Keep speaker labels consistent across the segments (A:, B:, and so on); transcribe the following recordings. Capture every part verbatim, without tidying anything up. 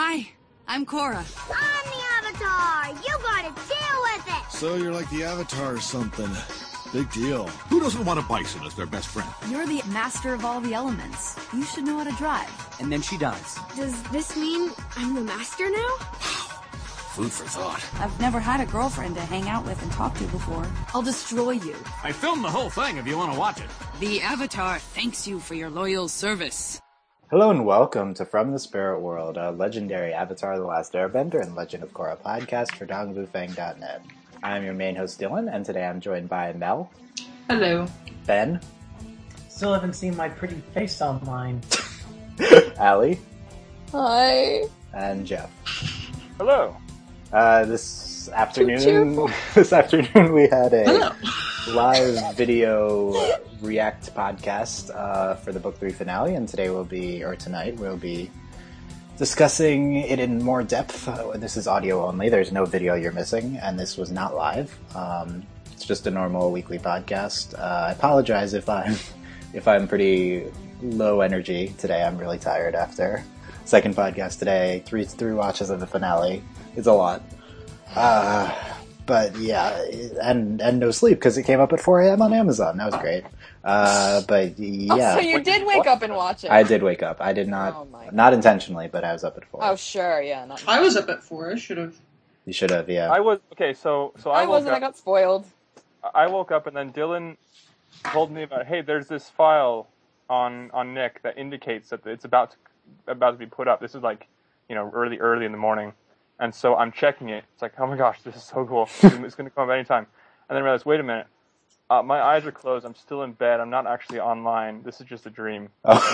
A: Hi, I'm Korra.
B: I'm the Avatar. You gotta deal with it.
C: So you're like the Avatar or something. Big deal.
D: Who doesn't want a bison as their best friend?
A: You're the master of all the elements. You should know how to drive.
E: And then she does.
B: Does this mean I'm the master now?
D: Food for thought.
A: I've never had a girlfriend to hang out with and talk to before. I'll destroy you.
D: I filmed the whole thing if you want to watch it.
A: The Avatar thanks you for your loyal service.
F: Hello and welcome to From the Spirit World, a legendary Avatar The Last Airbender and Legend of Korra podcast for dong vu fang dot net. I'm your main host, Dylan, and today I'm joined by Mel.
G: Hello.
F: Ben.
H: Still haven't seen my pretty face online.
F: Allie.
G: Hi.
F: And Jeff.
I: Hello.
F: Uh, this afternoon, this afternoon we had a
G: Hello.
F: live video react podcast uh, for the book three finale, and today we'll be, or tonight we'll be discussing it in more depth. Uh, this is audio only. There's no video you're missing, and this was not live. Um, it's just a normal weekly podcast. Uh, I apologize if I'm if I'm pretty low energy today. I'm really tired after second podcast today. Three three watches of the finale. It's a lot. Uh, but yeah, and and no sleep because it came up at four a.m. on Amazon. That was great. Uh, but yeah.
G: Oh, so you did wake up and watch it.
F: I did wake up. I did not,
G: Oh my
F: not intentionally, but I was up at four.
G: Oh, sure, yeah. Not
H: I was up at four. I should have.
F: You should have, yeah.
I: I was okay. So so I,
G: I
I: woke
G: wasn't.
I: up.
G: I got spoiled.
I: I woke up and then Dylan told me about, hey, there's this file on on Nick that indicates that it's about to, about to be put up. This is like, you know, early early in the morning, and so I'm checking it. It's like, oh my gosh, this is so cool. It's going to come up anytime. And then I realized, wait a minute. Uh, my eyes are closed. I'm still in bed. I'm not actually online. This is just a dream.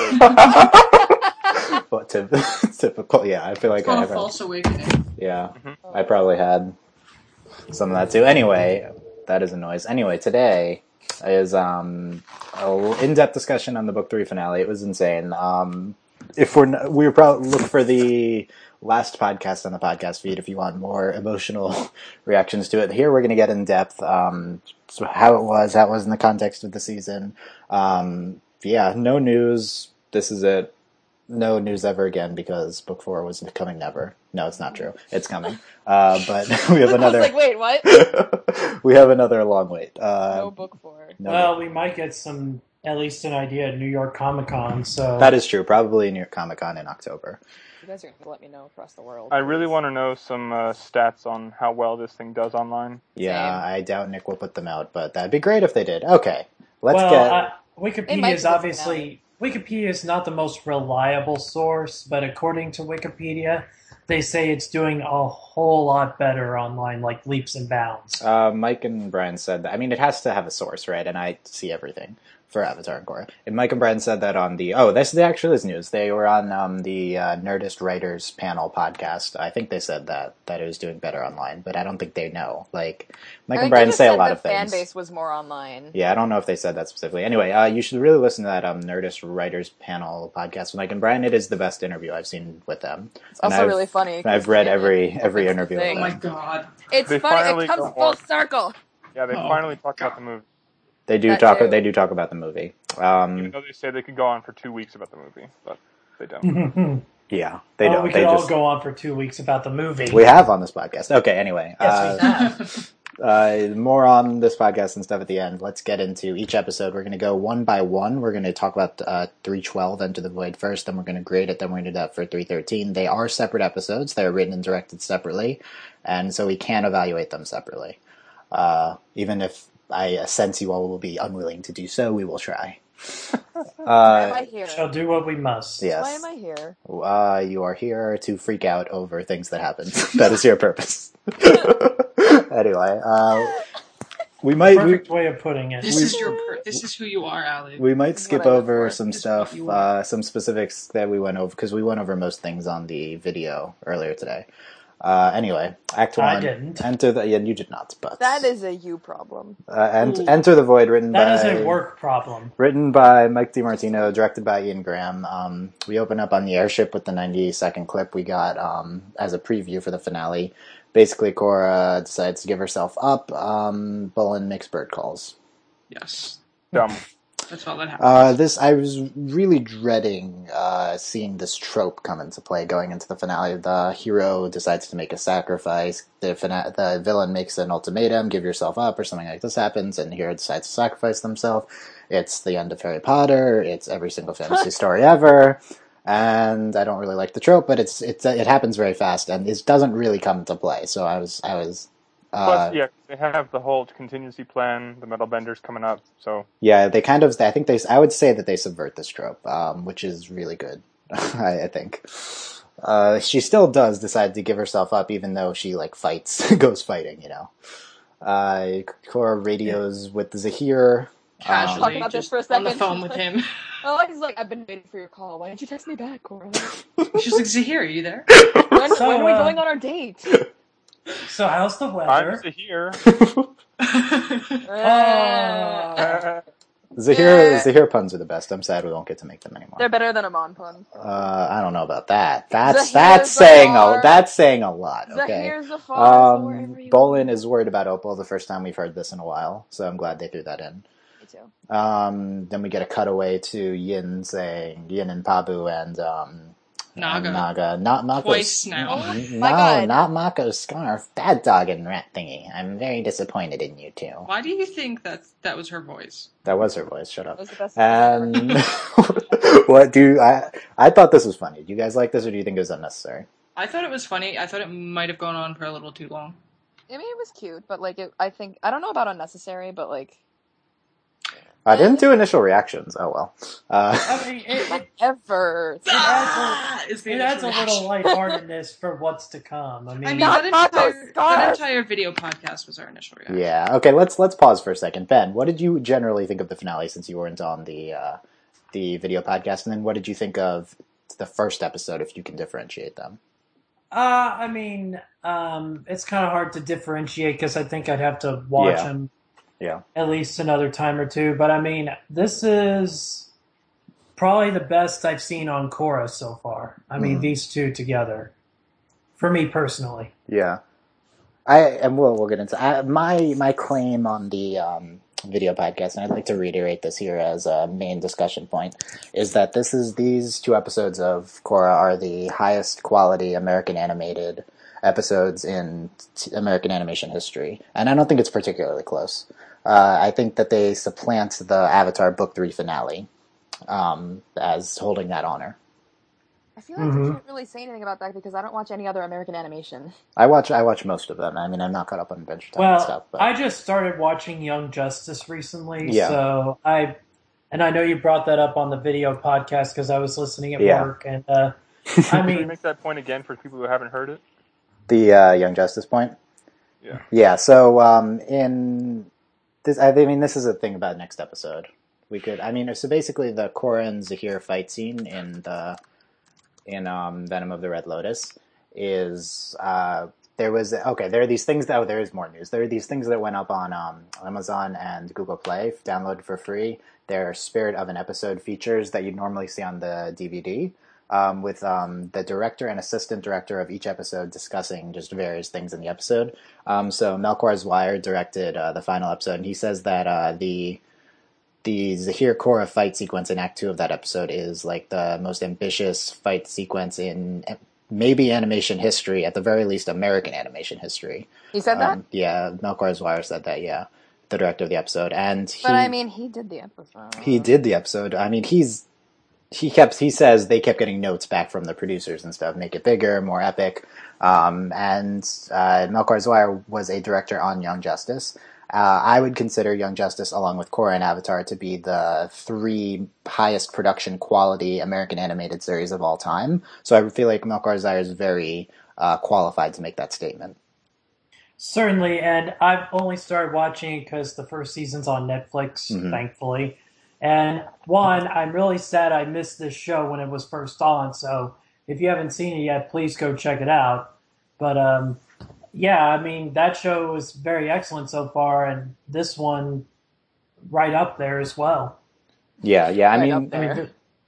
F: Oh. What typ- typical? Yeah, I feel like
H: It's
F: I
H: called
F: have.
H: a false awakening.
F: Yeah,
I: Mm-hmm.
F: I probably had some of that too. Anyway, that is a noise. Anyway, today is um an in-depth discussion on the book three finale. It was insane. Um, if we're n- we were probably look for the last podcast on the podcast feed if you want more emotional reactions to it. Here we're going to get in depth. Um, so how it was, how it was in the context of the season. Um, yeah, no news. This is it. No news ever again because book four was coming never. No, it's not true. It's coming. Uh, but we have another.
G: I was like, wait, what?
F: We have another long wait. Uh,
G: No book four.
F: no
H: Well, we might get some, at least an idea at New York Comic Con. So
F: that is true. Probably New York Comic Con in October.
G: You guys are going to let me know across the world.
I: I really want to know some uh, stats on how well this thing does online.
F: Yeah,
G: Same.
F: I doubt Nick will put them out, but that'd be great if they did. Okay, let's
H: well,
F: get.
H: uh,
G: It might
H: Wikipedia is
G: be
H: obviously Wikipedia is not the most reliable source, but according to Wikipedia, they say it's doing a whole lot better online, like leaps and bounds.
F: Uh, Mike and Brian said that. I mean, it has to have a source, right? And I see everything for Avatar and Korra. And Mike and Brian said that on the oh, this actually is news. They were on um, the uh, Nerdist Writers Panel podcast. I think they said that that it was doing better online, but I don't think they know. Like Mike
G: I
F: and
G: think
F: Brian
G: they just
F: say a
G: said
F: lot
G: the
F: of things.
G: fan base was more online.
F: Yeah, I don't know if they said that specifically. Anyway, uh, you should really listen to that um, Nerdist Writers Panel podcast with Mike and Brian. It is the best interview I've seen with them.
G: It's
F: And
G: also
F: I've-
G: really funny.
F: and I've read
G: it-
F: every
G: it-
F: every
G: it's
F: interview
G: the
F: with
H: Oh
G: thing.
H: my
F: them.
H: god.
G: It's
I: They
G: funny.
I: finally
G: It comes
I: go
G: full
I: more-
G: circle.
I: Yeah, they
H: Oh.
I: finally talked about the movie.
F: They do
G: That
F: talk.
G: too.
F: They do talk about the movie. Um,
I: Even though they say they could go on for two weeks about the movie, but they don't.
F: yeah, they
H: oh,
F: don't.
H: we
F: They
H: could all
F: just
H: go on for two weeks about the movie.
F: we have on this podcast. Okay, anyway,
H: Yes, we
F: uh,
H: have.
F: uh, more on this podcast and stuff at the end. Let's get into each episode. We're going to go one by one. We're going to talk about uh, three twelve, Enter the Void first, then we're going to grade it, then we're going to do that for three thirteen. They are separate episodes. They're written and directed separately, and so we can evaluate them separately. Uh, even if I sense you all will be unwilling to do so, we will try.
G: Why am
F: Uh,
G: I here?
H: Shall do what we must.
F: yes.
G: Why am I here?
F: Uh, you are here to freak out over things that happen. That is your purpose. Anyway, uh, we might we,
H: Perfect way of putting it.
J: This is your. Per- this is who you are, Allie.
F: we might
G: This is
F: skip
G: what I live
F: over
G: for.
F: some
J: This is what
F: stuff,
J: you are.
F: uh, some specifics that we went over because we went over most things on the video earlier today. Uh, anyway, Act
H: I
F: One.
H: didn't.
F: Enter the. Yeah, you did not, but
G: That is a you problem.
F: uh, ent- Enter the Void, written
H: That
F: by
H: is a work problem.
F: Written by Mike DiMartino, directed by Ian Graham. Um, we open up on the airship with the ninety second clip we got um, as a preview for the finale. Basically, Korra decides to give herself up. Um, Bullen makes bird calls.
J: Yes.
I: Dumb.
J: That's all that happens.
F: Uh, this I was really dreading uh, seeing this trope come into play going into the finale. The hero decides to make a sacrifice. The fina- the villain makes an ultimatum: give yourself up, or something like this happens, and the hero decides to sacrifice themselves. It's the end of Harry Potter. It's every single fantasy story ever. And I don't really like the trope, but it's it's it happens very fast, and it doesn't really come into play. So I was I was. Uh,
I: Plus, yeah, they have the whole contingency plan. The metal benders coming up, so
F: Yeah, they kind of. I think they. I would say that they subvert this trope, um, which is really good. I, I think. Uh, she still does decide to give herself up, even though she like fights, goes fighting. You know. Uh, Cora radios with Zahir.
J: Casually,
G: Talk about this
J: just
G: for a
J: on
G: second.
J: the phone with him.
G: Oh, he's like, I've been waiting for your call. Why didn't you text me back, Cora?
J: She's like, Zahir, are you there?
G: When,
H: So,
G: when are we
H: uh,
G: going on our date?
H: So how's the
I: I'm
H: weather?
I: Zahir.
H: Oh.
F: Zahir, Zahir puns are the best. I'm sad we won't get to make them anymore.
G: They're better than Amon pun.
F: Uh, I don't know about that. That's
G: Zahir
F: that's saying a
G: Zahar.
F: that's saying a lot. Okay.
G: Zahir Zafar, so
F: Um,
G: wherever you
F: Bolin is worried about Opal. The first time we've heard this in a while, so I'm glad they threw that in.
G: Me too.
F: Um, then we get a cutaway to Yin saying Yin and Pabu and um,
J: Naga.
F: and Naga, not Mako's.
J: Twice now.
G: Oh
F: N-
G: my
F: no,
G: God.
F: not Mako's scarf. Bad dog and rat thingy. I'm very disappointed in you two.
J: Why do you think that that was her voice?
F: That was her voice. Shut
G: That
F: up.
G: was the best
F: And what do I? I thought this was funny. Do you guys like this, or do you think it was unnecessary?
J: I thought it was funny. I thought it might have gone on for a little too long.
G: I mean, it was cute, but like, it, I think I don't know about unnecessary, but like,
F: I didn't do initial reactions. Oh well. Uh,
H: I mean, it, it,
G: ever.
J: Ah, is the
H: it adds a
J: initial
H: little
J: reaction.
H: lightheartedness for what's to come. I mean,
J: I mean,
G: Not
J: that
G: Mako's
J: entire,
G: scarf.
J: that entire video podcast was our initial reaction.
F: yeah. Okay. Let's let's pause for a second. Ben, what did you generally think of the finale since you weren't on the uh, the video podcast, and then what did you think of the first episode, if you can differentiate them?
H: Uh, I mean, um, it's kind of hard to differentiate because I think I'd have to watch
F: Yeah.
H: them
F: Yeah.
H: at least another time or two. But I mean, this is probably the best I've seen on Korra so far. I mean,
F: Mhm.
H: these two together, for me personally.
F: Yeah. I and we'll we'll get into I, my my claim on the um, video podcast, and I'd like to reiterate this here as a main discussion point, is that this is these two episodes of Korra are the highest quality American animated episodes in t- American animation history, and I don't think it's particularly close. Uh, I think that they supplant the Avatar Book Three finale um, as holding that honor.
G: I feel like
H: Mhm.
G: I can't really say anything about that because I don't watch any other American animation.
F: I watch I watch most of them. I mean, I'm not caught up on Adventure Time and
H: Well,
F: stuff, but
H: I just started watching Young Justice recently,
F: Yeah.
H: so I, and I know you brought that up on the video podcast because I was listening at
F: Yeah.
H: work, and uh, I
I: Can we
H: mean,
I: make that point again for people who haven't heard it?
F: the uh, Young Justice point.
I: Yeah.
F: Yeah. So um, in this, I mean, this is a thing about next episode. We could, I mean, so basically the Korra and Zahir fight scene in the in um, Venom of the Red Lotus is uh, there was okay. There are these things that oh, there is more news. There are these things that went up on um, Amazon and Google Play, downloaded for free. They're Spirit of an Episode features that you'd normally see on the D V D. Um, with um, the director and assistant director of each episode discussing just various things in the episode. Um, so Melchior Zweier directed uh, the final episode, and he says that uh, the the Zahir Korra fight sequence in Act Two of that episode is like the most ambitious fight sequence in maybe animation history, at the very least American animation history.
G: He said that?
F: Um, yeah, Melchior Zweier said that. Yeah, the director of the episode, and he,
G: But I mean, he did the episode.
F: he did the episode. I mean, he's he kept he says they kept getting notes back from the producers and stuff, make it bigger, more epic. Um, and uh, Melchior Zweier was a director on Young Justice. Uh, I would consider Young Justice, along with Korra and Avatar, to be the three highest production quality American animated series of all time. So I feel like Melchior Zweier is very uh, qualified to make that statement.
H: certainly, and I've only started watching it because the first season's on Netflix,
F: Mhm.
H: thankfully. And one, I'm really sad I missed this show when it was first on, so if you haven't seen it yet, please go check it out. But um, yeah, I mean, that show is very excellent so far, and this one right up there as well.
F: Yeah, yeah. I
G: Right
F: mean,
G: up
H: I mean,
G: there.
H: the,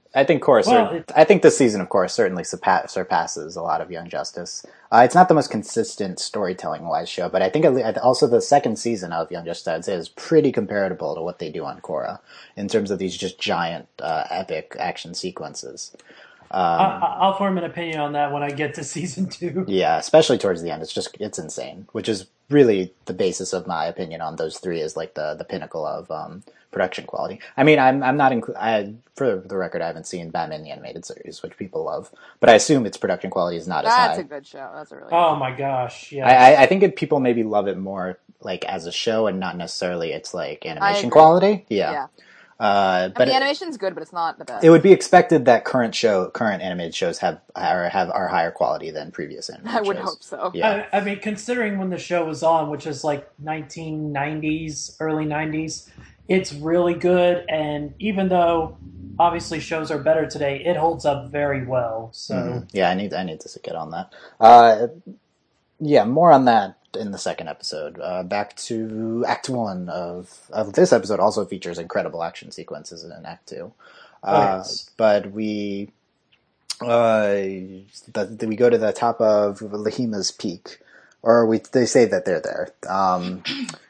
F: I think Korra.
H: Well,
F: sur-
H: it-
F: I think this season, of course, certainly surpa- surpasses a lot of Young Justice. Uh, it's not the most consistent storytelling-wise show, but I think at le- also the second season of Young Justice, I'd say, is pretty comparable to what they do on Korra in terms of these just giant, uh, epic action sequences. Um,
H: I, I'll form an opinion on that when I get to season two.
F: Yeah, especially towards the end, it's just it's insane. Which is really the basis of my opinion on those three is like the the pinnacle of um, production quality. I mean, I'm I'm not inclu- I for the record, I haven't seen Batman the Animated Series, which people love, but I assume its production quality is not as
G: That's
F: high.
G: a good show. That's a really.
H: Oh
G: good
H: my gosh, yeah.
F: I, I, I think it, people maybe love it more like as a show and not necessarily its like animation
G: agree.
F: quality. Yeah,
G: Yeah.
F: Uh,
G: I
F: but
G: mean, the
F: it,
G: animation's good, but it's not the best.
F: it would be expected that current show, current animated shows have are, have are higher quality than previous animated
G: I would
F: shows.
G: hope so.
F: Yeah.
H: I, I mean, considering when the show was on, which is like nineteen nineties, early nineties, it's really good. And even though obviously shows are better today, it holds up very well. So
F: Mhm. yeah, I need I need to get on that. Uh, yeah, more on that in the second episode. Uh, back to Act One of of this episode. Also features incredible action sequences in Act Two. Uh,
H: Oh, yes.
F: But we uh, the, we go to the top of Lahima's Peak, or we they say that they're there. Um,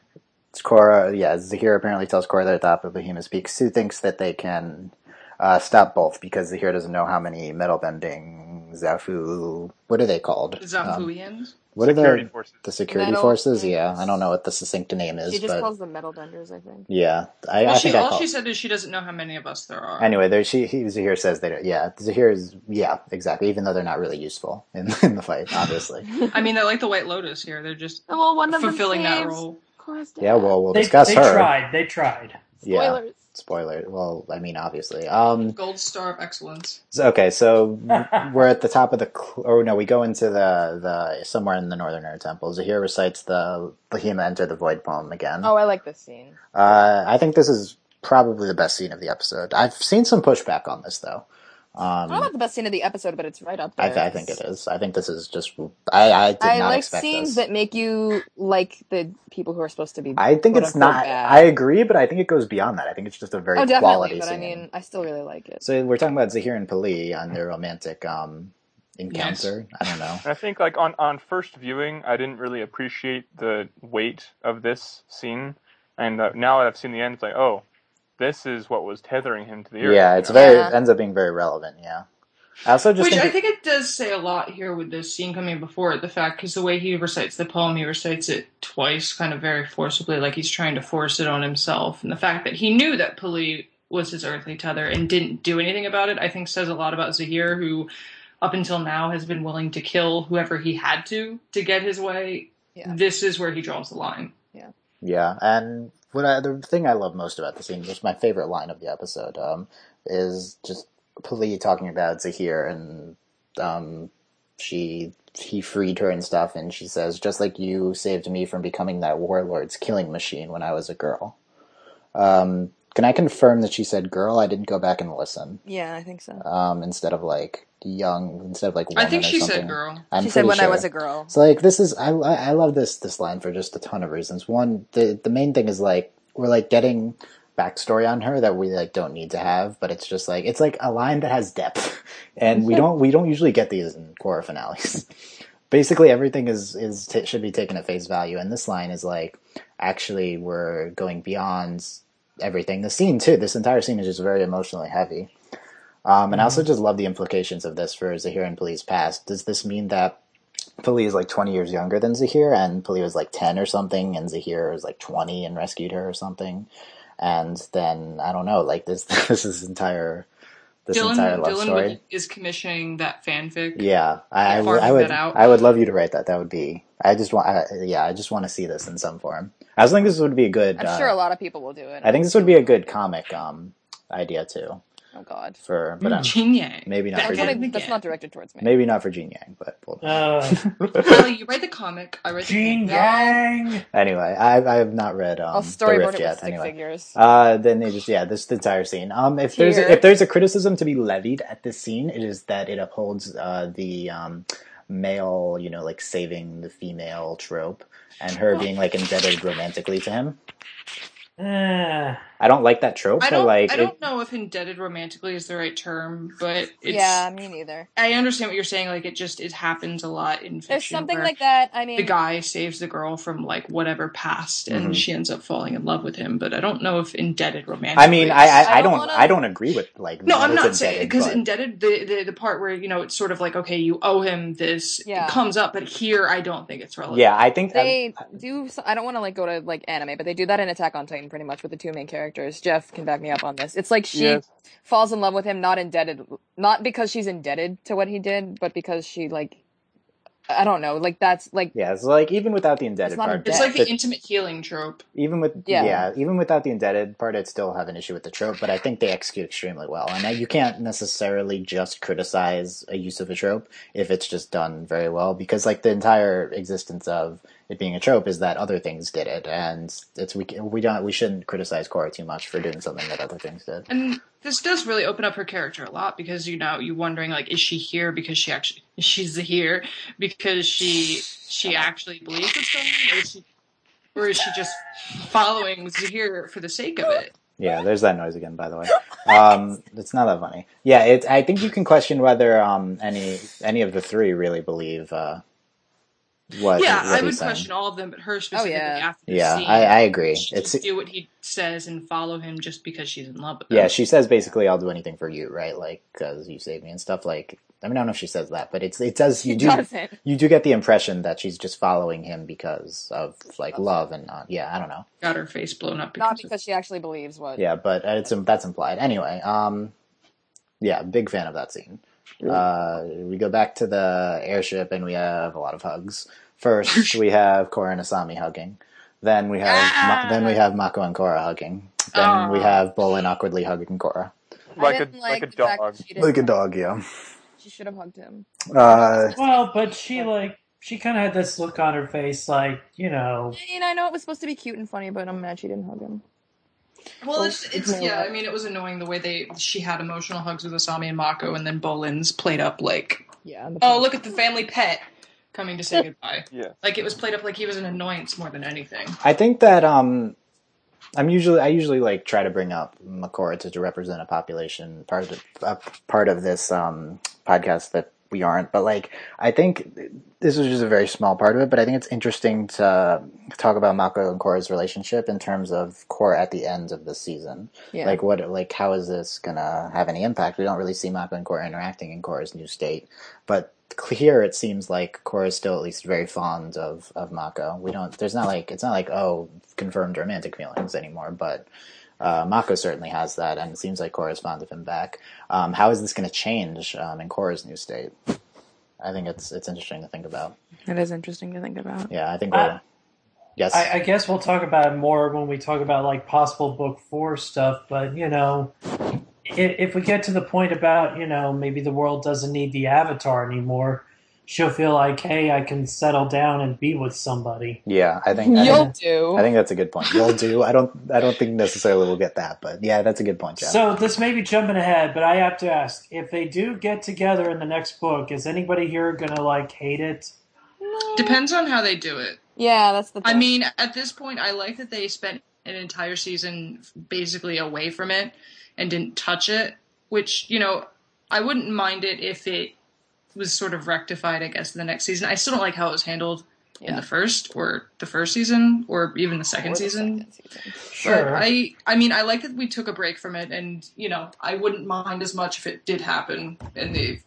F: Korra, yeah, Zahir apparently tells Korra they're at the top of Lahima's Peak. Sue thinks that they can uh, stop both because Zahir doesn't know how many metal bending Zafu. What are they called? Um,
J: Zafuians?
F: what are
I: Security
F: the
I: forces.
F: the security
G: Metal
F: forces?
G: benders.
F: Yeah, I don't know what the succinct name is,
G: She just
F: but
G: calls them metal benders, I think.
F: yeah, I,
J: Well,
F: I
J: she,
F: think I
J: all
F: call.
J: she said is she doesn't know how many of us there are.
F: Anyway, there she he, Zahir says that yeah, Zahir is yeah exactly. Even though they're not really useful in in the fight, obviously.
J: I mean, they're like the White Lotus here. They're just
G: Well, one of them
J: fulfilling that
G: saves
J: role.
G: Korra's dad.
F: Yeah, well, we'll
H: they,
F: discuss
H: they
F: her.
H: tried. They tried.
F: Yeah,
G: Spoilers.
F: spoiler. Well, I mean, obviously. Um,
J: Gold Star of Excellence.
F: so- okay, so we're at the top of the. Cl- oh no, we go into the the somewhere in the Northern Air Temple. Zahir recites the Lahima Enter the Void poem again.
G: Oh, I like this scene.
F: Uh, I think this is probably the best scene of the episode. I've seen some pushback on this though.
G: I
F: Um,
G: don't know about the best scene of the episode, but it's right up there.
F: I, th- I think it is. I think this is just. I, I did
G: I
F: not
G: like
F: expect
G: scenes
F: this.
G: that make you like the people who are supposed to be.
F: I think
G: quote
F: it's
G: unquote
F: not.
G: bad.
F: I agree, but I think it goes beyond that. I think it's just a very
G: oh, definitely.
F: quality
G: But
F: scene.
G: I mean, I still really like it.
F: So we're talking about Zahir and Pali on their romantic um, encounter. I don't know.
I: And I think like on, on first viewing, I didn't really appreciate the weight of this scene, and uh, now that I've seen the end, it's like, oh, this is what was tethering him to the earth.
F: Yeah,
I: you
F: it's
I: know?
F: very
G: Yeah.
F: it ends up being very relevant. Yeah. I also just
J: Which
F: think,
J: I
F: it-
J: think it does say a lot here with this scene coming before it. The fact, because the way he recites the poem, he recites it twice, kind of very forcibly, like he's trying to force it on himself. And the fact that he knew that Pali was his earthly tether and didn't do anything about it, I think says a lot about Zahir, who up until now has been willing to kill whoever he had to to get his way.
G: Yeah.
J: This is where he draws the line.
F: yeah, and what I, the thing I love most about the scene, just my favorite line of the episode, um, is just Pali talking about Zahir and um, she he freed her and stuff, and she says, "Just like you saved me from becoming that warlord's killing machine when I was a girl." Um, can I confirm that she said "girl"? I didn't go back and listen.
G: Yeah, I think so.
F: Um, instead of like young, instead of like
J: I
F: woman
J: think
F: or
J: she
F: something.
J: said girl.
F: I'm
G: she said
F: pretty
G: when I
F: sure.
G: was a girl.
F: So like this is I I I love this this line for just a ton of reasons. One, the the main thing is like we're like getting backstory on her that we like don't need to have, but it's just like it's like a line that has depth, and we don't we don't usually get these in Korra finales. Basically, everything is is t- should be taken at face value, and this line is like actually we're going beyond everything. The scene too. This entire scene is just very emotionally heavy. Um, and I also just love the implications of this for Zahir and Pali's past. Does this mean that Pali is like twenty years younger than Zahir, and Pali was like ten or something, and Zahir was like twenty and rescued her or something? And then I don't know, like this this is entire this
J: Dylan,
F: entire love
J: Dylan
F: story.
J: would, is commissioning that fanfic.
F: Yeah, I, I, would-
J: Carving
F: I would
J: that out.
F: I would love you to write that. That would be. I just want. I, yeah, I just want to see this in some form. I also think this would be a good.
G: I'm
F: uh,
G: sure a lot of people will do it.
F: I think this would be a good comic um idea too.
G: Oh God.
F: For but um,
J: Jin Yang.
F: maybe not
J: Back
F: for
G: That's,
J: at
F: Jin,
J: it
G: that's
J: again.
G: not directed towards me.
F: maybe not for Jin Yang, but we'll,
H: Uh,
J: Kelly, you write the comic. I write the
H: Gene
J: fanfic.
H: Yang.
F: anyway, I I have not read um
G: I'll
F: the
G: storyboard
F: Rift
G: it
F: yet.
G: with stick
F: Anyway,
G: figures.
F: uh, then they just yeah, this the entire scene. Um, if there's
G: Here.
F: if there's a criticism to be levied at this scene, it is that it upholds uh the um male, you know, like saving the female trope, and her being like indebted romantically to him.
H: Eh.
F: I don't like that trope,
J: I
F: but
J: don't.
F: like
J: I don't
F: it,
J: know if indebted romantically is the right term, but it's,
G: Yeah, me neither.
J: I understand what you're saying. Like it just it happens a lot in fiction.
G: There's something
J: where
G: like that. I mean,
J: the guy saves the girl from like whatever past, and
F: Mhm.
J: she ends up falling in love with him. But I don't know if indebted romantically.
F: I mean, I I,
G: I
F: I
G: don't
F: don't
G: wanna-
F: I don't agree with like
J: No, I'm
F: it's
J: not saying
F: indebted,
J: because
F: but-
J: indebted the, the the part where you know it's sort of like okay you owe him this
G: Yeah.
J: it comes up, but here I don't think it's relevant.
F: Yeah, I think
G: they do. I don't want to like go to like anime, but they do that in Attack on Titan pretty much with the two main characters. Jeff can back me up on this. It's like she
I: Yes.
G: falls in love with him, not indebted, not because she's indebted to what he did, but because she like, I don't know, like that's like
F: yeah, it's like even without the indebted
G: It's not
F: part,
G: a
J: It's
G: Yeah.
J: like the intimate healing trope.
F: even with
G: Yeah.
F: yeah. even without the indebted part, I'd still have an issue with the trope. But I think they execute extremely well, and I- you can't necessarily just criticize a use of a trope if it's just done very well, because like the entire existence of it being a trope is that other things did it, and it's we we don't we shouldn't criticize Korra too much for doing something that other things did.
J: And this does really open up her character a lot because you know you wondering like is she here because she actually she's here because she she actually believes what's going on, or is she or is she just following Zahir for the sake of it?
F: Yeah, there's that noise again, by the way. Um, it's not that funny. Yeah, it, I think you can question whether um, any any of the three really believe uh, what.
J: yeah,
F: what
J: I
F: he's
J: would
F: saying.
J: question all of them, but her specifically
G: yeah.
J: after the
F: Yeah,
J: scene.
F: I, I agree.
J: She
F: It's
J: just do what he says and follow him just because she's in love with him.
F: yeah. She says basically, "I'll do anything for you," right? Like because you saved me and stuff. Like I mean, I don't know if she says that, but it's it does. You
G: She
F: do
G: doesn't.
F: you do get the impression that she's just following him because of like love and not. Yeah, I don't know.
J: Got her face blown up because
G: Not because she actually believes what.
F: Yeah, but it's that's implied anyway. Um, yeah, big fan of that scene. Uh, we go back to the airship and we have a lot of hugs. First, we have Korra and Asami hugging. Then we have Ma- then we have Mako and Korra hugging. Then we
J: Aw.
F: have Bolin awkwardly hugging Korra
G: I
I: Like a
G: didn't
I: like a
G: the fact
I: dog.
G: that she didn't
F: like a
G: hug
F: dog.
G: him.
F: Yeah.
G: She should have hugged him.
F: Uh,
H: Well, but she like she kind of had this look on her face, like you know.
G: I mean, I know it was supposed to be cute and funny, but I'm mad she didn't hug him.
J: Well, it's, it's
G: It's
J: yeah.
G: not-
J: I mean, it was annoying the way they she had emotional hugs with Asami and Mako, and then Bolin's played up like,
G: Yeah. the-
J: oh, look at the family pet coming to say goodbye.
I: Yeah.
J: Like it was played up like he was an annoyance more than anything.
F: I think that um, I'm usually I usually like try to bring up Makora to, to represent a population part of a part of this um podcast that we aren't, but like I think this is just a very small part of it. But I think it's interesting to talk about Mako and Korra's relationship in terms of Korra at the end of the season.
G: Yeah.
F: Like what, like how is this gonna have any impact? We don't really see Mako and Korra interacting in Korra's new state, but here it seems like Korra is still at least very fond of of Mako. We don't. There's not like it's not like oh confirmed romantic feelings anymore, but. Uh, Mako certainly has that, and it seems like Korra's fond of him back. Um, how is this going to change um, in Korra's new state? I think it's it's interesting to think about.
G: It is interesting to think about.
F: Yeah, I think we'll...
H: I-
F: yes?
H: I, I guess we'll talk about it more when we talk about like possible book four stuff. But you know, if, if we get to the point about you know maybe the world doesn't need the Avatar anymore, she'll feel like, hey, I can settle down and be with somebody.
F: yeah, I think I
G: You'll
F: think,
G: do.
F: I think that's a good point. You'll do. I don't I don't think necessarily we'll get that, but yeah, that's a good point, Jeff.
H: So this may be jumping ahead, but I have to ask: if they do get together in the next book, is anybody here gonna like hate it?
J: Depends on how they do it.
G: Yeah, that's the thing.
J: I mean, at this point, I like that they spent an entire season basically away from it and didn't touch it, which, you know, I wouldn't mind it if it was sort of rectified, I guess, in the next season. I still don't like how it was handled in
G: Yeah.
J: the first or the first season or even the second
G: Or the
J: season.
G: second season.
H: Sure.
J: But I, I mean, I like that we took a break from it, and you know, I wouldn't mind as much if it did happen in the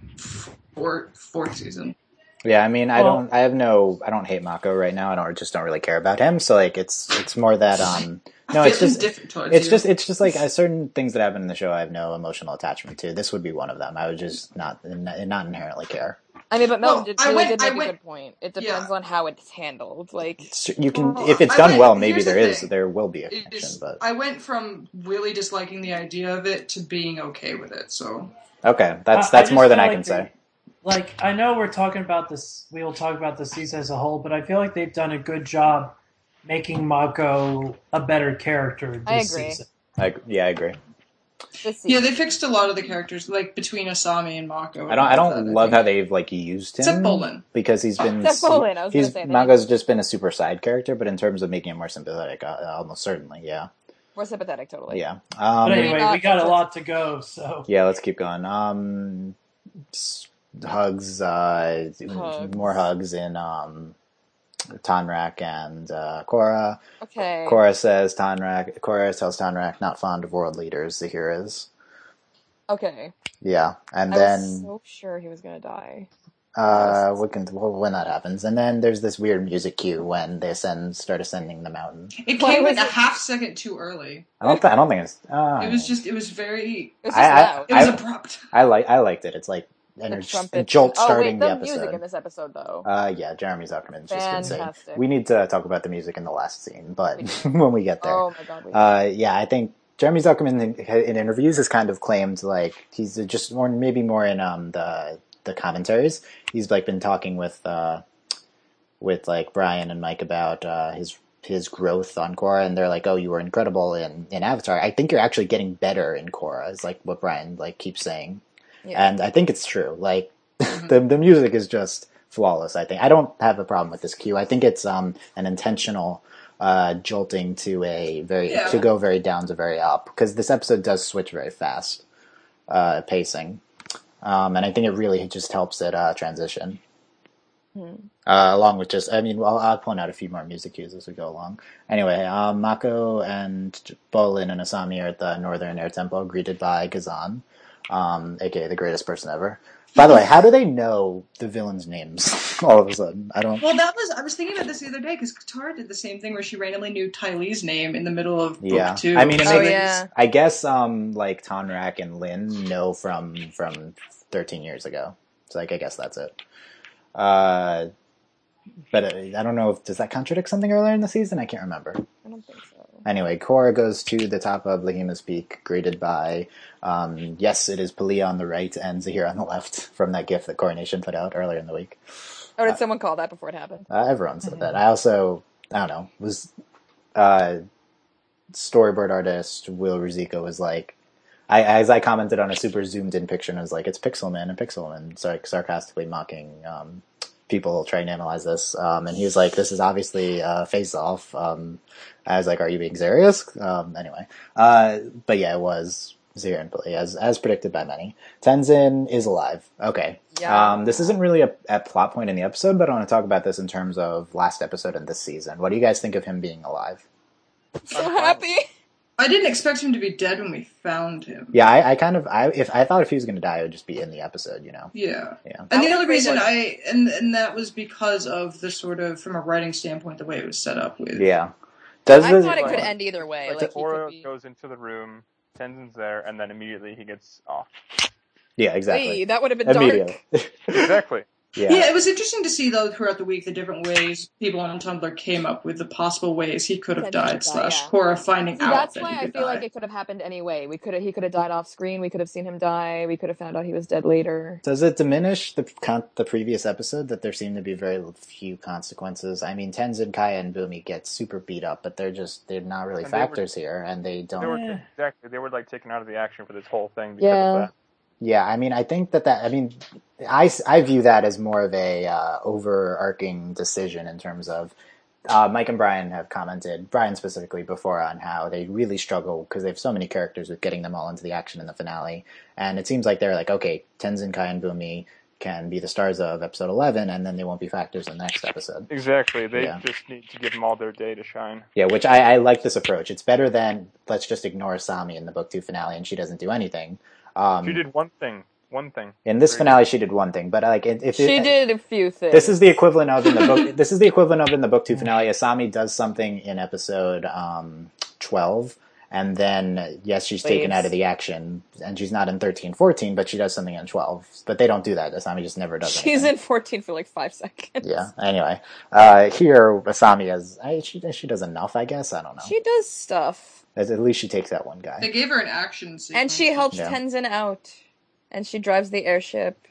J: fourth, fourth season.
F: Yeah, I mean, I
H: Well-
F: don't I have no I don't hate Mako right now. I don't just don't really care about him. So like, it's it's more that um no,
J: I
F: it's
J: feel
F: just
J: indifferent towards
F: it's
J: you.
F: just it's just like uh, certain things that happen in the show I have no emotional attachment to. This would be one of them. I would just not not inherently care.
G: I mean, but Melvin
J: Well,
G: did,
J: I
G: really
J: went-
G: did
J: I
G: make a
J: went-
G: good point. It depends
J: Yeah.
G: on how it's handled. Like,
F: So you can
J: Well,
F: if it's
J: I
F: done
J: went-
F: well, maybe
J: here's the
F: there is
J: thing.
F: there will be a
J: It
F: connection.
J: is-
F: But
J: I went from really disliking the idea of it to being okay with it. So
F: okay, that's
H: I- I
F: that's
H: just
F: more than
H: feel
F: I
H: like
F: can
H: they-
F: say.
H: Like, I know we're talking about this, we will talk about the season as a whole, but I feel like they've done a good job making Mako a better character this
G: I agree.
H: season.
F: I, yeah, I agree.
G: This
J: Yeah,
G: season.
J: they fixed a lot of the characters, like between Asami and Mako.
F: I don't. I don't love how they've like used him.
J: Except Bolin.
F: Because he's been.
G: Except Bolin, I was
F: he's
G: gonna say, they
F: Mako's
G: need-
F: just been a super side character, but in terms of making him more sympathetic, uh, almost certainly, yeah,
G: More sympathetic, totally.
F: yeah.
H: But
F: Um,
H: anyway,
G: not
H: we got a
G: just-
H: lot to go, so
F: yeah, let's keep going. Um, s- hugs. Uh,
G: Hugs.
F: More hugs in um, Tanrak and uh, Korra.
G: Okay.
F: Korra says Tanrak. Korra tells Tanrak not fond of world leaders. Zahir is.
G: Okay.
F: Yeah, and
G: I
F: then
G: was so sure he was gonna die.
F: uh, we can well, when that happens, and then there's this weird music cue when they ascend, start ascending the mountain.
J: It
G: Why
J: came
G: was
J: like a
G: it-
J: half second too early.
F: I don't. Th- I don't think it's. Uh,
J: It was just, it was very,
G: It was just
F: I- I-
G: loud.
J: it was
F: I-
J: abrupt.
F: I like. I liked it. It's like
G: The
F: energy,
G: trumpet.
F: jolt
G: Oh
F: starting
G: wait, the
F: the
G: music in
F: episode.
G: this episode though.
F: Uh, yeah, Jeremy Zuckerman's just insane.
G: Fantastic.
F: We need to talk about the music in the last scene, but
G: We
F: when we get there,
G: Oh my god. We
F: uh, yeah, I think Jeremy Zuckerman in, in interviews has kind of claimed like he's just or maybe more in um the the commentaries. He's like been talking with uh with like Brian and Mike about uh, his his growth on Korra, and they're like, "Oh, you were incredible in, in Avatar. I think you're actually getting better in Korra." Is like what Brian like keeps saying,
G: Yeah.
F: and I think it's true. Like the the music is just flawless. I think I don't have a problem with this cue. I think it's um an intentional uh jolting to a very
J: Yeah.
F: to go very down to very up because this episode does switch very fast uh pacing, um and I think it really just helps it uh transition.
G: Hmm.
F: Uh, along with just, I mean, well, I'll point out a few more music cues as we go along. Anyway, um, Mako and Bolin and Asami are at the Northern Air Temple, greeted by Gazan, um, aka the greatest person ever. By the way, how do they know the villains' names all of a sudden? I don't.
J: Well, that was, I was thinking about this the other day, because Katara did the same thing where she randomly knew Ty Lee's name in the middle of book
F: Yeah,
J: two.
F: I mean, it
G: Oh,
F: makes,
G: yeah.
F: I guess, um, like Tonrak and Lin know from from thirteen years ago. So, like, I guess that's it. Uh, but uh, I don't know if does that contradict something earlier in the season? I can't remember.
G: I don't think so.
F: Anyway, Korra goes to the top of Lahima's Peak, greeted by, um, yes, it is Palia on the right and Zahir on the left from that GIF that Coronation put out earlier in the week.
G: Or did someone call that before it happened?
F: Uh, everyone said that. I also, I don't know, was uh, storyboard artist Will Ruzicka was like, I as I commented on a super zoomed in picture and was like, it's Pixelman and Pixelman, so like, sarcastically mocking um, people trying to analyze this. Um, and he was like, this is obviously uh, Face Off. Um, I was like, are you being serious? Um, anyway, uh, but yeah, it was Zahir and Palia, as as predicted by many. Tenzin is alive. Okay.
G: Yeah.
F: Um, this isn't really a, a plot point in the episode, but I want to talk about this in terms of last episode and this season. What do you guys think of him being alive?
G: So happy.
J: I didn't expect him to be dead when we found him.
F: Yeah, I, I kind of, I if I thought if he was going to die, it would just be in the episode, you know.
J: Yeah.
F: Yeah.
J: And
G: I
J: the
G: was
J: other
G: afraid,
J: reason
G: like-
J: I, and, and that was because of the sort of, from a writing standpoint, the way it was set up with.
F: Yeah. Does
G: I
F: this,
G: thought it could
I: like-
G: end either way.
I: Like,
G: Like, he
I: Korra
G: could be...
I: goes into the room, Tenzin's there, and then immediately he gets off.
F: yeah, exactly.
G: Hey, that would have been
F: Immediately.
G: dark.
I: Exactly.
F: yeah.
J: Yeah, it was interesting to see, though, throughout the week, the different ways people on Tumblr came up with the possible ways he could have
G: Tenzin could
J: died,
G: die,
J: slash
G: yeah.
J: Korra finding
G: See,
J: out
G: that's
J: that
G: why
J: he
G: I
J: could
G: feel
J: die.
G: like it could have happened anyway. We could have, he could have died off screen. We could have seen him die. We could have found out he was dead later.
F: Does it diminish the con- the previous episode that there seem to be very few consequences? I mean, Tenzin, Kaya, and Bumi get super beat up, but they're just they're not really
I: And they were-
F: factors here, and they don't.
I: They were
H: Yeah.
I: exactly. They were like taken out of the action for this whole thing because
G: Yeah.
I: of that.
F: Yeah, I mean, I think that that, I mean, I, I view that as more of a uh, overarching decision in terms of, uh, Mike and Brian have commented, Brian specifically before, on how they really struggle because they have so many characters with getting them all into the action in the finale. And it seems like they're like, okay, Tenzin, Kai, and Bumi can be the stars of episode eleven, and then they won't be factors in the next episode.
I: Exactly. They
F: Yeah.
I: just need to give them all their day to shine.
F: Yeah, which I, I like this approach. It's better than, let's just ignore Asami in the book two finale and she doesn't do anything. Um,
I: She did one thing. One thing.
F: in this finale, she did one thing, but like, if if
G: She
F: it,
G: did a few things.
F: this is the equivalent of in the book. This is the equivalent of in the book two finale. Asami does something in episode um, twelve, and then yes, she's taken
G: Leaves.
F: out of the action, and she's not in thirteen, fourteen, but she does something in twelve. But they don't do that. Asami just never does.
G: She's
F: anything.
G: in fourteen for like five seconds.
F: Yeah. Anyway, uh, here Asami has I, she she does enough, I guess. I don't know.
G: She does stuff.
F: At at least she takes that one guy.
J: They gave her an action sequence.
G: And she helps
F: Yeah.
G: Tenzin out. And she drives the airship.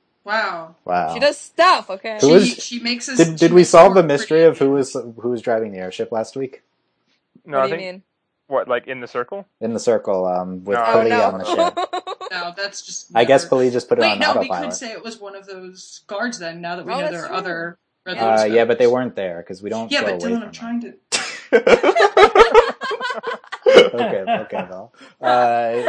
J: Wow.
F: Wow.
G: She does stuff, okay?
F: Who
J: She,
F: is-
J: she makes us.
F: Did
J: she
F: did we
J: makes
F: solve
J: more
F: the mystery
J: pretty
F: of who was
J: actions.
F: who was driving the airship last week?
I: No,
G: what
I: I
G: do you
I: think
G: mean?
I: What, like in the circle?
F: In the circle, um, with
I: No.
F: Pali
G: Oh,
F: on the ship.
J: No, that's just.
F: I guess
J: never-
F: Pali just put it
J: Wait,
F: on
J: no, we
F: autopilot.
J: could say it was one of those guards then. Now that we
G: Oh,
J: know
G: that's
J: there are
G: true.
J: other. Red
F: Uh,
J: Lotus
F: yeah, but they
J: members.
F: weren't there because we don't
J: Yeah,
F: go
J: but
F: away
J: Dylan,
F: from
J: I'm trying to.
F: okay, okay, well. Uh,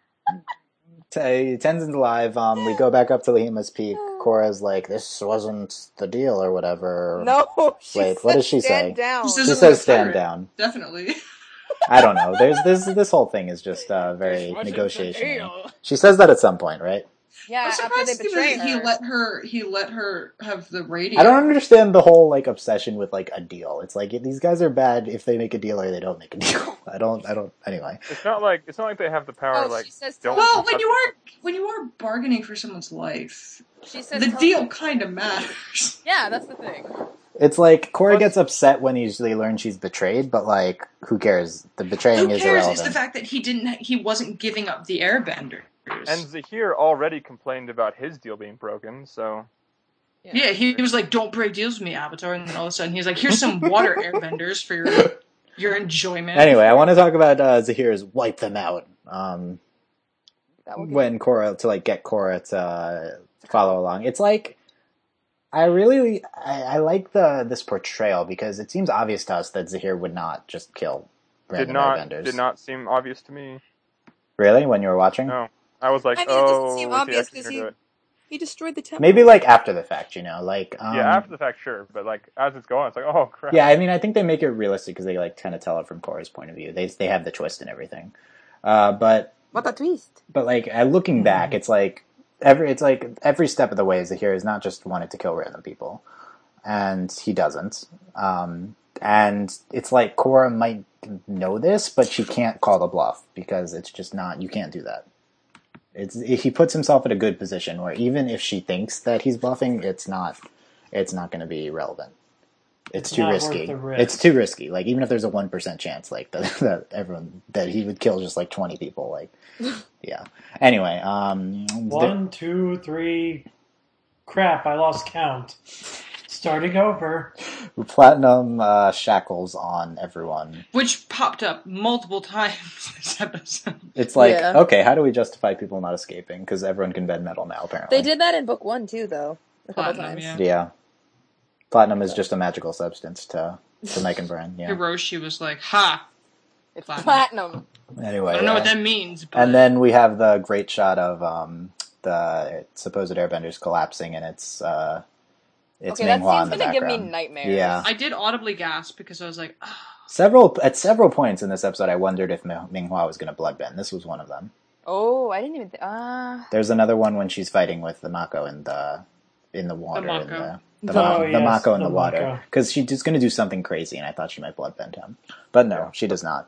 F: t- Tenzin's alive. Um, we go back up to Lahima's Peak. Korra's like, this wasn't the deal or whatever.
G: No. She
F: Wait,
G: said
F: what does she
G: stand
F: say?
G: Down.
J: She says
F: She
J: it
F: says
J: like a
F: stand
J: pirate.
F: down.
J: Definitely.
F: I don't know. There's this this whole thing is just uh, very negotiation. She says that at some point, right?
G: Yeah,
J: I'm
G: after they
J: surprised
G: betray
J: that he
G: her.
J: let her. He let her have the radio.
F: I don't understand the whole like obsession with like a deal. It's like these guys are bad if they make a deal or they don't make a deal. I don't. I don't. Anyway,
I: It's not like it's not like they have the power.
G: Oh,
I: like
G: she says
I: don't.
J: Well, when you are when you are bargaining for someone's life,
G: She says
J: the
G: tell
J: deal
G: them-
J: kind of matters.
G: Yeah, that's the thing.
F: it's like Korra
I: Plus-
F: gets upset when he's, they learn she's betrayed, but like who cares? The betraying
J: Who
F: is
J: cares?
F: irrelevant.
J: It's the fact that he didn't. He wasn't giving up the Airbenders.
I: And Zahir already complained about his deal being broken, so
J: Yeah, he, he was like, "Don't break deals with me, Avatar," and then all of a sudden he's like, "Here's some water airbenders for your your enjoyment."
F: Anyway, I want to talk about uh, Zahir's wipe them out. Um,
G: That would be-
F: when Korra to like get Korra to uh, follow along. It's like I really I, I like the this portrayal because it seems obvious to us that Zahir would not just kill
I: did
F: random
I: not
F: airbenders.
I: did not seem obvious to me.
F: Really, when you were watching?
I: No, I was like,
A: I mean, it doesn't
I: oh,
A: seem
I: is he
A: obvious
I: actually
A: 'cause
I: gonna
A: he-
I: do it?
A: He destroyed the temple.
F: Maybe like after the fact, you know, like um,
I: Yeah, after the fact, sure, but like as it's going, it's like, oh crap.
F: yeah. I mean, I think they make it realistic because they like kind of tell it from Korra's point of view. They they have the twist and everything, uh, but
A: What a twist.
F: but like uh, looking back, it's like every it's like every step of the way, Zahir has not just wanted to kill random people, and he doesn't. Um, and it's like Korra might know this, but she can't call the bluff because it's just not. You can't do that. It's he puts himself in a good position where even if she thinks that he's bluffing, it's not. It's not going to be relevant. It's,
H: It's
F: too
H: not
F: risky.
H: worth the risk.
F: It's too risky. Like even if there's a one percent chance, like that, that everyone that he would kill just like twenty people. Like, yeah. Anyway, um,
H: One, two, three. Crap! I lost count. Starting over.
F: the platinum uh, shackles on everyone.
J: Which popped up multiple times this episode.
F: It's like
A: Yeah.
F: okay, how do we justify people not escaping? Because everyone can bend metal now. Apparently,
A: They did that in book one too, though. A couple
J: Platinum,
A: times.
J: yeah.
F: Yeah, platinum is just a magical substance to to Mike and Brian. Yeah.
J: Hiroshi was like, "Ha!
G: It's
J: Platinum.
G: platinum.
F: Anyway,
J: I don't know
F: uh,
J: what that means." But
F: and then we have the great shot of um, the supposed airbenders collapsing, and it's uh, it's
G: Okay, that
F: Minghua in
G: scene's
F: the
G: gonna give me
F: background.
G: nightmares.
F: Yeah,
J: I did audibly gasp because I was like, oh.
F: several at several points in this episode, I wondered if Mi- Minghua was going to bloodbend. This was one of them.
G: Oh, I didn't even. Th- uh,
F: There's another one when she's fighting with the Mako in the in the water.
J: The
F: in
J: Mako.
F: the, the,
H: Oh,
F: Ma- the
H: yes,
F: Mako in
H: the
F: the water.
H: Mako.
F: Because she's going to do something crazy, and I thought she might bloodbend him. But no, she does not.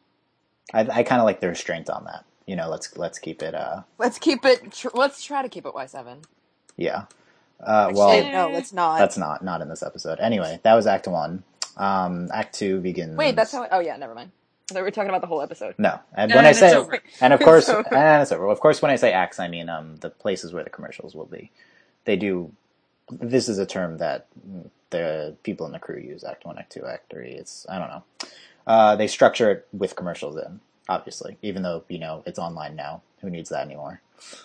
F: I, I kind of like the restraint on that. You know, let's let's keep it. Uh,
G: let's keep it. Tr- let's try to keep it Y seven.
F: yeah. Uh, well,
A: Shit, no, let's not.
F: that's not not in this episode. Anyway, that was Act One. Um, Act Two begins.
G: Wait, that's how. I, oh yeah, never mind. I thought we were talking about the whole episode.
F: No, and
J: No,
F: when
J: no,
F: I
J: it's
F: say,
J: over.
F: and of course,
G: It's over.
F: and it's over. Of course, when I say acts, I mean um, the places where the commercials will be. They do. This is a term that the people in the crew use. Act One, Act Two, Act Three. It's I don't know. Uh, they structure it with commercials in, obviously, even though you know it's online now. Who needs that anymore?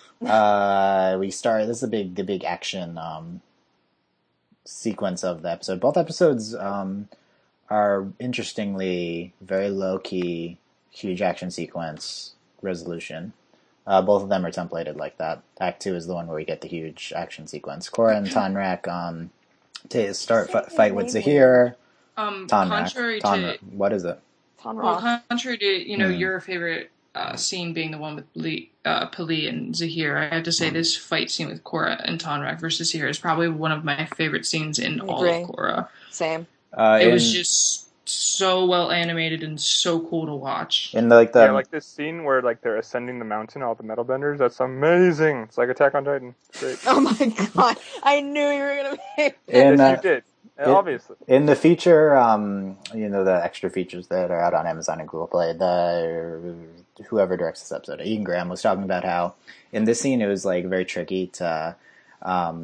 F: uh, we start. This is the big, the big action um, sequence of the episode. Both episodes. Um, are interestingly very low-key, huge action sequence resolution. Uh, both of them are templated like that. Act two is the one where we get the huge action sequence. Korra and Tonrak um, to start
G: Say
F: f-
G: his
F: fight with
G: name
F: Zahir.
J: um,
F: Tonrak.
J: contrary
F: Tonrak.
J: to
F: What is it?
G: Ton
J: well,
G: Rock.
J: contrary to you know
F: Hmm.
J: your favorite uh, scene being the one with Pali, uh, Pali and Zahir, I have to say this fight scene with Korra and Tonrak versus Zahir is probably one of my favorite scenes in
A: I
J: all
A: agree.
J: of Korra.
G: Same.
F: Uh,
J: It
F: in,
J: was just so well animated and so cool to watch.
F: in the, like the
I: yeah, like this scene where like they're ascending the mountain, all the metal benders. That's amazing. It's like Attack on Titan. It's great.
A: Oh my god. I knew you were gonna make
F: in
I: yes,
F: uh,
I: you did.
F: it-
I: Obviously.
F: in the feature, um, you know the extra features that are out on Amazon and Google Play. The whoever directs this episode, Ian Graham, was talking about how in this scene it was like very tricky to um,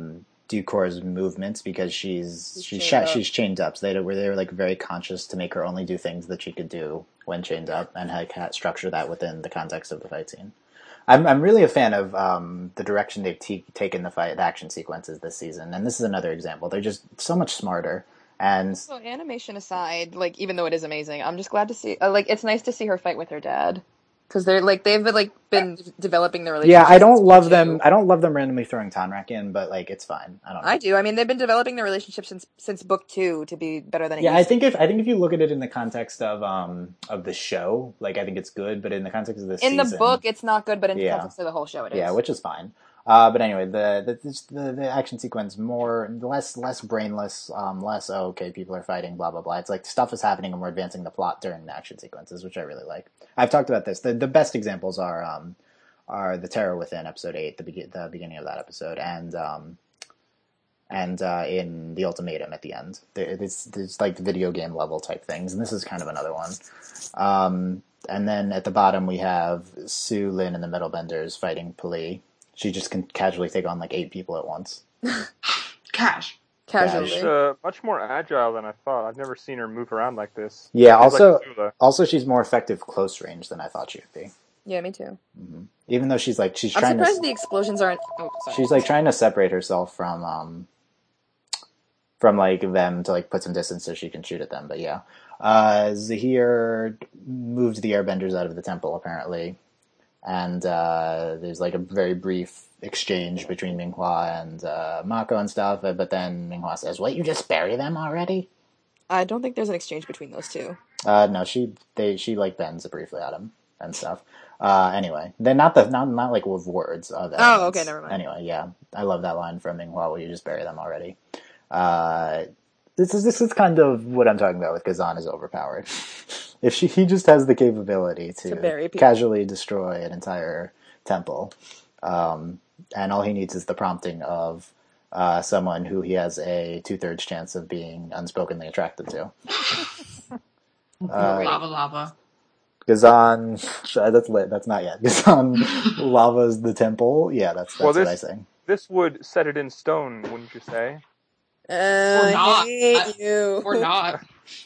F: Ducor's movements because she's
G: She's
F: she's
G: chained
F: cha-
G: up.
F: she's chained up. So they were they were like very conscious to make her only do things that she could do when chained up, and like ha- structure that within the context of the fight scene. I'm I'm really a fan of um, the direction they've t- taken the fight the action sequences this season, and this is another example. They're just so much smarter. And
G: So animation aside, like even though it is amazing, I'm just glad to see. Uh, like it's nice to see her fight with her dad because they're like they've like been developing their relationship.
F: yeah, I don't
G: since
F: love
G: book
F: them.
G: two.
F: I don't love them randomly throwing Tonrak in, but like it's fine. I don't know.
G: I do. I mean, they've been developing their relationship since since book two to be better than it
F: Yeah,
G: used
F: I think if I think if you look at it in the context of um of the show, like I think it's good, but in the context of this
G: to. In
F: season,
G: the book, it's not good, but in the
F: Yeah.
G: context of the whole show, it is.
F: yeah, which is fine. Uh, but anyway, the the, this- the the action sequence more less less brainless, um, less oh, okay, people are fighting, blah blah blah. It's like stuff is happening and we're advancing the plot during the action sequences, which I really like. I've talked about this. The the best examples are um are the Terror Within episode eight, the be- the beginning of that episode, and um and uh, in the Ultimatum at the end. There, it's, there's like video game level type things, and this is kind of another one. Um, and then at the bottom we have Sue Lin and the Metalbenders fighting Pali. She just can casually take on like eight people at once.
J: Cash.
G: Casually.
I: She's uh, much more agile than I thought. I've never seen her move around like this.
F: Yeah,
I: She's
F: also
I: like Azula.
F: also she's more effective close range than I thought she would be.
G: Yeah, me too.
F: Even though she's like she's
G: I'm
F: trying
G: surprised
F: to
G: the explosions aren't. Oh, sorry.
F: she's like trying to separate herself from um from like them to like put some distance so she can shoot at them. But yeah, uh, Zahir moved the airbenders out of the temple apparently, and uh, there's like a very brief exchange between Minghua and uh, Mako and stuff. But then Minghua says, "Wait, you just bury them already?"
G: I don't think there's an exchange between those two.
F: Uh, no, she they she like bends briefly at him and stuff. Uh, anyway, then not the not not like with words. Of
G: Oh,
F: elements.
G: okay, never mind.
F: Anyway, yeah, I love that line from Minghua. Will you just bury them already? Uh, this is this is kind of what I'm talking about with Kazan is overpowered. If she he just has the capability to,
G: To bury people.
F: casually destroy an entire temple, um, and all he needs is the prompting of uh, someone who he has a two thirds chance of being unspokenly attracted to. Uh,
J: Lava lava.
F: Gazan, that's lit. That's not yet. Gazan lava's the temple. Yeah, that's that's
I: Well,
F: what I
I: this-
F: say.
I: This would set it in stone, wouldn't you say?
G: Uh,
J: not.
G: I hate
J: I-
G: you.
J: Or not.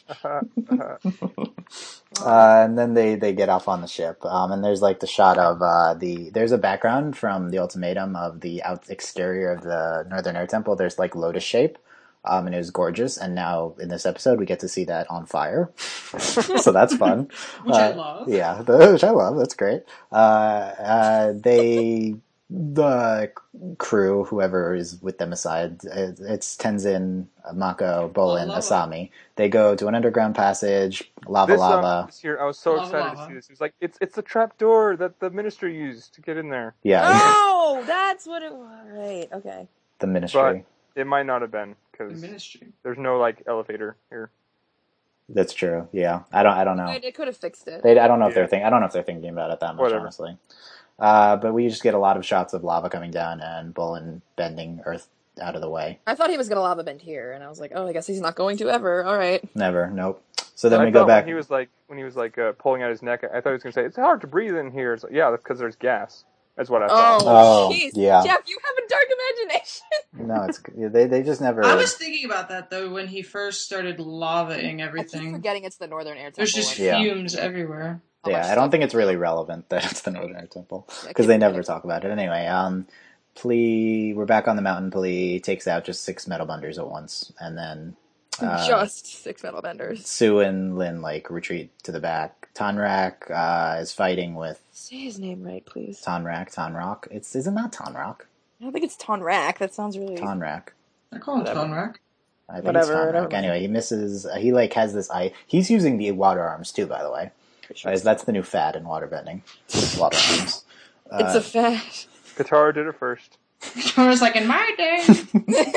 F: Uh, and then they, they get off on the ship. Um, and there's like the shot of uh, the there's a background from the Ultimatum of the out exterior of the Northern Air Temple. There's like lotus shape. Um, and it was gorgeous. And now in this episode, we get to see that on fire. So that's fun.
J: Which I
F: Uh,
J: love.
F: Yeah, the, which I love. That's great. Uh, uh, they, the crew, whoever is with them aside, it- it's Tenzin, Mako, Bolin,
J: Lava.
F: Asami. They go to an underground passage, lava
I: This, um,
F: lava.
I: this year, I was so
J: Lava
I: excited
J: lava.
I: to see this. It was like, it's it's the trap door that the ministry used to get in there.
F: Yeah,
G: Oh, that's what it was. Right. Okay.
F: the ministry.
I: It might not have been,
J: The
I: because
J: ministry.
I: there's no, like, elevator here.
F: That's true. Yeah, I don't. I don't know.
G: It, it could have fixed it.
F: They, I don't know if
I: Yeah.
F: they're think. I don't know if they're thinking about it that much,
I: Whatever.
F: honestly. Uh, but we just get a lot of shots of lava coming down and Bolin bending Earth out of the way.
G: I thought he was gonna lava bend here, and I was like, oh, I guess he's not going to ever. All right.
F: Never. Nope. So then
I: I
F: we go
I: thought
F: back.
I: when he was like when he was like uh, pulling out his neck. I thought he was gonna say it's hard to breathe in here. It's like, yeah, that's because there's gas. That's what I thought.
G: Oh,
F: Oh,
G: jeez.
F: yeah.
G: Jeff, you have a dark imagination.
F: No, it's they. They just never.
J: I was thinking about that though when he first started lavaing
G: I keep
J: everything.
G: forgetting it's the Northern Air Temple.
J: There's just
F: Yeah.
J: fumes everywhere.
G: How much
F: Yeah, I
G: stuff-
F: don't think it's really relevant that it's the Northern Air Temple
G: Yeah, I
F: because
G: keep
F: they never
G: forgetting.
F: talk about it. Anyway, um, Pli, we're back on the mountain. Pli takes out just six metal benders at once, and then uh,
G: Just six metal benders.
F: Sue and Lin like retreat to the back. Tonrak uh, is fighting with
G: Say his name right, please.
F: Tonrak. Tonrock. It's is it not Tonrock?
G: I don't think it's Tonrak. That sounds really.
F: Tonrak.
J: I call him
G: Whatever.
J: Tonrak.
F: I think
G: Whatever,
F: it's Tonrak.
G: whatever.
F: Anyway, he misses. Uh, he like has this eye. He's using the water arms too, by the way.
G: Pretty sure
F: Guys,
G: it's,
F: that's the new fad in water bending. Water arms. Uh,
G: it's a fact.
I: Katara did it first.
J: I was like, in my day.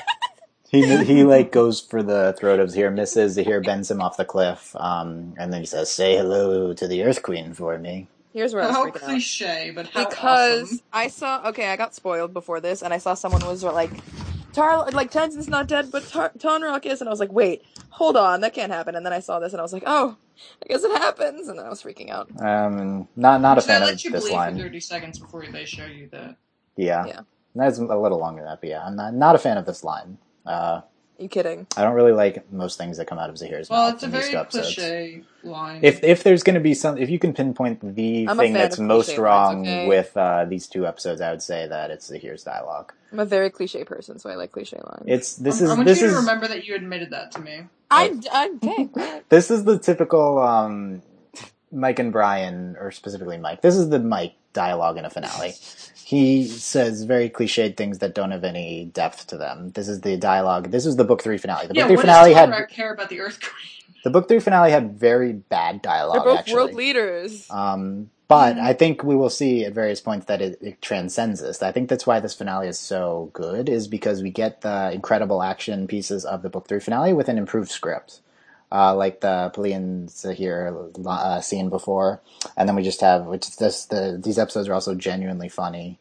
F: He he like goes for the throat of Zahir, misses. Zahir bends him off the cliff, um, and then he says, "Say hello to the Earth Queen for me."
G: Here's where I was
J: How
G: freaking out.
J: cliche, but how
G: Because
J: awesome.
G: I saw, okay, I got spoiled before this, and I saw someone was like, Tar, like Tenzin's not dead, but Tar- Tonrock is, and I was like, wait, hold on, that can't happen. And then I saw this, and I was like, oh, I guess it happens, and then I was freaking out.
F: Um, not not a
J: So they
F: fan of
J: let you
F: this
J: believe
F: line.
J: for thirty seconds before they show you that.
F: Yeah.
G: Yeah.
F: That's a little longer than that, but yeah, I'm not not a fan of this line. Uh,
G: you kidding?
F: I don't really like most things that come out of Zahir's
J: Well,
F: mouth
J: it's a
F: in these
J: very
F: two episodes.
J: cliche line.
F: If if there's going to be some, if you can pinpoint the
G: I'm a
F: thing
G: fan
F: that's
G: of
F: most
G: cliche
F: wrong
G: lines, okay?
F: with uh, these two episodes, I would say that it's Zahir's dialogue.
G: I'm a very cliche person, so I like cliche lines.
F: It's this
J: I,
F: is
J: I want
F: this
J: you
F: is
J: to remember that you admitted that to me.
G: I, I okay.
F: this is the typical um, Mike and Brian, or specifically Mike. This is the Mike dialogue in a finale. He says very cliched things that don't have any depth to them. This is the dialogue. This is the book three finale. The
J: yeah,
F: book three
J: what
F: finale
J: does
F: had
J: Conrad care about the Earth Queen?
F: the book three finale had very bad dialogue.
G: They're both
F: actually.
G: world leaders.
F: Um, but I think we will see at various points that it, it transcends this. I think that's why this finale is so good, is because we get the incredible action pieces of the book three finale with an improved script. Uh, like the Pali and Zahir uh, scene before, and then we just have, which this the these episodes are also genuinely funny,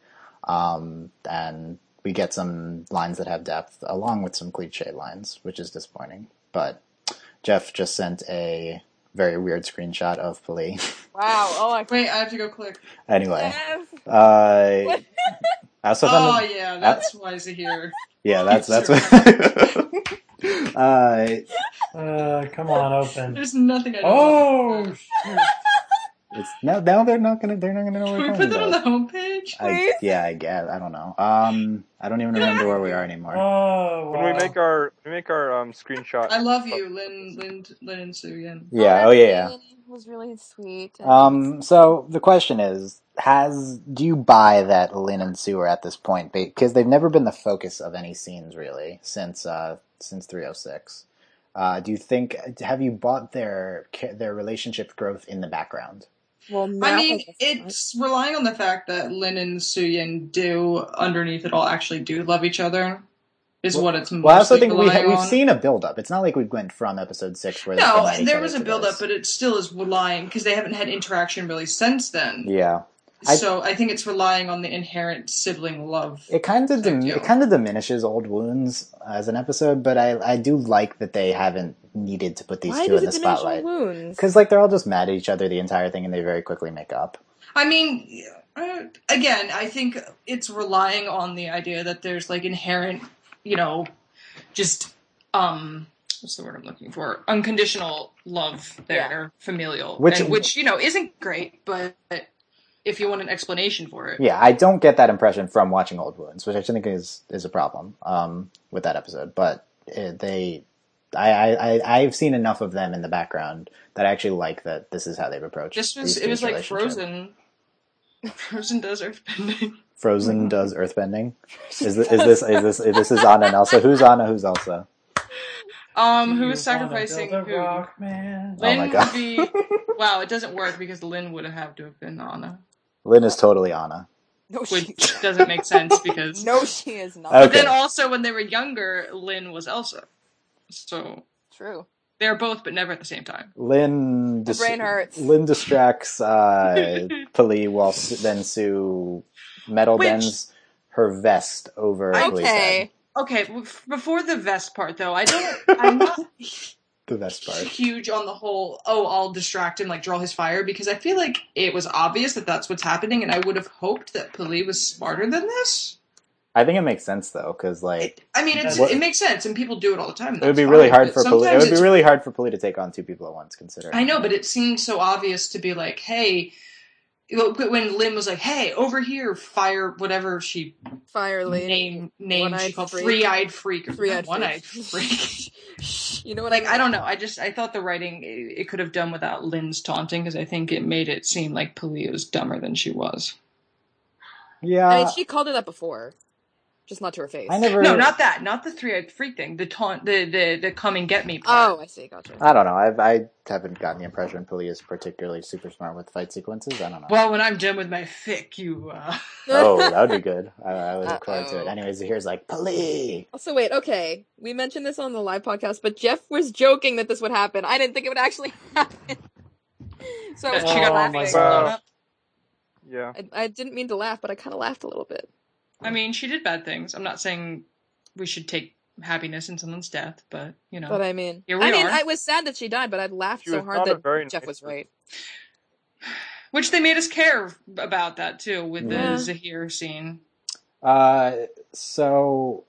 F: um, and we get some lines that have depth along with some cliche lines, which is disappointing. But Jeff just sent a very weird screenshot of Pali.
G: Wow! Oh, I
J: Wait, I have to go click.
F: Anyway,
G: Yes.
F: uh, I also
J: Oh
F: found
J: yeah, that's why Zahir.
F: yeah, that's that's
J: Sure.
F: what. uh,
H: Uh, come on, open.
J: There's nothing I don't
H: Oh,
J: know.
H: shoot.
F: it's now now they're not gonna they're not gonna know what
J: Can
F: we're
J: we
F: talking
J: put that on
F: about.
J: the homepage?
F: I, yeah, I guess. I don't know. Um, I don't even remember where we are anymore.
H: Oh,
I: When
H: wow.
I: we make our when we make our um, screenshot.
J: I love you, Lin, Lin, Lin and Suyin.
F: Yeah. Oh, yeah, yeah.
G: was really sweet.
F: Um, so the question is, has do you buy that Lin and Sue are at this point? Because they've never been the focus of any scenes really since uh, since three oh six. Uh, do you think? Have you bought their their relationship growth in the background?
G: Well, now
J: I mean,
G: guess
J: it's relying on the fact that Lin and Suyin do, underneath it all, actually do love each other, is
F: well,
J: what it's mostly
F: Well, I also think we
J: relying
F: ha- we've
J: on.
F: seen a build up. It's not like we went from episode six where
J: No,
F: they
J: there was a build up, but it still is relying, because they haven't had interaction really since then.
F: yeah. I-
J: So I think it's relying on the inherent sibling love.
F: It kind of dim-
J: Thank you.
F: it kind of diminishes Old Wounds as an episode, but I I do like that they haven't needed to put these
G: Why
F: two
G: does
F: in
G: it
F: the
G: diminish
F: spotlight.
G: Old Wounds?
F: Because like they're all just mad at each other the entire thing, and they very quickly make up.
J: I mean, uh, again, I think it's relying on the idea that there's like inherent, you know, just um, what's the word I'm looking for? Unconditional love there, familial,
F: Which-
J: and, which you know isn't great, but if you want an explanation for it,
F: Yeah, I don't get that impression from watching Old Wounds, which I think is is a problem um, with that episode. But uh, they, I, I, I, I've seen enough of them in the background that I actually like that this is how they've approached.
J: this was
F: these
J: it was
F: two's
J: like
F: relationship.
J: Frozen. Frozen does earthbending.
F: Frozen does earthbending. Is this, is this is this this is Anna and Elsa? Who's Anna? Who's Elsa?
J: Um,
H: You
J: who is
H: wanna
J: sacrificing
H: build a
J: who?
H: rock, man?
F: Oh my
J: Lynn
F: God.
J: would be. Wow, it doesn't work because Lynn would have to have been Anna,
F: Lynn is totally Anna.
G: No, she.
J: which doesn't make sense because.
G: No, she is not.
F: Okay.
J: But then also, when they were younger, Lynn was Elsa. So
G: True.
J: they're both, but never at the same time.
F: Lynn, dis-
G: brain hurts.
F: Lynn distracts uh, Pali while Su- then Sue metal
J: Which-
F: bends her vest over Pali's head.
G: Okay.
J: Okay, w- f- before the vest part, though, I don't. I'm not
F: The vest part.
J: huge on the whole. Oh, I'll distract him, like draw his fire, because I feel like it was obvious that that's what's happening, and I would have hoped that Pali was smarter than this.
F: I think it makes sense though, because like
J: I mean, it's,
F: What-
J: it makes sense, and people do it all the time.
F: it would
J: that's
F: be really
J: fine,
F: hard
J: but
F: for Pali. It
J: sometimes
F: would be
J: it's-
F: really hard for Pali to take on two people at once. Considering
J: I know, but it seemed so obvious to be like, hey, when Lynn was like, hey, over here, fire, whatever she
G: Fire lady.
J: name name
G: One-eyed
J: she called
G: freak.
J: three-eyed freak or
G: Three-eyed
J: one-eyed
G: freak.
J: freak.
G: Shh, you know what?
J: Like, I don't know. I just I thought the writing it, it could have done without Lynn's taunting because I think it made it seem like Pali was dumber than she was.
F: yeah,
G: I mean, she called her that before, just not to her face.
F: I never.
J: No, not that. Not the three-eyed freak thing. The taunt, the the the come and get me part.
G: Oh, I see. Gotcha.
F: I don't know. I've, I haven't gotten the impression Pali is particularly super smart with fight sequences. I don't know.
J: Well, when I'm done with my fic, you. Uh...
F: oh, that would be good. I, I would look forward to it.
G: Uh-oh.
F: Anyways, here's like Pali.
G: Also, wait. Okay, we mentioned this on the live podcast, but Jeff was joking that this would happen. I didn't think it would actually happen. So I was
J: That
G: kind
J: she
G: of
J: got
H: Oh
G: laughing.
H: my
J: laughing.
H: God.
I: Yeah.
G: I, I didn't mean to laugh, but I kind of laughed a little bit.
J: I mean, she did bad things. I'm not saying we should take happiness in someone's death, but you know.
G: But I mean,
J: Here we
G: I mean,
J: are.
G: I was sad that she died, but I laughed
I: She
G: so
I: was
G: hard
I: not a
G: that
I: very
G: Jeff
I: nice
G: was
I: person.
G: right.
J: Which they made us care about that too with the
G: Yeah.
J: Zahir scene.
F: Uh, so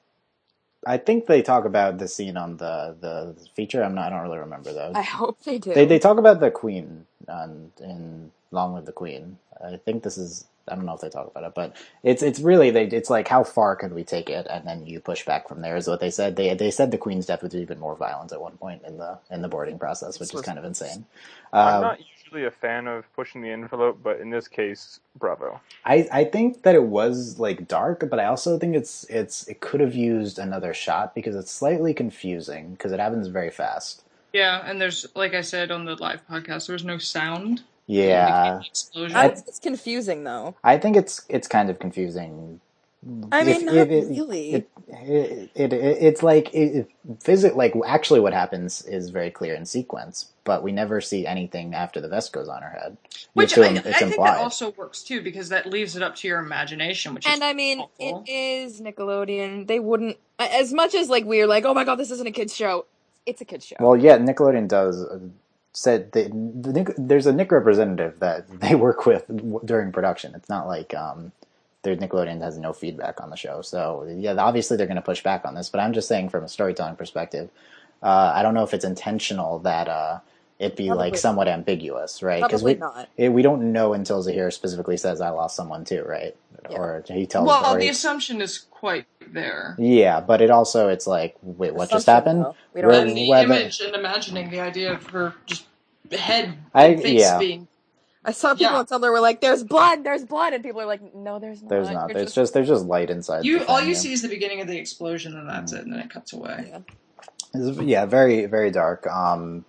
F: I think they talk about the scene on the, the feature. I'm not. I don't really remember though.
G: I hope they do.
F: They they talk about the Queen on, in Long Live the Queen. I think this is. I don't know if they talk about it, but it's it's really they. It's like how far could we take it, and then you push back from there. Is what they said. They they said the Queen's death was even more violent at one point in the in the boarding process, which is kind of insane.
I: I'm
F: Um,
I: not usually a fan of pushing the envelope, but in this case, bravo.
F: I, I think that it was like dark, but I also think it's it's it could have used another shot because it's slightly confusing because it happens very fast.
J: Yeah, and there's, like I said on the live podcast, there was no sound.
F: Yeah,
J: Explosion.
G: That's it's confusing though.
F: I think it's it's kind of confusing.
G: I mean,
F: If-
G: not
F: if it-
G: really.
F: It, it, it, it it's like it, it, visit like actually what happens is very clear in sequence, but we never see anything after the vest goes on her head. You
J: Which
F: assume
J: I, I
F: it's
J: think
F: implied.
J: that also works too, because that leaves it up to your imagination, which is
G: And I mean,
J: helpful.
G: it is Nickelodeon. They wouldn't, as much as like we're like, oh my god, this isn't a kids show. It's a kids show.
F: Well, yeah, Nickelodeon does. Uh, said they, the Nick, there's a Nick representative that they work with w- during production. It's not like um, their Nickelodeon has no feedback on the show. So yeah, obviously they're going to push back on this. But I'm just saying from a storytelling perspective, uh, I don't know if it's intentional that uh, it be
G: Probably
F: like somewhat ambiguous, right?
G: Probably
F: we
G: not.
F: it, we don't know until Zahir specifically says I lost someone too, right?
G: Yeah.
F: Or he tells.
J: Well,
F: or
J: the
F: he-
J: assumption is quite there.
F: yeah, but it also it's like wait, what just
G: Assumption,
F: happened?
G: though. We don't
F: Where-
G: have
J: And the
F: whether-
J: image and imagining the idea of her just head
F: I-
J: and face
F: yeah.
J: being
G: I saw people
J: Yeah.
G: on Tumblr were like, "There's blood, there's blood," and people are like, "No, there's not."
F: There's not.
G: You're
F: It's just there's just light inside.
J: you.
F: the
J: All
F: thing,
J: you
F: yeah.
J: see is the beginning of the explosion, and that's it, and then it cuts away.
G: Yeah.
F: It's, yeah, very very dark. Um,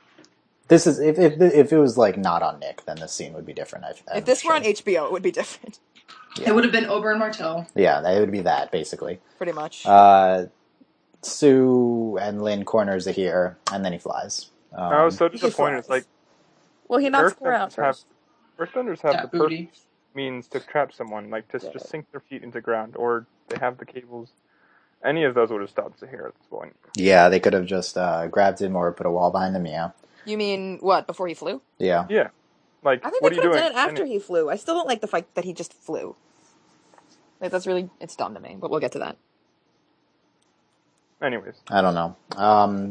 F: this is if if if it was like not on Nick, then this scene would be different. I, I'm
G: If this were
F: sure.
G: on H B O, it would be different,
J: It would have been Oberyn Martell.
F: yeah, that would be that basically.
G: pretty much.
F: Uh, Sue and Lynn corners it here, and then he flies. Um,
I: I was so
G: he
I: disappointed. It's
G: flies.
I: like
G: well, he knocks her out
I: Earthbenders have
G: first.
I: Earthbenders have
J: Yeah,
I: the
J: booty.
I: perfect means to trap someone, like just
G: Yeah.
I: just sink their feet into ground, or they have the cables. Any of those would have stopped Zahir at this point.
F: yeah, they could have just uh, grabbed him or put a wall behind him. Yeah,
G: You mean what? Before he flew?
F: yeah.
I: Yeah, like
G: I think
I: what
G: they
I: are you
G: could have
I: doing?
G: done it after
I: And-
G: he flew. I still don't like the fact that he just flew. Like that's really it's dumb to me, but we'll get to that.
I: Anyways,
F: I don't know. Um,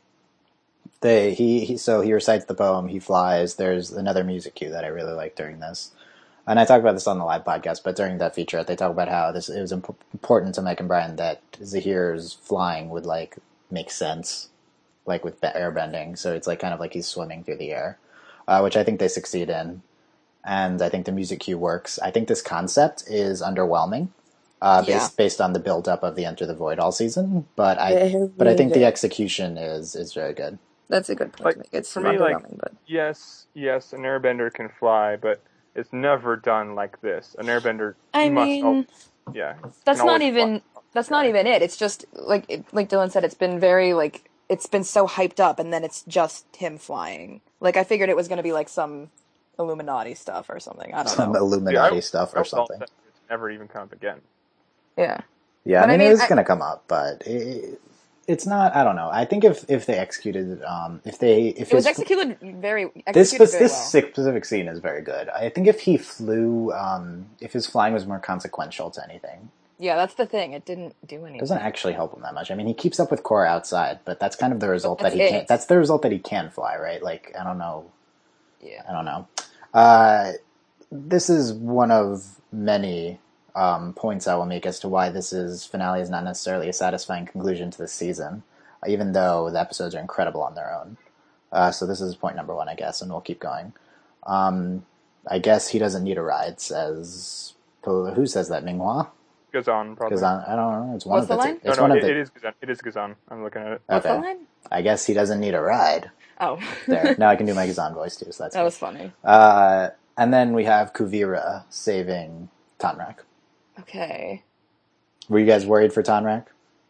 F: they he, he so he recites the poem. He flies. There's another music cue that I really like during this, and I talked about this on the live podcast. But during that featurette, they talk about how this it was imp- important to Mike and Brian that Zahir's flying would like make sense, like with be- airbending. So it's like kind of like he's swimming through the air, uh, which I think they succeed in, and I think the music cue works. I think this concept is underwhelming. Uh, based
G: Yeah.
F: based on the build up of the Enter the Void all season, but I
G: Very
F: but I think the
G: good.
F: execution is is very good.
G: That's a good point
I: Like,
G: to make. It's
I: for me, like-
G: underwhelming, but
I: yes, yes, an airbender can fly, but it's never done like this. An airbender
G: I
I: must,
G: mean,
I: al- yeah,
G: that's
I: can
G: not
I: always
G: even
I: fly.
G: that's not even it. It's just like it, like Dylan said, it's been very like it's been so hyped up, and then it's just him flying. Like I figured it was going to be like some Illuminati stuff or something. I don't
F: Some
G: know.
F: Illuminati
I: Yeah, I-
F: stuff
I: I
F: or
I: was all
F: something.
I: set for it to never even come up again.
G: Yeah.
F: Yeah,
G: But
F: I
G: I
F: mean,
G: mean,
F: it is
G: I-
F: going to come up, but it, it's not. I don't know. I think if if they executed, um, if they if
G: It was
F: his-
G: executed very executed
F: this
G: very
F: this
G: well.
F: specific scene is very good. I think if he flew, um, if his flying was more consequential to anything,
G: Yeah, that's the thing. It didn't do
F: it
G: anything.
F: doesn't actually help him that much. I mean, he keeps up with Cora outside, but that's kind of the result that
G: that's
F: he
G: it.
F: can't. That's the result that he can fly, right? Like I don't know.
G: Yeah.
F: I don't know. Uh, this is one of many um, points I will make as to why this is finale is not necessarily a satisfying conclusion to this season, even though the episodes are incredible on their own. Uh, so this is point number one, I guess, and we'll keep going. Um, I guess he doesn't need a ride, says who says that? Minghua?
I: Gazan, probably.
F: Gazan? I don't know. It's one
G: What's
F: of the.
G: the line?
F: It's
I: no,
F: one
I: no,
F: of
I: it,
F: the.
I: it is Gazan. It is Gazan. I'm looking at it.
G: What's
F: okay.
G: the line?
F: I guess he doesn't need a ride.
G: Oh.
F: There. Now I can do my Gazan voice too. So that's
G: That
F: good.
G: was funny.
F: Uh, and then we have Kuvira saving Tonrak.
G: Okay.
F: Were you guys worried for Tonrak?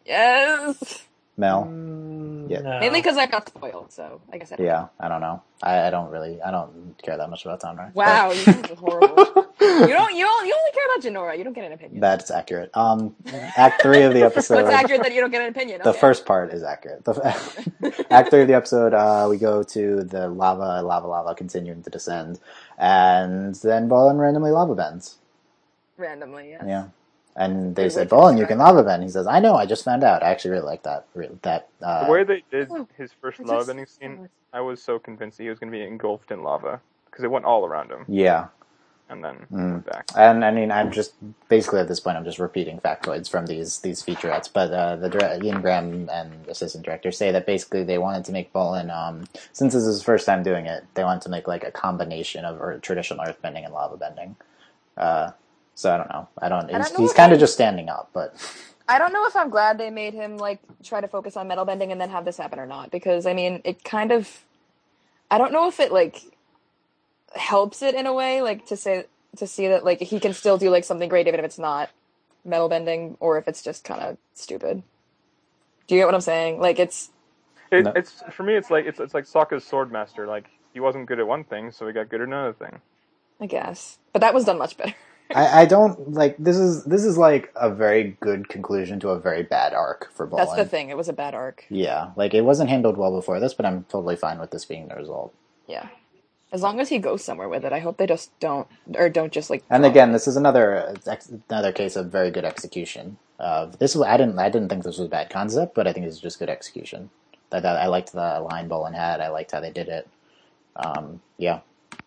G: Yes.
F: Mel?
H: Mm,
F: Yeah.
H: no.
G: Mainly because I got spoiled, so I guess I don't
F: Yeah, I don't know. I, I don't really, I don't care that much about Tonrak.
G: Wow, you guys are horrible. you don't. You don't. You only care about Janora. You don't get an opinion.
F: But that's accurate. Um, act three of the episode.
G: What's accurate that you don't get an opinion?
F: The
G: Okay.
F: first part is accurate. The, act three of the episode, uh, we go to the lava, lava, lava continuing to descend, and then Bolin randomly lava bends.
G: Randomly, yes.
F: Yeah. And they
G: Good
F: said,
G: way to
F: Bolin, you
G: describe
F: can lava bend. He says, I know, I just found out. I actually really like that. re- that uh,
I: The way they did
G: Oh,
I: his first
G: I
I: lava
G: just-
I: bending scene, I was so convinced that he was going to be engulfed in lava because it went all around him
F: Yeah.
I: and then
F: Mm.
I: went back.
F: And I mean, I'm just basically at this point, I'm just repeating factoids from these these featurettes. But uh, the dire- Ian Graham and assistant director say that basically they wanted to make Bolin, um, since this is his first time doing it, they wanted to make like a combination of or, traditional earthbending and lava bending. Uh, so I don't know. I don't.
G: I
F: He's,
G: don't know
F: he's
G: if
F: kind
G: I-
F: of just standing up, but
G: I don't know if I'm glad they made him like try to focus on metal bending and then have this happen or not, because I mean it kind of I don't know if it like helps it in a way, like to say to see that like he can still do like something great even if it's not metal bending or if it's just kind of stupid. Do you get what I'm saying? Like it's
I: It,
F: No.
I: It's for me. It's like it's it's like Sokka's swordmaster. Like he wasn't good at one thing, so he got good at another thing.
G: I guess, but that was done much better.
F: I, I don't like this is this is like a very good conclusion to a very bad arc for Bolin.
G: That's the thing. It was a bad arc.
F: Yeah, like it wasn't handled well before this, but I'm totally fine with this being the result.
G: Yeah. As long as he goes somewhere with it, I hope they just don't or don't just like.
F: And
G: drop
F: again,
G: it.
F: this is another uh, ex- another case of very good execution. Uh, this was, I didn't I didn't think this was a bad concept, but I think it's just good execution. I, I liked the line Bolin had. I liked how they did it. Um, yeah.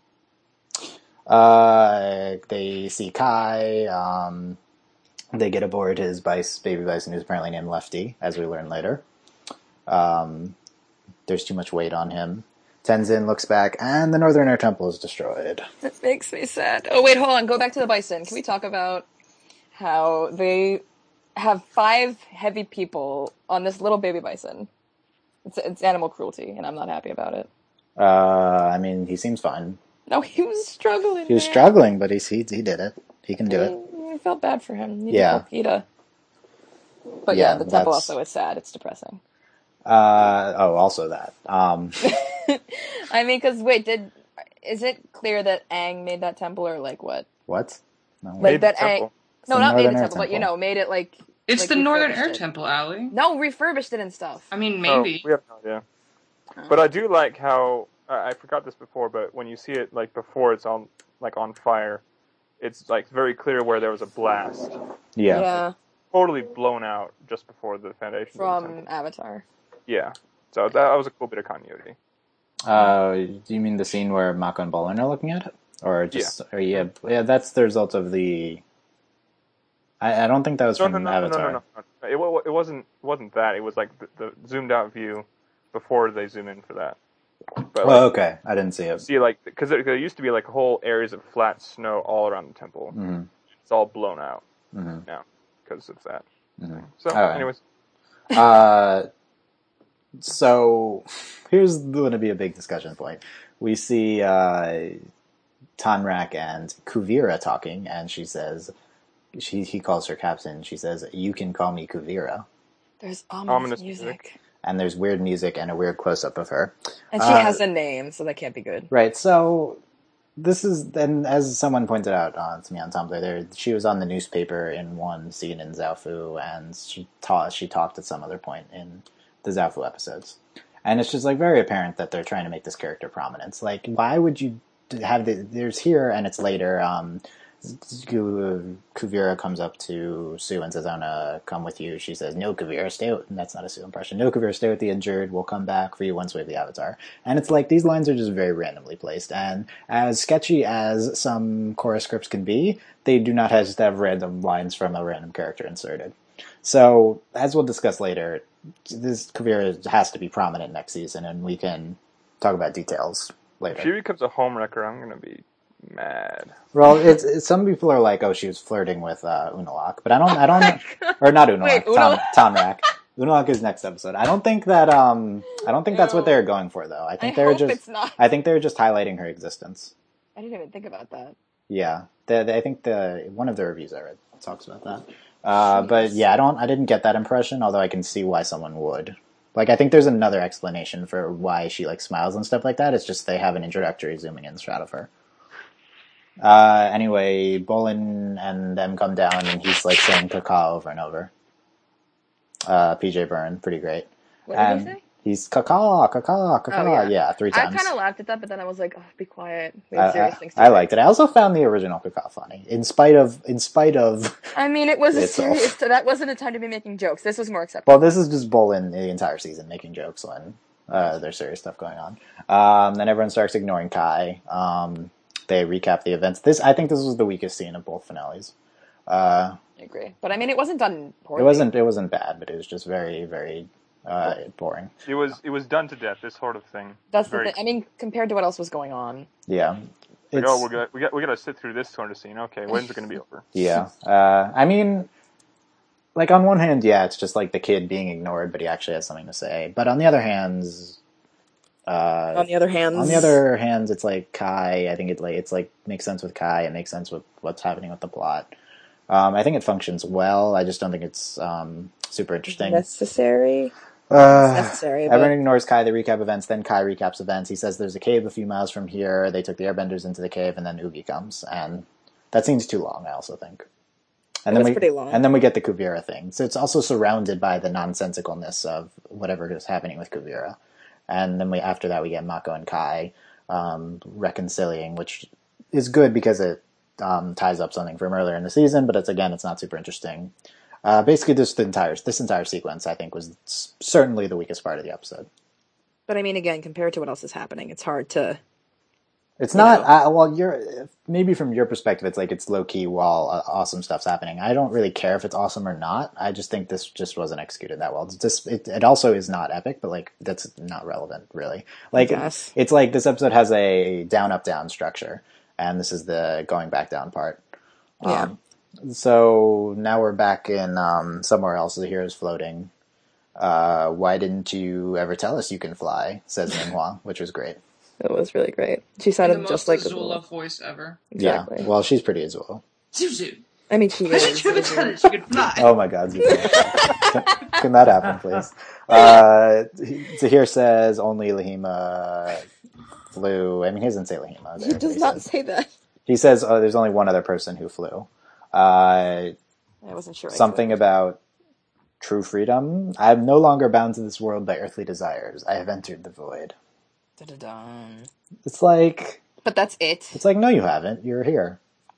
F: Uh, they see Kai. Um, they get aboard his bice, baby bison, who's apparently named Lefty, as we learn later. Um, there's too much weight on him. Tenzin looks back, and the Northern Air Temple is destroyed.
G: That makes me sad. Oh wait, hold on. Go back to the bison. Can we talk about how they have five heavy people on this little baby bison? It's, it's animal cruelty, and I'm not happy about it.
F: Uh, I mean, he seems fine.
G: No, he was struggling.
F: He was
G: man.
F: struggling, but he's, he he did it. He can do it.
G: I, I felt bad for him. He
F: Yeah.
G: did PETA. But
F: Yeah,
G: yeah, the temple
F: that's-
G: also is sad. It's depressing.
F: Uh, oh, also that. Um,
G: I mean, because wait, did is it clear that Aang made that temple or like what?
F: what? No.
G: Like
I: Made the
G: that Aang?
I: temple.
G: No,
F: the
G: not made the
F: Northern Air
G: temple, but you
F: Temple.
G: know, made it like.
J: It's
G: like,
J: the Northern
G: refurbished
J: Air
G: it.
J: Temple, Allie.
G: No, refurbished it and stuff.
J: I mean,
I: Oh,
J: maybe.
I: we have no idea. But I do like how I I forgot this before, but when you see it like before it's on like on fire, it's like very clear where there was a blast,
F: Yeah.
G: Yeah,
I: totally blown out just before the foundation. of the
G: from
I: temple.
G: Avatar.
I: Yeah, so that was a cool bit of continuity.
F: Uh, do you mean the scene where Mako and Bolin are looking at it? Or just, or yeah, yeah, that's the result of the... I, I don't think that was
I: No,
F: from
I: no, no, no, no,
F: Avatar.
I: no, no, no. It, wa- it wasn't it wasn't that. It was like the, the zoomed out view before they zoom in for that. But
F: Oh,
I: like,
F: okay. I didn't see it.
I: see, like because there, there used to be like whole areas of flat snow all around the temple.
F: hmm
I: It's all blown out
F: hmm
I: now because of that.
F: hmm
I: So,
F: All right.
I: anyways,
F: Uh, so here's going to be a big discussion point. We see uh, Tanrak and Kuvira talking, and she says, she he calls her captain. She says, "You can call me Kuvira."
G: There's ominous,
I: Ominous
G: music.
I: music.
F: And there's weird music and a weird close up of her.
G: And she
F: Uh,
G: has a name, so that can't be good.
F: Right. So this is, and as someone pointed out uh, to me on Tumblr, there she was on the newspaper in one scene in Zaofu, and she taught she talked at some other point in the Zaofu episodes, and it's just like very apparent that they're trying to make this character prominence. Like, why would you have the, there's here and it's later. Um, Kuvira comes up to Sue and says, "I wanna come with you." She says, "No, Kuvira, stay with," and that's not a Sue impression. "No, Kuvira, stay with the injured. We'll come back for you once we have the Avatar." And it's like, these lines are just very randomly placed. And as sketchy as some chorus scripts can be, they do not have, just have random lines from a random character inserted. So, as we'll discuss later, this Kuvira has to be prominent next season, and we can talk about details later.
I: if she becomes a homewrecker, I'm gonna be mad.
F: Well, it's, it's some people are like, "Oh, she was flirting with uh, Unalaq," but I don't, I don't, or not Unalaq,
G: Wait,
F: Tom,
G: Unalaq?
F: Tomrak. Unalaq is next episode. I don't think that, um, I don't think that's what
G: No.
F: they were going for, though. I think
G: I
F: they were
G: hope
F: just,
G: it's not.
F: I think they were just highlighting her existence.
G: I didn't even think about that.
F: Yeah, the, the, I think the one of the reviews I read talks about that. Uh, but yeah, I don't, I didn't get that impression, although I can see why someone would. Like, I think there's another explanation for why she like smiles and stuff like that. It's just they have an introductory zooming in shot of her. Uh, anyway, Bolin and them come down, and he's like saying "Kaka" over and over. Uh, P J Byrne, pretty great.
G: What did
F: And
G: he say?
F: He's caca, caca, caca.
G: Oh, yeah.
F: yeah. three
G: I
F: times.
G: kind of laughed at that, but then I was like, oh, be quiet. We
F: I,
G: have serious
F: I,
G: things to
F: I
G: do.
F: liked it. I also found the original caca funny, in spite of, in spite of.
G: I mean, it was a
F: itself.
G: serious. That wasn't a time to be making jokes. This was more acceptable.
F: Well, this is just Bolin the entire season making jokes when uh, there's serious stuff going on. Um, then everyone starts ignoring Kai. Um, they recap the events. This, I think, this was the weakest scene of both finales. Uh,
G: I agree, but I mean, it wasn't done poorly.
F: it wasn't. It wasn't bad, but it was just very, very uh, boring.
I: It was it was done to death. This sort of thing.
G: That's the
I: Very-
G: thing. I mean, compared to what else was going on.
F: Yeah.
I: Like,
F: It's-
I: oh, we're gonna, we got we got to sit through this sort of scene. Okay, when's it going to be over?
F: Yeah. Uh, I mean, like, on one hand, yeah, it's just like the kid being ignored, but he actually has something to say. But on the other hand, uh,
G: On the other hand,
F: on the other hand, it's like Kai. I think it like it's like makes sense with Kai. It makes sense with what's happening with the plot. Um, I think it functions well. I just don't think it's um, super interesting.
G: necessary.
F: Uh,
G: It's necessary, but-
F: Everyone ignores Kai. They recap events. Then Kai recaps events. He says there's a cave a few miles from here. They took the airbenders into the cave, and then Oogie comes. And that seems too long, I also think. And
G: It
F: then
G: was
F: we,
G: pretty long.
F: And then we get the Kuvira thing. So it's also surrounded by the nonsensicalness of whatever is happening with Kuvira. And then we after that we get Mako and Kai um, reconciling, which is good because it um, ties up something from earlier in the season. But it's again, it's not super interesting. Uh, basically, this the entire this entire sequence, I think, was s- certainly the weakest part of the episode.
G: But I mean, again, compared to what else is happening, it's hard to.
F: It's
G: You
F: not
G: know.
F: uh, well. You're maybe from your perspective, it's like it's low key while uh, awesome stuff's happening. I don't really care if it's awesome or not. I just think this just wasn't executed that well. It's just it, it also is not epic, but like that's not relevant really. Like
G: guess.
F: it's like this episode has a down up down structure, and this is the going back down part.
G: Yeah.
F: Um, so now we're back in um, somewhere else. The hero's floating. Uh, why didn't you ever tell us you can fly? Says Minghua, which was great.
G: It was really great. She
J: The
G: sounded
J: most
G: just like
J: Azula voice ever.
G: Exactly.
F: Yeah, well, she's pretty Azula.
J: Zuzu.
G: I mean, she
J: Why
G: is.
J: did you ever tell us you could fly?
F: Oh my god, Zuzu. can, can that happen, please? Uh, Zahir says only Lahima flew. I mean, he doesn't say Lahima. There,
G: He
F: but
G: does
F: he
G: not
F: says,
G: say that.
F: He says oh, there's only one other person who flew. Uh,
G: I wasn't sure. I
F: something
G: could.
F: about true freedom. I am no longer bound to this world by earthly desires. I have entered the void.
G: Da-da-dum.
F: It's like
G: But that's it.
F: it's like no, you haven't. You're here.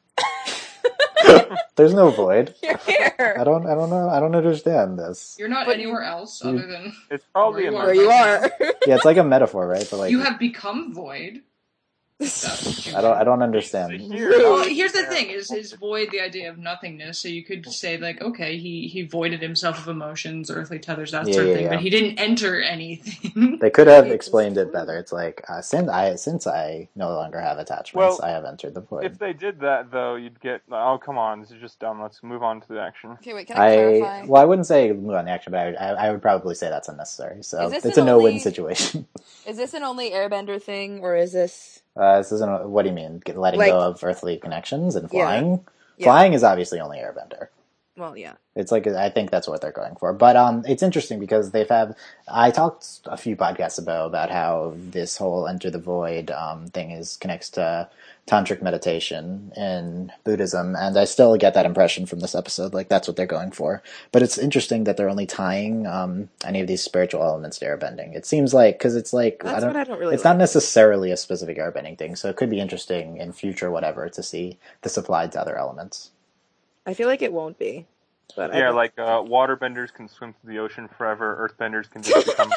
F: There's no void.
G: You're here.
F: I don't. I don't know. I don't understand this.
J: You're not
G: But
J: anywhere else other than
I: It's probably
J: Where
I: a
J: you
G: Where you are.
F: Yeah, it's like a metaphor, right? But like,
J: you have become void. That's what you
F: I don't. I don't
I: The
F: understand.
I: hero-
J: Well, here's the thing: is is void the idea of nothingness? So you could say like, okay, he he voided himself of emotions, earthly tethers, that
F: Yeah,
J: sort of
F: yeah,
J: thing,
F: yeah.
J: but he didn't enter anything.
F: They could have explained it better. It's like uh, since I since I no longer have attachments,
I: Well,
F: I have entered the void.
I: If they did that, though, you'd get, oh, come on, this is just dumb. Let's move on to the action.
G: Okay, wait. Can I,
F: I
G: clarify?
F: well, I wouldn't say move on the action, but I, I, I would probably say that's unnecessary. So
G: Is this
F: it's
G: an
F: a no-win
G: only-
F: situation.
G: Is this an only Airbender thing, or is this?
F: Uh, this isn't. A, what do you mean? Get, letting
G: Like-
F: go of earthly connections and
G: Yeah.
F: flying?
G: Yeah.
F: Flying is obviously only Airbender.
G: Well, yeah.
F: It's like I think that's what they're going for. But um, it's interesting because they've had. I talked a few podcasts ago about how this whole enter the void um, thing is connects to tantric meditation in Buddhism, and I still get that impression from this episode. Like that's what they're going for. But it's interesting that they're only tying um, any of these spiritual elements to airbending. It seems like because it's like
G: That's
F: I don't.
G: what I don't really.
F: It's
G: like.
F: not necessarily a specific airbending thing, so it could be interesting in future, whatever, to see this applied to other elements.
G: I feel like it won't be. But I
I: Yeah,
G: don't-
I: like uh, waterbenders can swim through the ocean forever. Earthbenders can just become,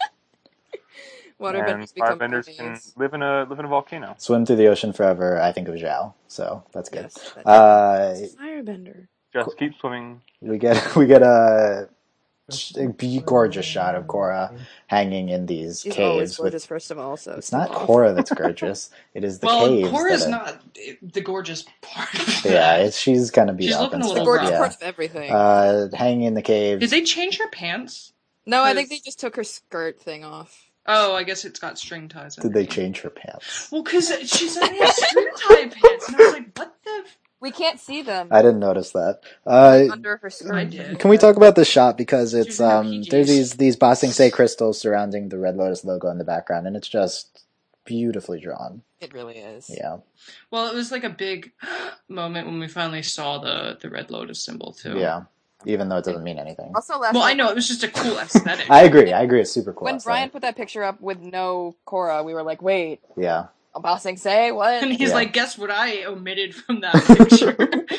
G: waterbenders
I: and
G: become
I: firebenders can
G: mermaids.
I: live in a live in a volcano.
F: Swim through the ocean forever. I think of Zhao, so that's good.
G: Yes, that's
F: Uh,
G: Firebender.
I: Just keep swimming.
F: we get we get a, a be- gorgeous shot of Korra hanging in these
G: She's always
F: caves.
G: gorgeous,
F: With,
G: first of all. So
F: it's not
G: off.
F: Korra that's gorgeous. It is the
J: well,
F: caves.
J: Korra's
F: that are-
J: not the gorgeous part. Of
F: Yeah,
J: that.
F: it's, she's kind of beat
J: She's
F: up
J: looking
F: and
J: a
G: The
F: stuff.
J: little
G: gorgeous
J: rough.
F: Yeah.
G: parts of everything.
F: Uh, hanging in the caves.
J: Did they change her pants?
G: no, I think they
J: Because-
G: just took her skirt thing off.
J: Oh, I guess it's got string ties.
F: Did they
J: underneath.
F: change her pants?
J: Well, because she said they had string tie pants, and I was like, what the? F-?
G: We can't see them
F: I didn't notice that. Uh,
G: under her skirt.
J: I did.
F: Can we talk about this shot because it's
J: She's in her
F: um
J: P Js.
F: there's these these Ba Sing Se crystals surrounding the Red Lotus logo in the background, and it's just beautifully drawn.
G: It really is.
F: Yeah,
J: Well, it was like a big moment when we finally saw the the Red Lotus symbol too.
F: yeah. even though it doesn't mean anything.
G: Also, last
J: Well, I
G: night-
J: know it was just a cool aesthetic.
F: I agree. I agree. It's super cool.
G: when
F: aesthetic.
G: Brian put that picture up with no Korra, we were like, wait,
F: Yeah.
G: Ba Sing Se? What?
J: And he's
F: Yeah.
J: like, guess what I omitted from that picture?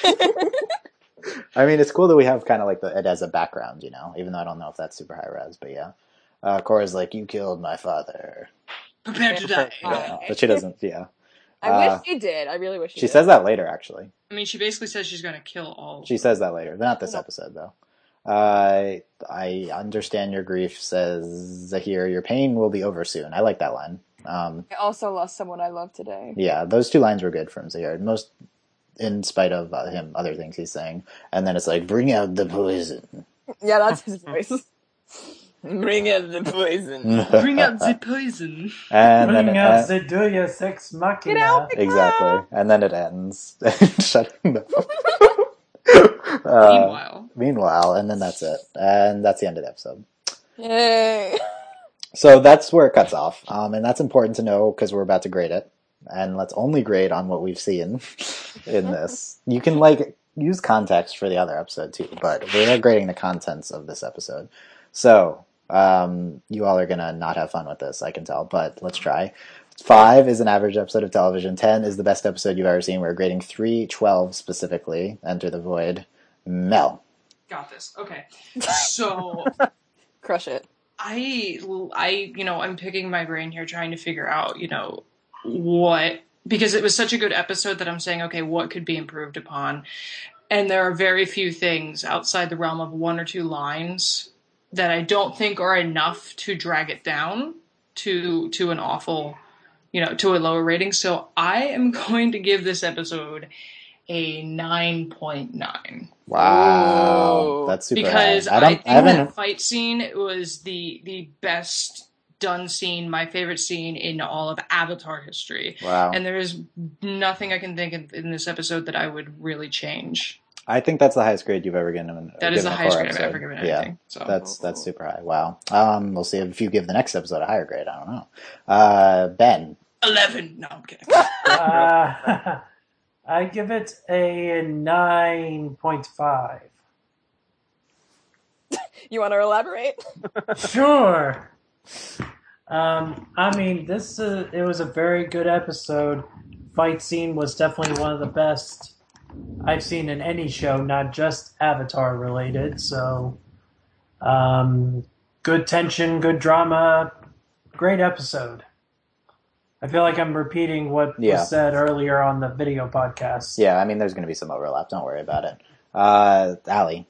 F: I mean, it's cool that we have kind of like the, it as a background, you know, even though I don't know if that's super high res, but yeah. Uh, Korra's like, you killed my father.
J: Prepare to die.
F: Yeah, but she doesn't, yeah.
G: I
F: Uh,
G: wish she did. I really wish she,
F: She
G: did.
F: says that later, actually.
J: I mean, she basically says she's going to kill all.
F: She says that later. Not this episode, though. Uh, I understand your grief, says Zahir. Your pain will be over soon. I like that line. Um,
G: I also lost someone I love today.
F: yeah, those two lines were good from Zahir. Most, in spite of uh, him, other things he's saying. And then it's like, bring out the poison.
G: Yeah, that's his voice. Bring out the poison.
J: Bring out the poison.
F: And then
H: Bring
F: it
H: out
F: en-
H: the Deus Ex Machina.
G: Get out the
F: exactly. And then it ends. Shut up. Uh,
J: Meanwhile.
F: meanwhile, and then that's it. And that's the end of the episode.
G: Yay.
F: So that's where it cuts off. Um, and that's important to know because we're about to grade it. And let's only grade on what we've seen in this. You can, like, use context for the other episode, too. But we're grading the contents of this episode. So, um, you all are going to not have fun with this, I can tell. But let's try. Five is an average episode of television. Ten is the best episode you've ever seen. We're grading three, twelve specifically. Enter the Void. Mel.
J: Got this. Okay. So,
G: Crush it.
J: I, I, you know, I'm picking my brain here trying to figure out, you know, what, because it was such a good episode that I'm saying, okay, what could be improved upon? And there are very few things outside the realm of one or two lines that I don't think are enough to drag it down to to an awful, you know, to a lower rating. So I am going to give this episode a nine point nine.
F: Wow.
G: Ooh.
F: That's super
J: Because
F: high.
J: I,
F: I don't,
J: think
F: I haven't,
J: that fight scene was the the best done scene, my favorite scene in all of Avatar history.
F: wow.
J: And there is nothing I can think of in this episode that I would really change.
F: I think that's the highest grade you've ever given.
J: That is
F: given
J: the
F: a
J: highest
F: Korra
J: grade I've
F: episode.
J: ever given
F: Yeah.
J: anything. So
F: That's that's super high. Wow. Um, we'll see if you give the next episode a higher grade. I don't know. Uh, Ben.
J: eleven. No, I'm kidding.
H: Uh, I give it a nine point five.
G: You want to elaborate?
H: Sure. Um, I mean, this uh, it was a very good episode. Fight scene was definitely one of the best I've seen in any show, not just Avatar related. So, um, good tension, good drama, great episode. I feel like I'm repeating what
F: Yeah.
H: was said earlier on the video podcast.
F: Yeah, I mean, there's going to be some overlap. Don't worry about it. Uh, Allie.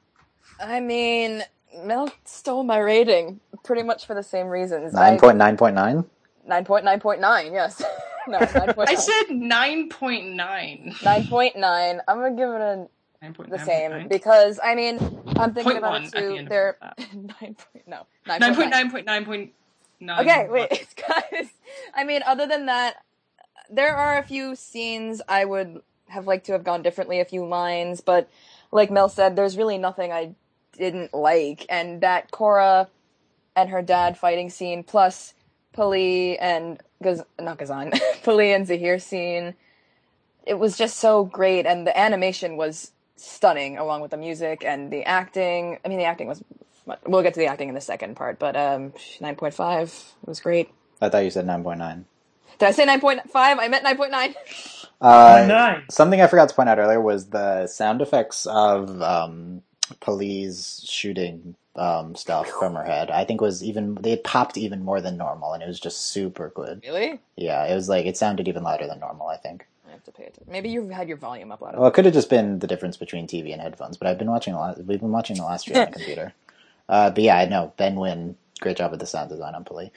G: I mean, Mel stole my rating pretty much for the same reasons.
F: Nine point nine point nine.
G: Nine point nine point nine. Yes. no, nine point nine.
J: I said nine point nine.
G: Nine point nine. I'm gonna give it a
J: nine point
G: the
J: nine
G: same
J: point nine.
G: because I mean I'm thinking
J: Point
G: about
J: one
G: it
J: at the
G: too.
J: end of
G: They're
J: that.
G: nine point no nine
J: nine
G: point
J: point
G: nine.
J: nine point nine point nine.
G: Okay, wait, guys. I mean, other than that, there are a few scenes I would have liked to have gone differently, a few lines, but like Mel said, there's really nothing I didn't like, and that Korra and her dad fighting scene, plus Pali and Gaz- not Gazan, Pali and Zahir scene, it was just so great, and the animation was stunning, along with the music and the acting. I mean, the acting was. We'll get to the acting in the second part, but um, nine point five was great.
F: I thought you said nine point nine.
G: Did I say nine point five? I meant nine point nine.
F: Uh,
H: Nine.
F: something I forgot to point out earlier was the sound effects of um, Police shooting um, stuff from her head. I think was even they popped even more than normal, and it was just super good.
G: Really?
F: Yeah, it was like it sounded even louder than normal. I think.
G: I have to pay attention. Maybe you had your volume up loud.
F: Well, it could have just been the difference between T V and headphones, but I've been watching a lot. We've been watching the last stream on the computer. Uh, but yeah, I know Ben Wynn. Great job with the sound design on Pali.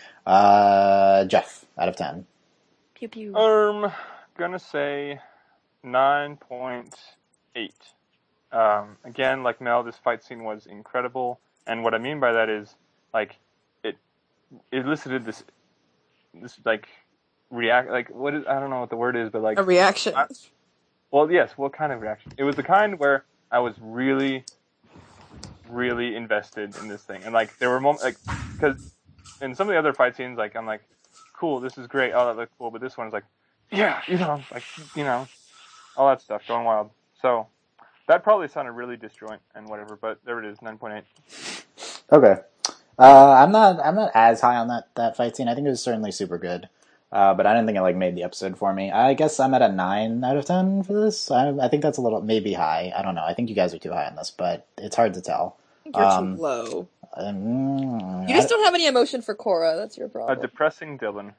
F: Uh, Jeff, out of ten.
G: Pew pew.
I: Um, gonna say nine point eight. Um, again, like Mel, this fight scene was incredible, and what I mean by that is, like, it it elicited this this like react like what is I don't know what the word is, but like
G: A reaction.
I: I, well, yes, what kind of reaction? It was the kind where I was really, really invested in this thing, and like there were moments like because in some of the other fight scenes, like I'm like, cool, this is great, oh that looks cool, but this one's like, yeah, you know, like you know, all that stuff going wild. So That probably sounded really disjoint and whatever, but there it is, nine point eight.
F: Okay. Uh, I'm not I'm not as high on that, that fight scene. I think it was certainly super good. Uh, but I didn't think it like made the episode for me. I guess I'm at a nine out of ten for this. I, I think that's a little maybe high. I don't know. I think you guys are too high on this, but it's hard to tell.
G: I think you're
F: Um,
G: too low.
F: Um,
G: You just don't have any emotion for Korra. That's your
I: A
G: problem.
I: depressing Dylan.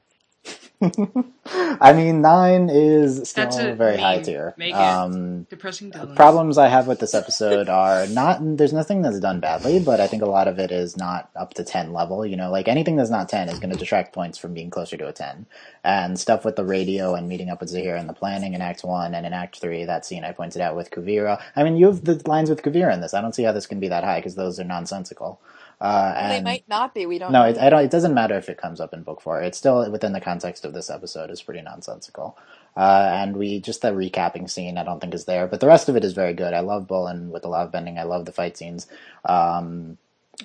F: I mean, nine is still
J: That's a
F: very high
J: meme.
F: tier.
J: Make it
F: Um,
J: depressing Dylan.
F: problems I have with this episode are not, there's nothing that's done badly, but I think a lot of it is not up to ten level. You know, like anything that's not ten is going to detract points from being closer to a ten. And stuff with the radio and meeting up with Zahir and the planning in Act one and in Act three, that scene I pointed out with Kuvira. I mean, you have the lines with Kuvira in this. I don't see how this can be that high because those are nonsensical. Uh,
G: Well, they
F: and
G: might not be. We don't
F: no,
G: know.
F: it, I don't, it doesn't matter if it comes up in book four. It's still within the context of this episode is pretty nonsensical. Uh, and we just the recapping scene I don't think is there, but the rest of it is very good. I love Bolin with the lava bending. I love the fight scenes. Um,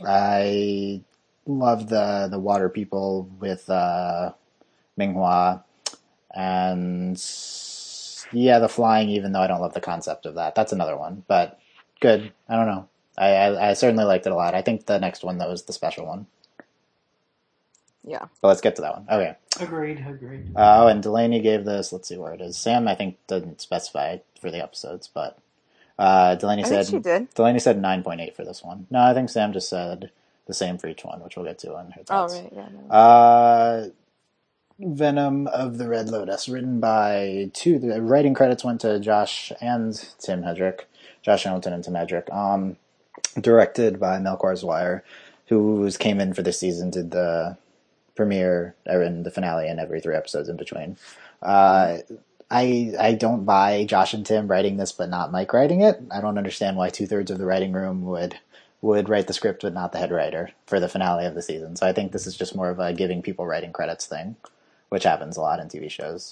F: I love the the water people with uh, Minghua, and yeah, the flying. Even though I don't love the concept of that, that's another one. But good. I don't know. I, I, I certainly liked it a lot. I think the next one, though, is the special one.
G: Yeah.
F: But let's get to that one. Okay.
H: Agreed, agreed.
F: Uh, oh, and Delaney gave this, let's see where it is. Sam, I think, didn't specify for the episodes, but uh, Delaney
G: I
F: said
G: think she did.
F: Delaney said nine point eight for this one. No, I think Sam just said the same for each one, which we'll get to in her
G: Oh,
F: thoughts.
G: right. Yeah, no.
F: Uh, Venom of the Red Lotus, written by two, the writing credits went to Josh and Tim Hedrick, Josh Hamilton and Tim Hedrick. Um, directed by Melchior Zwire, who came in for this season, did the premiere and the finale and every three episodes in between. Uh, I I don't buy Josh and Tim writing this, but not Mike writing it. I don't understand why two thirds of the writing room would would write the script, but not the head writer for the finale of the season. So I think this is just more of a giving people writing credits thing, which happens a lot in T V shows.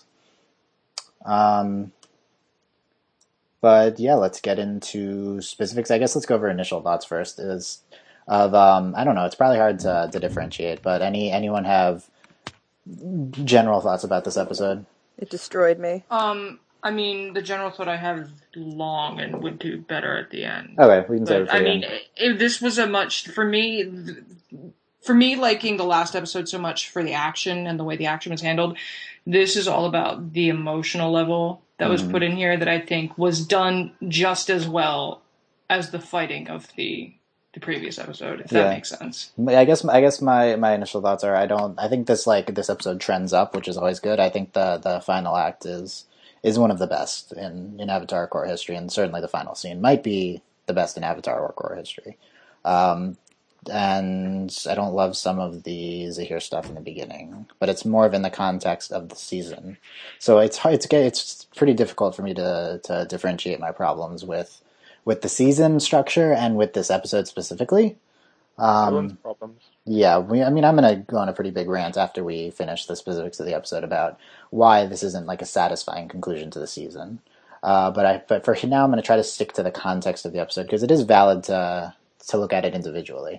F: Um. But yeah, let's get into specifics. I guess let's go over initial thoughts first. Is of um, I don't know. It's probably hard to to differentiate. But any anyone have general thoughts about this episode?
G: It destroyed me.
J: Um, I mean, the general thought I have is long and would do better at the end.
F: Okay, we can save it
J: But,
F: for
J: I
F: the
J: mean,
F: end.
J: if this was a much, for me, th- for me liking the last episode so much for the action and the way the action was handled, this is all about the emotional level that was
F: Mhm.
J: put in here that I think was done just as well as the fighting of the the previous episode, if that
F: Yeah.
J: makes sense.
F: I guess I guess my, my initial thoughts are I don't I think this like this episode trends up, which is always good. I think the the final act is is one of the best in, in Avatar core history, and certainly the final scene might be the best in Avatar core history. Um, and I don't love some of the Zahir stuff in the beginning, but it's more of in the context of the season. So it's hard, it's it's pretty difficult for me to to differentiate my problems with with the season structure and with this episode specifically.
I: Dylan's
F: Um,
I: problems.
F: yeah, we, I mean, I'm going to go on a pretty big rant after we finish the specifics of the episode about why this isn't like a satisfying conclusion to the season. Uh, but I, but for now, I'm going to try to stick to the context of the episode because it is valid to to look at it individually.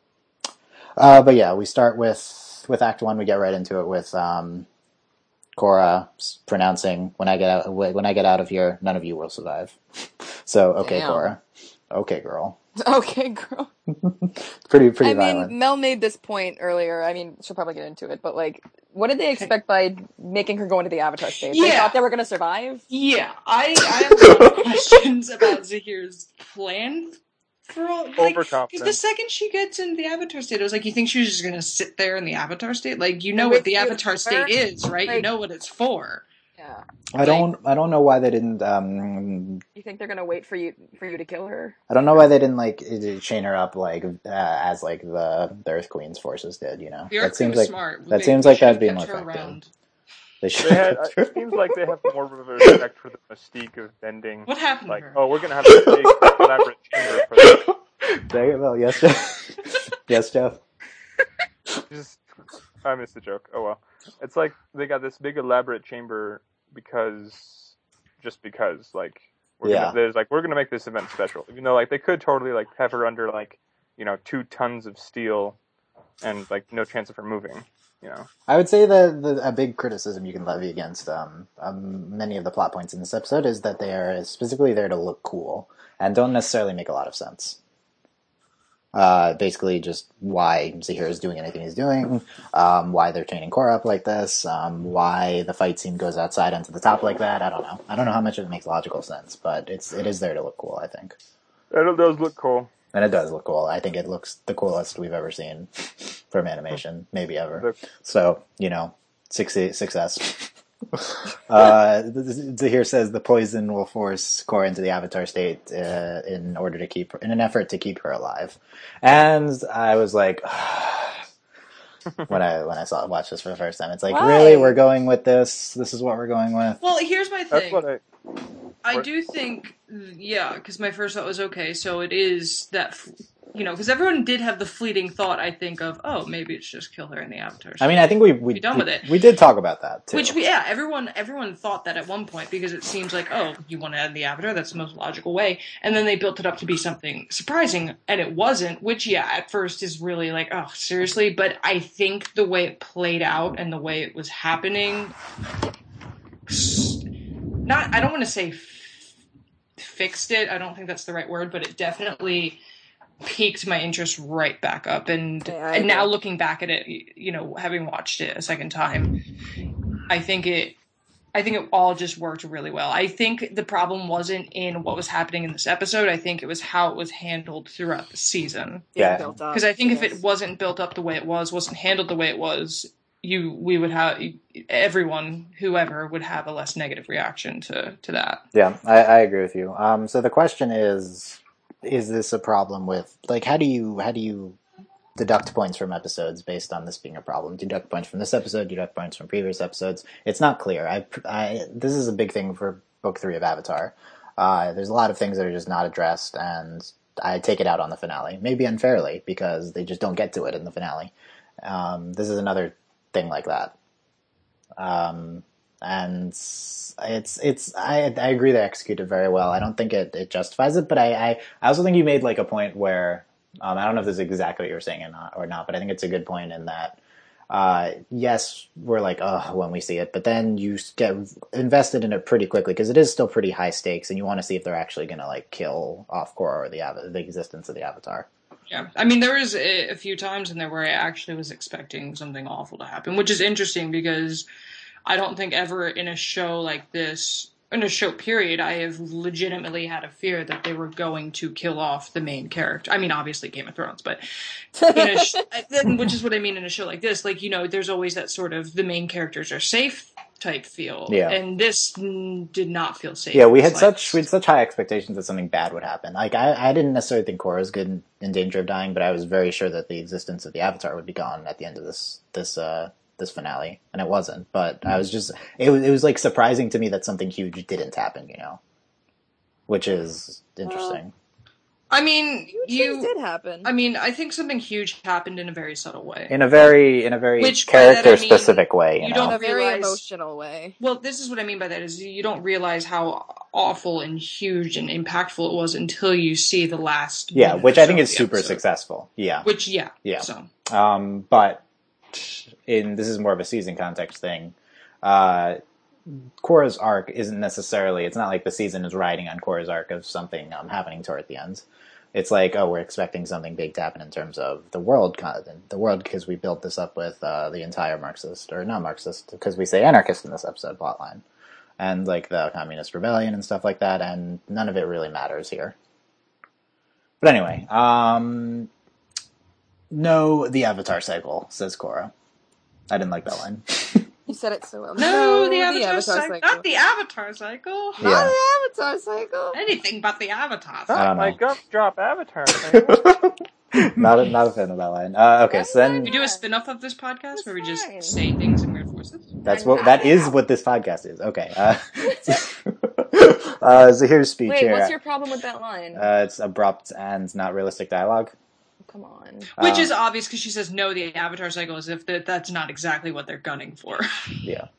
F: Uh, but yeah, we start with with Act One. We get right into it with um, Korra pronouncing, "When I get out, when I get out of here, none of you will survive." So, okay,
G: Damn.
F: Korra. Okay, girl.
G: Okay, girl.
F: Pretty pretty
G: I
F: violent.
G: mean, Mel made this point earlier. I mean, she'll probably get into it, but like, what did they expect by making her go into the Avatar state? They
J: Yeah.
G: thought they were going to survive?
J: Yeah, I, I have a lot of questions about Zahir's plan for all, like, because
I: Overconfident.
J: the second she gets in the Avatar state, I was like, you think she's just gonna sit there in the Avatar state? Like, you know
G: With
J: what the
G: you,
J: Avatar state
G: her?
J: is, right? You
G: Like-
J: know what it's for.
G: Yeah.
F: I don't I don't know why they didn't um
G: You think they're going to wait for you for you to kill her?
F: I don't know why they didn't like chain her up like uh, as like the, the Earth Queen's forces did, you know.
J: The
F: that
J: Earth Queen
F: seems
J: was
F: like
J: smart.
F: that
J: They-
F: seems
J: they
F: like that'd
J: should've
F: be
J: kept
F: more
J: her
F: effective.
J: around.
F: They should.
I: They had, it seems like they have more of a respect for the mystique of bending.
J: What happened
I: Like,
J: to her?
I: oh, we're gonna have a big elaborate chamber for this.
F: Dang it, well, yes, Jeff. Yes, Jeff.
I: Just, I missed the joke. Oh well. It's like they got this big elaborate chamber because, just because, like, we're
F: Yeah.
I: gonna, there's like we're gonna make this event special. Even though like they could totally like have her under like, you know, two tons of steel, and like no chance of her moving. you know.
F: I would say that the, a big criticism you can levy against um, um, many of the plot points in this episode is that they are specifically there to look cool and don't necessarily make a lot of sense. Uh, basically, just why Zahir is doing anything he's doing, um, why they're chaining Korra up like this, um, why the fight scene goes outside onto the top like that. I don't know. I don't know how much of it makes logical sense, but it's it is there to look cool, I think.
I: It does look cool.
F: And it does look cool. I think it looks the coolest we've ever seen from animation, maybe ever. So, you know, six, success. uh, Zahir says the poison will force Korra into the Avatar state uh, in order to keep her, in an effort to keep her alive. And I was like, when I when I saw watched this for the first time, it's like,
G: Why?
F: really, we're going with this. This is what we're going with.
J: Well, here's my
I: That's
J: thing.
I: what I.
J: I do think, yeah, because my first thought was, okay, so it is that, you know, because everyone did have the fleeting thought, I think, of, oh, maybe it's just kill her in the Avatar.
F: I mean, I think we we,
J: Be done
F: we,
J: with it.
F: we did talk about that too.
J: Which, we, yeah, everyone everyone thought that at one point, because it seems like, oh, you want to end the Avatar, that's the most logical way. And then they built it up to be something surprising, and it wasn't, which, yeah, at first is really like, oh, seriously? But I think the way it played out and the way it was happening, not, I don't want to say f- fixed it, I don't think that's the right word, but it definitely piqued my interest right back up. And,
G: Yeah, I
J: and now
G: agree.
J: looking back at it, you know, having watched it a second time, I think it, I think it all just worked really well. I think the problem wasn't in what was happening in this episode. I think it was how it was handled throughout the season.
F: Yeah.
J: Because I think if it wasn't built up the way it was, wasn't handled the way it was, you we would have everyone, whoever, would have a less negative reaction to to that.
F: Yeah, I, I agree with you. Um, so the question is, is this a problem with, like, how do you how do you deduct points from episodes based on this being a problem? Deduct points from this episode, deduct points from previous episodes. It's not clear. I, I this is a big thing for book three of Avatar. Uh, there's a lot of things that are just not addressed, and I take it out on the finale. Maybe unfairly, because they just don't get to it in the finale. Um, this is another thing like that. Um, and it's, it's, I, I agree they executed very well. I don't think it, it justifies it, but I, I, I also think you made like a point where, um, I don't know if this is exactly what you were saying or not, or not, but I think it's a good point in that, uh, yes, we're like, oh, when we see it, but then you get invested in it pretty quickly, because it is still pretty high stakes, and you want to see if they're actually going to like kill off Korra or the, av- the existence of the Avatar.
J: Yeah, I mean, there was a, a few times in there where I actually was expecting something awful to happen, which is interesting because I don't think ever in a show like this, in a show period, I have legitimately had a fear that they were going to kill off the main character. I mean, obviously Game of Thrones, but in a sh- which is what I mean in a show like this. Like, you know, there's always that sort of the main characters are safe type feel.
F: Yeah.
J: And this mm, did not feel safe.
F: Yeah, we had
J: It's
F: such
J: like-
F: we had such high expectations that something bad would happen. Like I, I didn't necessarily think Korra was good in, in danger of dying, but I was very sure that the existence of the Avatar would be gone at the end of this this uh, this finale, and it wasn't. But I was just it was it was like surprising to me that something huge didn't happen, you know, which is interesting.
J: I mean,
G: Huge
J: you
G: things did happen.
J: I mean, I think something huge happened in a very subtle way.
F: In a very in a very
J: Which by that I
F: character
J: mean,
F: specific way, you,
J: you
F: know.
J: don't
G: in a very
J: realize-
G: emotional way.
J: Well, this is what I mean by that, is you don't realize how awful and huge and impactful it was until you see the last
F: Yeah,
J: minute
F: which
J: or
F: I
J: so
F: think
J: of
F: is
J: the
F: super
J: episode.
F: successful. Yeah.
J: Which, yeah.
F: Yeah.
J: So,
F: Um, but in this is more of a season context thing. Uh, Korra's arc isn't necessarily. It's not like the season is riding on Korra's arc of something um, happening to her at the end. It's like, oh, we're expecting something big to happen in terms of the world, the world, because we built this up with uh, the entire Marxist or not Marxist, because we say anarchist in this episode plotline, and like the communist rebellion and stuff like that, and none of it really matters here. But anyway, um, no, the Avatar cycle, says Korra. I didn't like that line.
G: You said it so well.
J: no, the, Avatar, cycle. Not the Avatar cycle.
F: Yeah.
G: Not the Avatar cycle.
J: Anything but the Avatar
F: I
J: cycle.
F: don't
I: My
F: know.
I: gumdrop avatar.
F: not a, not a fan of that line. Uh, okay, so then
J: We do a spin-off of this podcast
G: That's
J: where we just
G: fine.
J: say things in weird voices.
F: that's what that is what this podcast is. Okay. Uh, uh, so here's speech
G: Wait,
F: here.
G: what's your problem with that line?
F: Uh, it's abrupt and not realistic dialogue.
G: Come on.
J: Which
F: Uh,
J: is obvious because she says no, the Avatar cycle, as if that, that's not exactly what they're gunning for.
F: Yeah.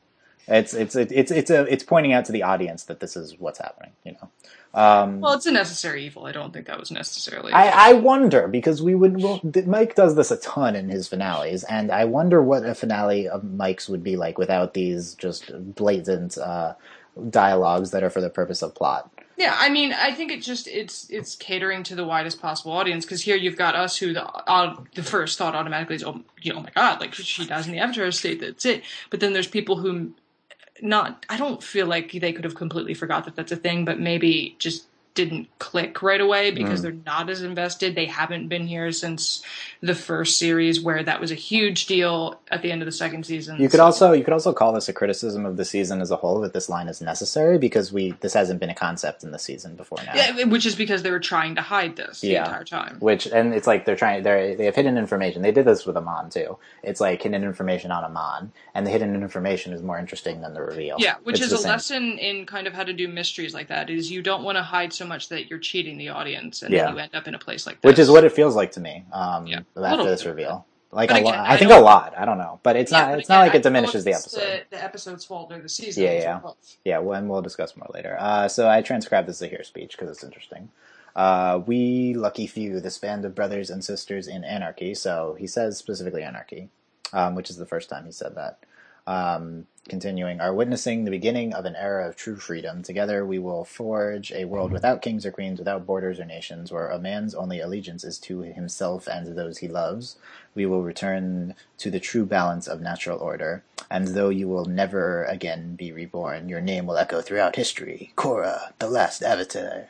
F: It's it's it's it's a it's pointing out to the audience that this is what's happening. You know. Um,
J: Well, it's a necessary evil. I don't think that was necessarily.
F: I, I wonder because we would well, Mike does this a ton in his finales, and I wonder what a finale of Mike's would be like without these just blatant uh, dialogues that are for the purpose of plot.
J: Yeah, I mean, I think it just it's it's catering to the widest possible audience because here you've got us who the uh, the first thought automatically is, oh, you know, oh my god, like she dies in the Avatar state, that's it. But then there's people who not I don't feel like they could have completely forgot that that's a thing, but maybe just didn't click right away because mm. they're not as invested. They haven't been here since the first series where that was a huge deal at the end of the second season.
F: You could so. also you could also call this a criticism of the season as a whole that this line is necessary because we this hasn't been a concept in the season before now.
J: Yeah, which is because they were trying to hide this the yeah. entire time.
F: Which and it's like they're trying they they have hidden information. They did this with Amon too. It's like hidden information on Amon, and the hidden information is more interesting than the reveal.
J: Yeah, which
F: it's
J: is a
F: same.
J: lesson in kind of how to do mysteries like that. Is you don't want to hide so much that you're cheating the audience, and
F: yeah.
J: then you end up in a place like this.
F: Which is what it feels like to me um,
J: yeah.
F: after this reveal. Like
J: but
F: a
J: again,
F: lot,
J: I
F: I think a lot. I don't know, but it's
J: yeah,
F: not.
J: but
F: It's
J: again,
F: not like
J: I
F: it diminishes the
J: it's
F: episode.
J: The, the episode's fault or the season.
F: Yeah, yeah, yeah. Well, and we'll discuss more later. Uh, so I transcribed the Zahir speech because it's interesting. Uh, we lucky few, this band of brothers and sisters in anarchy. So he says specifically anarchy, um, which is the first time he said that. Um, continuing, are witnessing the beginning of an era of true freedom. Together we will forge a world without kings or queens, without borders or nations, where a man's only allegiance is to himself and those he loves. We will return to the true balance of natural order, and though you will never again be reborn, your name will echo throughout history. Korra, the last Avatar.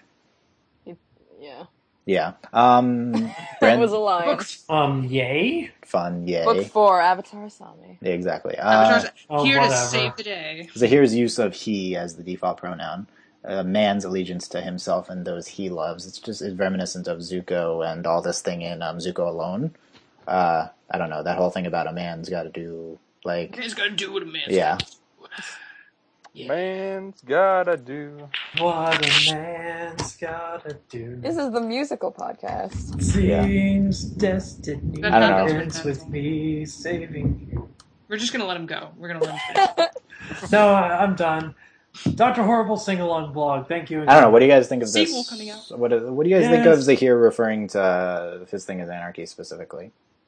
G: Yeah.
F: Yeah. Um,
G: that was a line.
H: Um, yay?
F: Fun, yay.
G: Book four, Avatar Asami.
F: Yeah, exactly. Uh,
J: Avatar's
H: oh,
J: here
H: whatever.
J: to save the day.
F: Zahir's use of he as the default pronoun. A man's allegiance to himself and those he loves. It's just it's reminiscent of Zuko and all this thing in um, Zuko Alone. Uh, I don't know, that whole thing about a man's got to do, like...
J: He's got to do what a man's
F: Yeah.
J: Yeah.
I: Man's gotta do
H: what a man's gotta do.
G: This is the musical podcast.
H: Seems destiny
J: I don't know.
H: ends with me saving you.
J: We're just gonna let him go. We're gonna let him finish.
H: No, I, I'm done. Doctor Horrible sing-along blog. Thank you.
F: I don't know. What do you guys think of this?
J: Sequel coming out.
F: What, what do you guys
H: Yes.
F: think of Zahir referring to uh, his thing as anarchy specifically?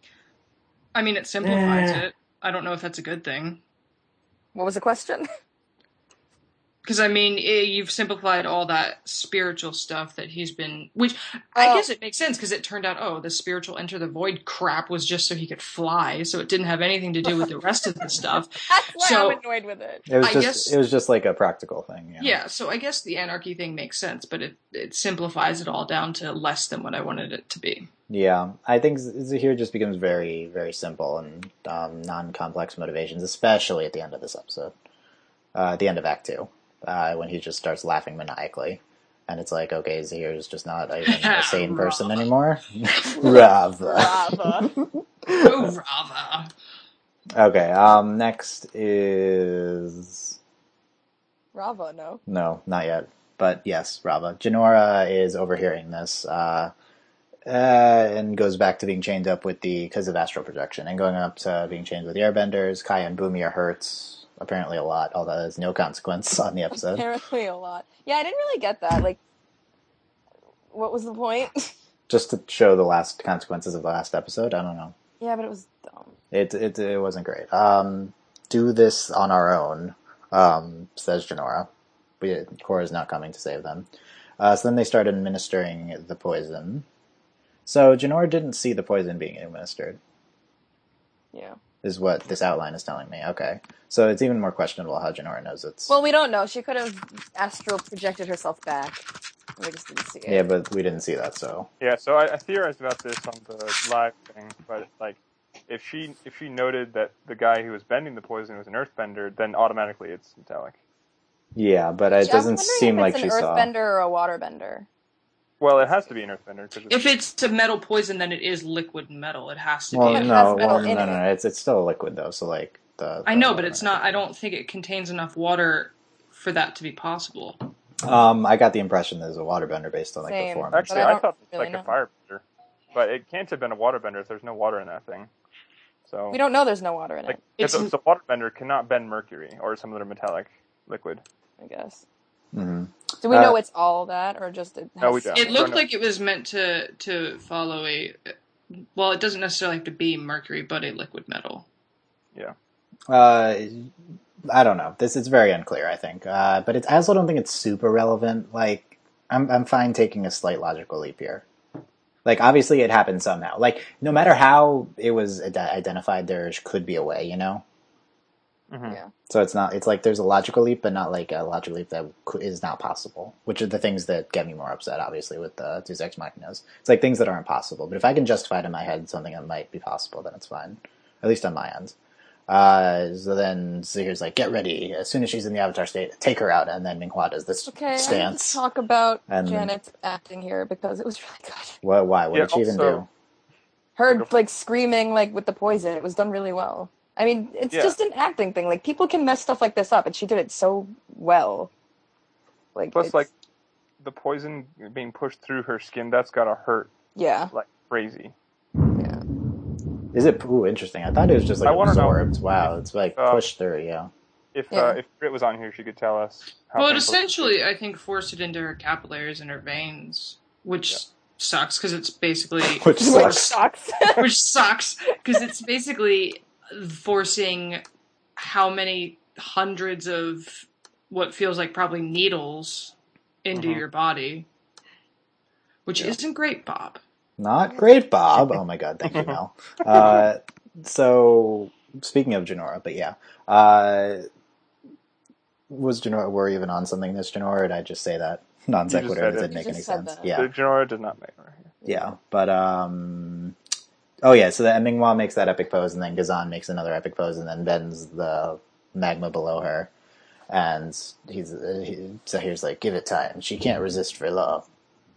J: I mean, it simplifies
H: Eh.
J: it. I don't know if that's a good thing.
G: What was the question?
J: Because, I mean, eh, you've simplified all that spiritual stuff that he's been... Which, I
G: Oh.
J: guess it makes sense, because it turned out, oh, the spiritual Enter the Void crap was just so he could fly, so it didn't have anything to do with the rest of the stuff.
G: That's why
J: So-
G: I'm annoyed with it.
F: It was
J: I
F: just
J: guess-
F: it was just like a practical thing. Yeah.
J: Yeah, so I guess the anarchy thing makes sense, but it, it simplifies it all down to less than what I wanted it to be.
F: Yeah, I think Z- Zahir just becomes very, very simple and um, non-complex motivations, especially at the end of this episode. Uh, at the end of Act Two, uh, when he just starts laughing maniacally. And it's like, okay, Zahir's just not even a sane person anymore. Rava.
G: Rava.
J: Oh, Rava.
F: Okay, um, next is...
G: Rava, no.
F: No, not yet. But yes, Rava. Jinora is overhearing this, uh, uh, and goes back to being chained up with the, because of astral projection, and going up to being chained with the airbenders. Kai and Bumi are hurt, apparently a lot, although there's no consequence on the episode.
G: Apparently a lot. Yeah, I didn't really get that. Like, what was the point?
F: Just to show the last consequences of the last episode, I don't know.
G: Yeah, but it was dumb.
F: It, it, it wasn't great. Um, do this on our own, um, says Jinora. We, Korra's not coming to save them. Uh, so then they start administering the poison. So Jinora didn't see the poison being administered,
G: Yeah.
F: is what this outline is telling me. Okay. So it's even more questionable how Jinora knows it's...
G: Well, we don't know. She could have astral projected herself back. We just didn't see it.
F: Yeah, but we didn't see that, so...
I: Yeah, so I, I theorized about this on the live thing, but like, if she if she noted that the guy who was bending the poison was an earthbender, then automatically it's metallic.
F: Yeah, but it
G: I'm
F: doesn't
G: wondering
F: seem
G: if
F: like
G: it's
F: she
G: an
F: saw...
G: earthbender or a waterbender.
I: Well, it has to be an earthbender. Cause
J: If it's a metal poison, then it is liquid metal. It has to
F: Well,
J: be.
G: It
F: no,
G: has metal
F: well, no,
G: in
F: no,
G: it.
F: no, it's it's still a liquid though. So like the,
J: I
F: the
J: know, but it's not. I don't think it contains enough water for that to be possible.
F: Um, I got the impression there's a waterbender based on like
G: Same.
F: the form.
I: Actually,
G: But I
I: I,
G: don't
I: thought it was
G: really
I: like
G: know.
I: a firebender, but it can't have been a waterbender if there's no water in that thing. So
G: We don't know there's no water in
I: like,
G: it,
I: if the, the waterbender cannot bend mercury or some other metallic liquid.
G: I guess.
F: Mm-hmm.
G: Do we
F: Uh,
G: know it's all that, or just it has
I: No, we don't.
J: It
I: don't
J: looked
I: know.
J: like it was meant to to follow a. Well, it doesn't necessarily have to be mercury, but a liquid metal.
I: Yeah.
F: Uh, I don't know. This is very unclear, I think. Uh, but it's, I also don't think it's super relevant. Like, I'm I'm fine taking a slight logical leap here. Like, obviously it happened somehow. Like, no matter how it was ad- identified, there could be a way, you know?
I: Mm-hmm.
G: Yeah.
F: So it's not, it's like there's a logical leap, but not like a logical leap that co- is not possible, which are the things that get me more upset, obviously, with the Deus Ex Machinas. It's like things that aren't possible. But if I can justify it in my head something that might be possible, then it's fine. At least on my end. Uh, so then Zahir's like, get ready. As soon as she's in the Avatar state, take her out. And then Minghua does this
G: Okay, I need
F: stance.
G: to talk about
F: And-
G: Janet's acting here because it was really good.
F: What, why? What
I: Yeah,
F: did she even
I: also-
F: do?
G: Her like screaming like with the poison, it was done really well. I mean, it's
I: Yeah.
G: just an acting thing. Like people can mess stuff like this up, and she did it so well. Like
I: Plus,
G: it's-
I: like, the poison being pushed through her skin, that's gotta hurt
G: yeah,
I: like crazy.
G: yeah.
F: Is it, ooh, interesting. I thought it was just
I: I
F: like
I: wanna know
F: absorbed. Wow, it's like
I: uh,
F: pushed through, yeah.
I: If
G: Yeah.
I: uh, if Brit was on here, she could tell us. How
J: Well, it
I: painful
J: essentially, I think, forced it into her capillaries and her veins, which
I: Yeah.
J: sucks because it's basically
F: Which
G: Which
F: sucks.
G: sucks.
J: which sucks because it's basically forcing how many hundreds of what feels like probably needles into
I: Mhm.
J: your body, which
I: Yeah.
J: isn't great, Bob.
F: Not great, Bob. Oh my god, thank you, Mel. Uh, so, speaking of Janora, but yeah. Uh, was Janora, were we even on something this Janora, or did I just say that? Non
I: You just
F: sequitur,
I: said
F: that
I: it.
F: didn't
G: You
F: make any
G: just said
F: sense.
G: that.
F: Yeah,
I: The Janora does not make her.
F: yeah. But, um, oh yeah, so then Minghua makes that epic pose, and then Gazan makes another epic pose, and then bends the magma below her. And he's, uh, he, so here's like, give it time. She can't resist for love.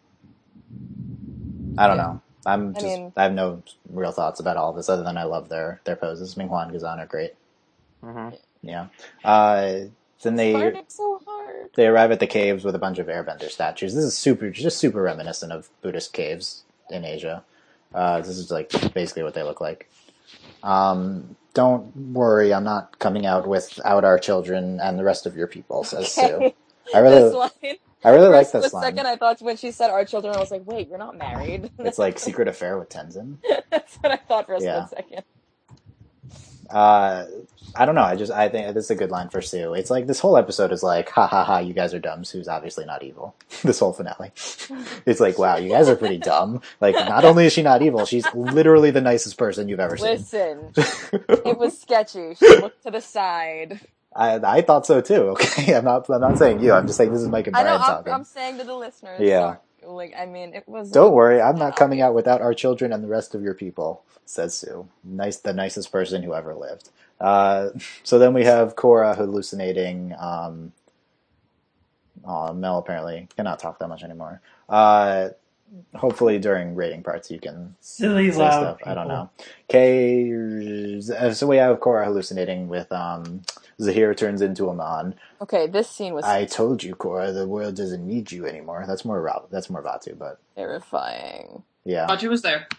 F: I don't
G: Yeah.
F: know. I'm
G: I
F: just,
G: mean-
F: I have no real thoughts about all of this other than I love their, their poses. Minghua and Gazan are great.
I: Mm-hmm.
F: Yeah. Uh, then they,
G: Fighting so hard.
F: they arrive at the caves with a bunch of airbender statues. This is super, just super reminiscent of Buddhist caves in Asia. Uh, this is like basically what they look like. Um, don't worry, I'm not coming out without our children and the rest of your people, says Sue.
G: Okay.
F: I
G: This
F: really,
G: line.
F: I really
G: For
F: like
G: a
F: this
G: split
F: line.
G: second, I thought when she said our children, I was like, wait, you're not married.
F: It's like Secret Affair with Tenzin.
G: That's what I thought for a
F: Yeah.
G: split second.
F: Uh, I don't know. I just I think this is a good line for Sue. It's like this whole episode is like, ha ha ha, you guys are dumb. Sue's obviously not evil. This whole finale, it's like, wow, you guys are pretty dumb. Like, not only is she not evil, she's literally the nicest person you've ever seen.
G: Listen, it was sketchy. She looked to the side.
F: I I thought so too. Okay, I'm not I'm not saying you. I'm just saying this is Mike and
G: I know.
F: Brian
G: I'm,
F: talking.
G: I'm saying to the listeners.
F: Yeah.
G: so, like, I mean, it was.
F: Don't worry, I'm not coming out without our children and the rest of your people, says Sue. Nice, the nicest person who ever lived. Uh, so then we have Korra hallucinating. Um, oh, Mel apparently cannot talk that much anymore. Uh, hopefully during rating parts you can
H: Silly
F: say
H: loud
F: stuff.
H: people.
F: I don't know. Kay, so we have Korra hallucinating with um, Zahir turns into a man.
G: Okay, this scene was
F: I told you, Korra, the world doesn't need you anymore. That's more Rob. That's more Vatu, but
G: terrifying.
F: yeah.
J: Audrey was there.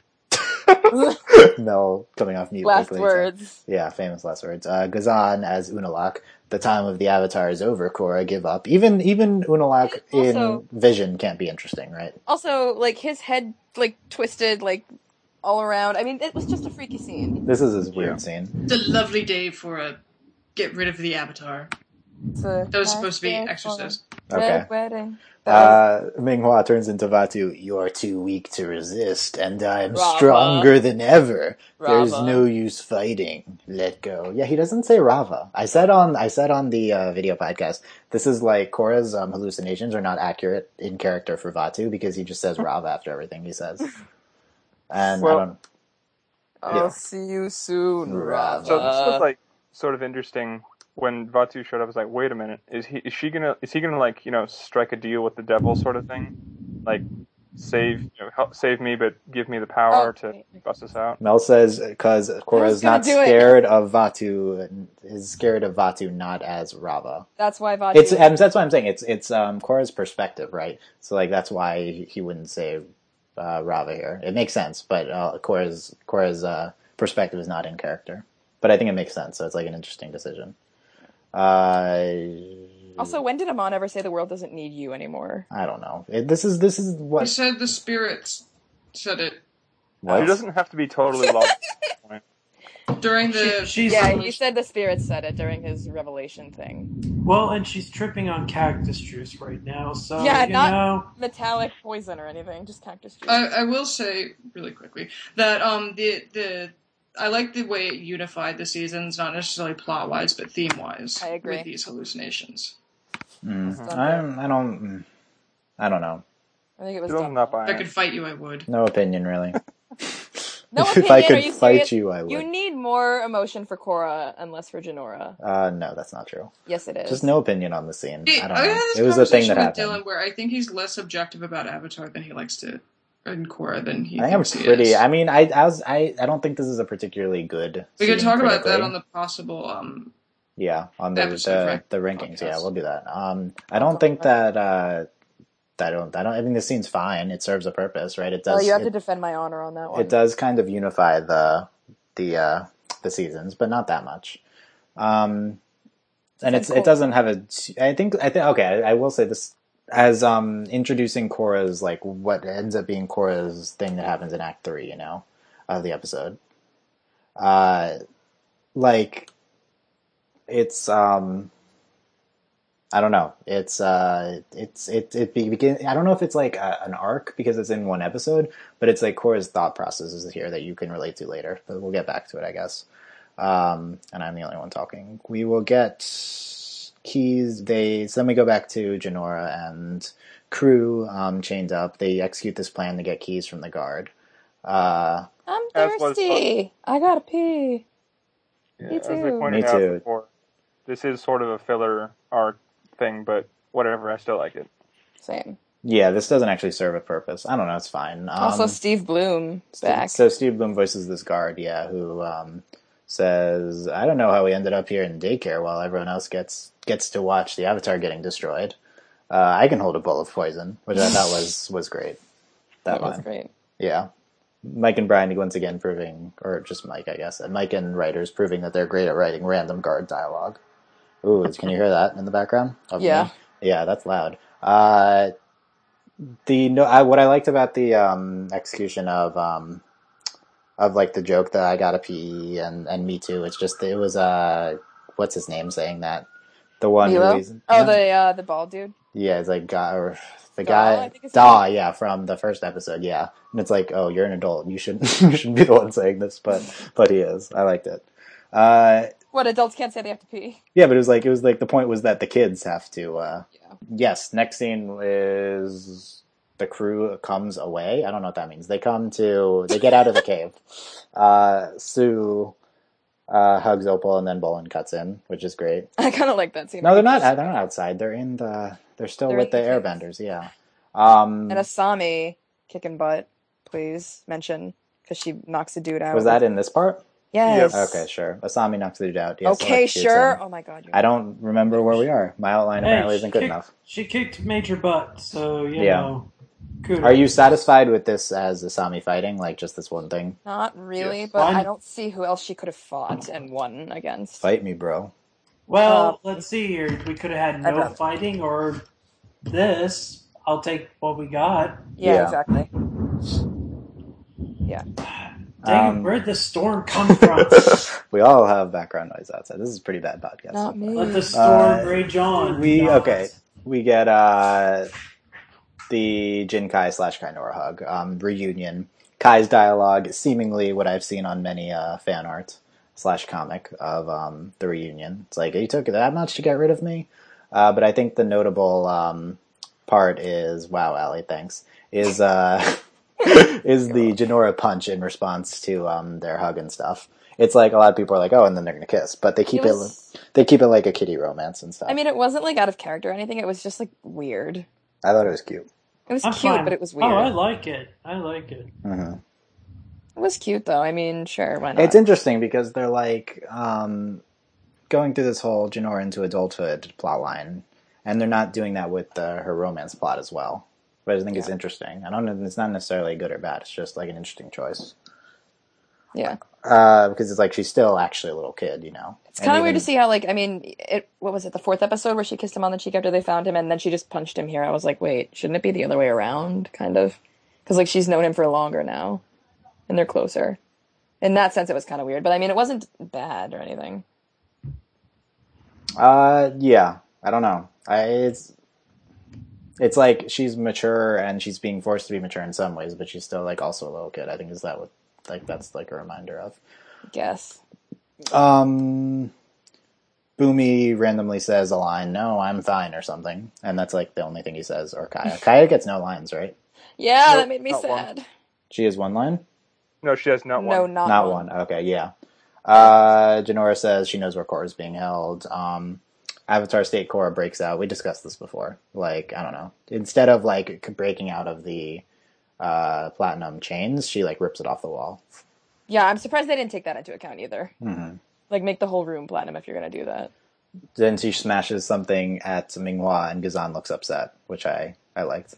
F: Mel coming off mute
G: Last
F: quickly. so-
G: words.
F: Yeah, famous last words. Uh, Gazan as Unalak. The time of the Avatar is over, Korra. Give up. Even even Unalak
G: Also-
F: in Vision can't be interesting, right?
G: Also, like his head, like twisted, like all around. I mean, it was just a freaky scene.
F: This is his weird
I: Yeah.
F: scene.
J: It's a lovely day for a get rid of the Avatar.
G: It's a
J: That was supposed to be
G: nice day for
J: Exorcist.
G: a
F: Okay.
G: red wedding. That was-
F: Uh, Minghua turns into Vatu. You're too weak to resist, and I'm
G: Rava.
F: stronger than ever. There's
G: Rava.
F: no use fighting. Let go. Yeah, he doesn't say Rava. I said on I said on the uh, video podcast, this is like Korra's um, hallucinations are not accurate in character for Vatu because he just says Rava after everything he says. And
I: Well-
F: I don't.
G: I'll
F: Yeah.
G: see you soon,
F: Rava.
I: So this
G: Rava.
I: was like sort of interesting when Vatu showed up. I was like, wait a minute, is he is she gonna is he gonna like you know strike a deal with the devil sort of thing, like save you know help save me but give me the power
G: Oh,
I: to
G: wait.
I: bust us out.
F: Mel says because Korra's
G: gonna
F: not
G: do it.
F: scared of Vatu, is scared of Vatu not as Rava.
G: That's why Vatu.
F: It's um, that's why I'm saying it's it's um, Korra's perspective, right? So like that's why he wouldn't say uh, Rava here. It makes sense, but uh, Korra's Korra's uh, perspective is not in character. But I think it makes sense, so it's like an interesting decision. Uh,
G: Also, when did Amon ever say the world doesn't need you anymore?
F: I don't know. It, this is this is
J: He
F: what
J: said the spirits said it
F: what
I: She doesn't have to be totally lost at this point.
J: during the.
H: She's
G: Yeah, he said the spirits said it during his revelation thing.
H: well, and she's tripping on cactus juice right now. So
G: Yeah,
H: you
G: not
H: know,
G: metallic poison or anything, just cactus juice.
J: I, I will say really quickly that um the the I like the way it unified the seasons, not necessarily plot wise, but theme wise.
G: I agree.
J: With these hallucinations.
F: Mm,
G: It's not
F: I,
G: bad.
F: I don't mm, I don't know.
G: I think it was
I: Dylan's
G: dumb.
I: not
J: If
I: buying
J: I
I: it.
J: could fight you, I would.
F: No opinion really.
G: No
F: If
G: opinion,
F: I could
G: are you
F: fight
G: serious?
F: you, I would.
G: You need more emotion for Korra and less for Janora.
F: Uh, no, that's not true.
G: Yes, it is.
F: Just no opinion on the scene.
J: See,
F: I
J: I,
F: don't
J: had
F: know.
J: this
F: It was a thing
J: conversation
F: that
J: with
F: happened.
J: Dylan where I think he's less objective about Avatar than he likes to, and Korra than he
F: I think I'm
J: thinks he
F: pretty.
J: is.
F: I mean, I, I was. I, I don't think this is a particularly good.
J: we could
F: scene
J: talk about that
F: critically.
J: on the possible. Um,
F: Yeah, on the
J: episode
F: the,
J: rank
F: the rankings. Yeah,
J: podcast.
F: we'll do that. Um, I don't think that. Uh, I don't. I don't. I mean, the scene's fine. It serves a purpose, right? It
G: Oh,
F: does.
G: you have
F: it,
G: to defend my honor on that one.
F: it does kind of unify the the uh, the seasons, but not that much. Um, and it's it doesn't have a. I think. I think. Okay, I, I will say this as um introducing Korra's like what ends up being Korra's thing that happens in Act Three. You know, of the episode. Uh, like. It's um I don't know. It's uh it's it it begin I don't know if it's like a, an arc because it's in one episode, but it's like Korra's thought processes here that you can relate to later. But we'll get back to it, I guess. Um and I'm the only one talking. We will get keys. They so then we go back to Janora and crew um chained up. They execute this plan to get keys from the guard. Uh
G: I'm
I: As was
G: thirsty. I gotta pee.
I: Yeah,
G: Me
I: as they
G: too.
I: pointed
F: Me
I: out
F: too.
I: before, this is sort of a filler arc thing, but whatever, I still like it.
G: Same.
F: yeah, this doesn't actually serve a purpose. I don't know, it's fine. Um,
G: Also, Steve Bloom back.
F: So Steve Bloom voices this guard, yeah, who um, says, "I don't know how we ended up here in daycare while everyone else gets gets to watch the Avatar getting destroyed. Uh, I can hold a bowl of poison," which I thought was was great. That,
G: that was
F: line,
G: great.
F: yeah. Mike and Brian once again proving, or just Mike, I guess, and Mike and writers proving that they're great at writing random guard dialogue. Ooh, can you hear that in the background? Of
G: Yeah.
F: me? Yeah, that's loud. Uh, the no, I, what I liked about the um, execution of um, of like the joke that I gotta pee and, and me too. It's just it was uh, what's his name saying that the one
G: Milo?
F: who he's
G: Oh, the uh, the bald dude.
F: yeah, it's like guy or the
G: Daw, I
F: guy
G: think it's
F: Daw, yeah, from the first episode, yeah. And it's like, oh, you're an adult. You shouldn't you shouldn't be the one saying this, but but he is. I liked it. Uh,
G: What, adults can't say they have to pee?
F: yeah, but it was like it was like the point was that the kids have to. Uh,
G: Yeah.
F: Yes, next scene is the crew comes away. I don't know what that means. They come to they get out of the cave. Uh, Sue uh, hugs Opal and then Bolin cuts in, which is great.
G: I kind of like that scene.
F: No, they're not. They're not outside. They're in the. They're still
G: They're
F: with
G: in
F: the
G: the cave.
F: Airbenders. Yeah. Um,
G: And Asami kicking butt, please mention, because she knocks a dude out.
F: was that in this part?
G: Yes.
F: Okay, sure. Asami knocks the dude out. Yes,
G: Okay,
F: electrocutes
G: sure.
F: him.
G: Oh my god. You're
F: I don't remember where we are. My outline
H: Hey,
F: apparently
H: she
F: isn't good
H: kicked-
F: enough.
H: She kicked major butt, so you
F: Yeah.
H: know. Kudos.
F: Are you satisfied with this as Asami fighting, like just this one thing?
G: Not really,
I: Yes.
G: but
H: Fine.
G: I don't see who else she could have fought and won against.
F: Fight me, bro.
H: Well,
G: Um,
H: let's see here. We could have had
G: I'd
H: no
G: rather-
H: fighting or this. I'll take what we got.
G: Yeah,
F: Yeah.
G: exactly. Yeah.
H: Dang,
F: Um,
H: where'd the storm come from?
F: We all have background noise outside. This is a pretty bad podcast.
G: Not me.
H: Let the storm
F: Uh,
H: rage on.
F: We
H: not-
F: okay. We get uh the Jin Kai slash Kainora hug um, reunion. Kai's dialogue is seemingly what I've seen on many uh, fan art slash comic of um, the reunion. It's like, you took that much to get rid of me, uh, but I think the notable um, part is wow, Allie, thanks. Is uh, is the Janora punch in response to um, their hug and stuff. It's like a lot of people are like, oh, and then they're gonna kiss, but they keep
G: It
F: it,
G: was-
F: they keep it like a kiddie romance and stuff.
G: I mean, it wasn't like out of character or anything. It was just like weird.
F: I thought it was cute.
G: It was
H: I'm
G: cute,
H: fine.
G: but it was weird.
H: Oh, I like it. I like it.
F: Mm-hmm.
G: It was cute though. I mean, sure, why not?
F: It's interesting because they're like um, going through this whole Janora into adulthood plotline, and they're not doing that with uh, her romance plot as well. But I think it's
G: Yeah.
F: interesting. I don't know. It's not necessarily good or bad. It's just like an interesting choice.
G: Yeah.
F: Uh, because it's like she's still actually a little kid, you know.
G: It's kind of weird to see how, like, I mean, it. What was it, the fourth episode where she kissed him on the cheek after they found him, and then she just punched him here? I was like, wait, shouldn't it be the other way around, kind of? Because, like, she's known him for longer now, and they're closer. In that sense, it was kind of weird, but I mean, it wasn't bad or anything.
F: Uh, yeah, I don't know. I it's it's like she's mature and she's being forced to be mature in some ways, but she's still like also a little kid. I think is that what like that's like a reminder of.
G: Guess.
F: Um, Boomy randomly says a line, "No, I'm fine" or something, and that's like the only thing he says. Or Kaya. Kaya gets no lines, right?
G: Yeah,
I: Nope,
G: that made me
I: not
G: sad.
I: one.
F: She has one line.
I: No, she has not
G: No,
I: one.
G: not,
F: Not
G: one.
F: one. Okay, yeah. Uh, Janora says she knows where Korra's being held. Um, Avatar State Korra breaks out. We discussed this before. Like, I don't know. Instead of, like, breaking out of the uh, platinum chains, she, like, rips it off the wall.
G: Yeah, I'm surprised they didn't take that into account either.
F: Mm-hmm.
G: Like, make the whole room platinum if you're going to do that.
F: Then she smashes something at Minghua, and Gazan looks upset, which I, I liked.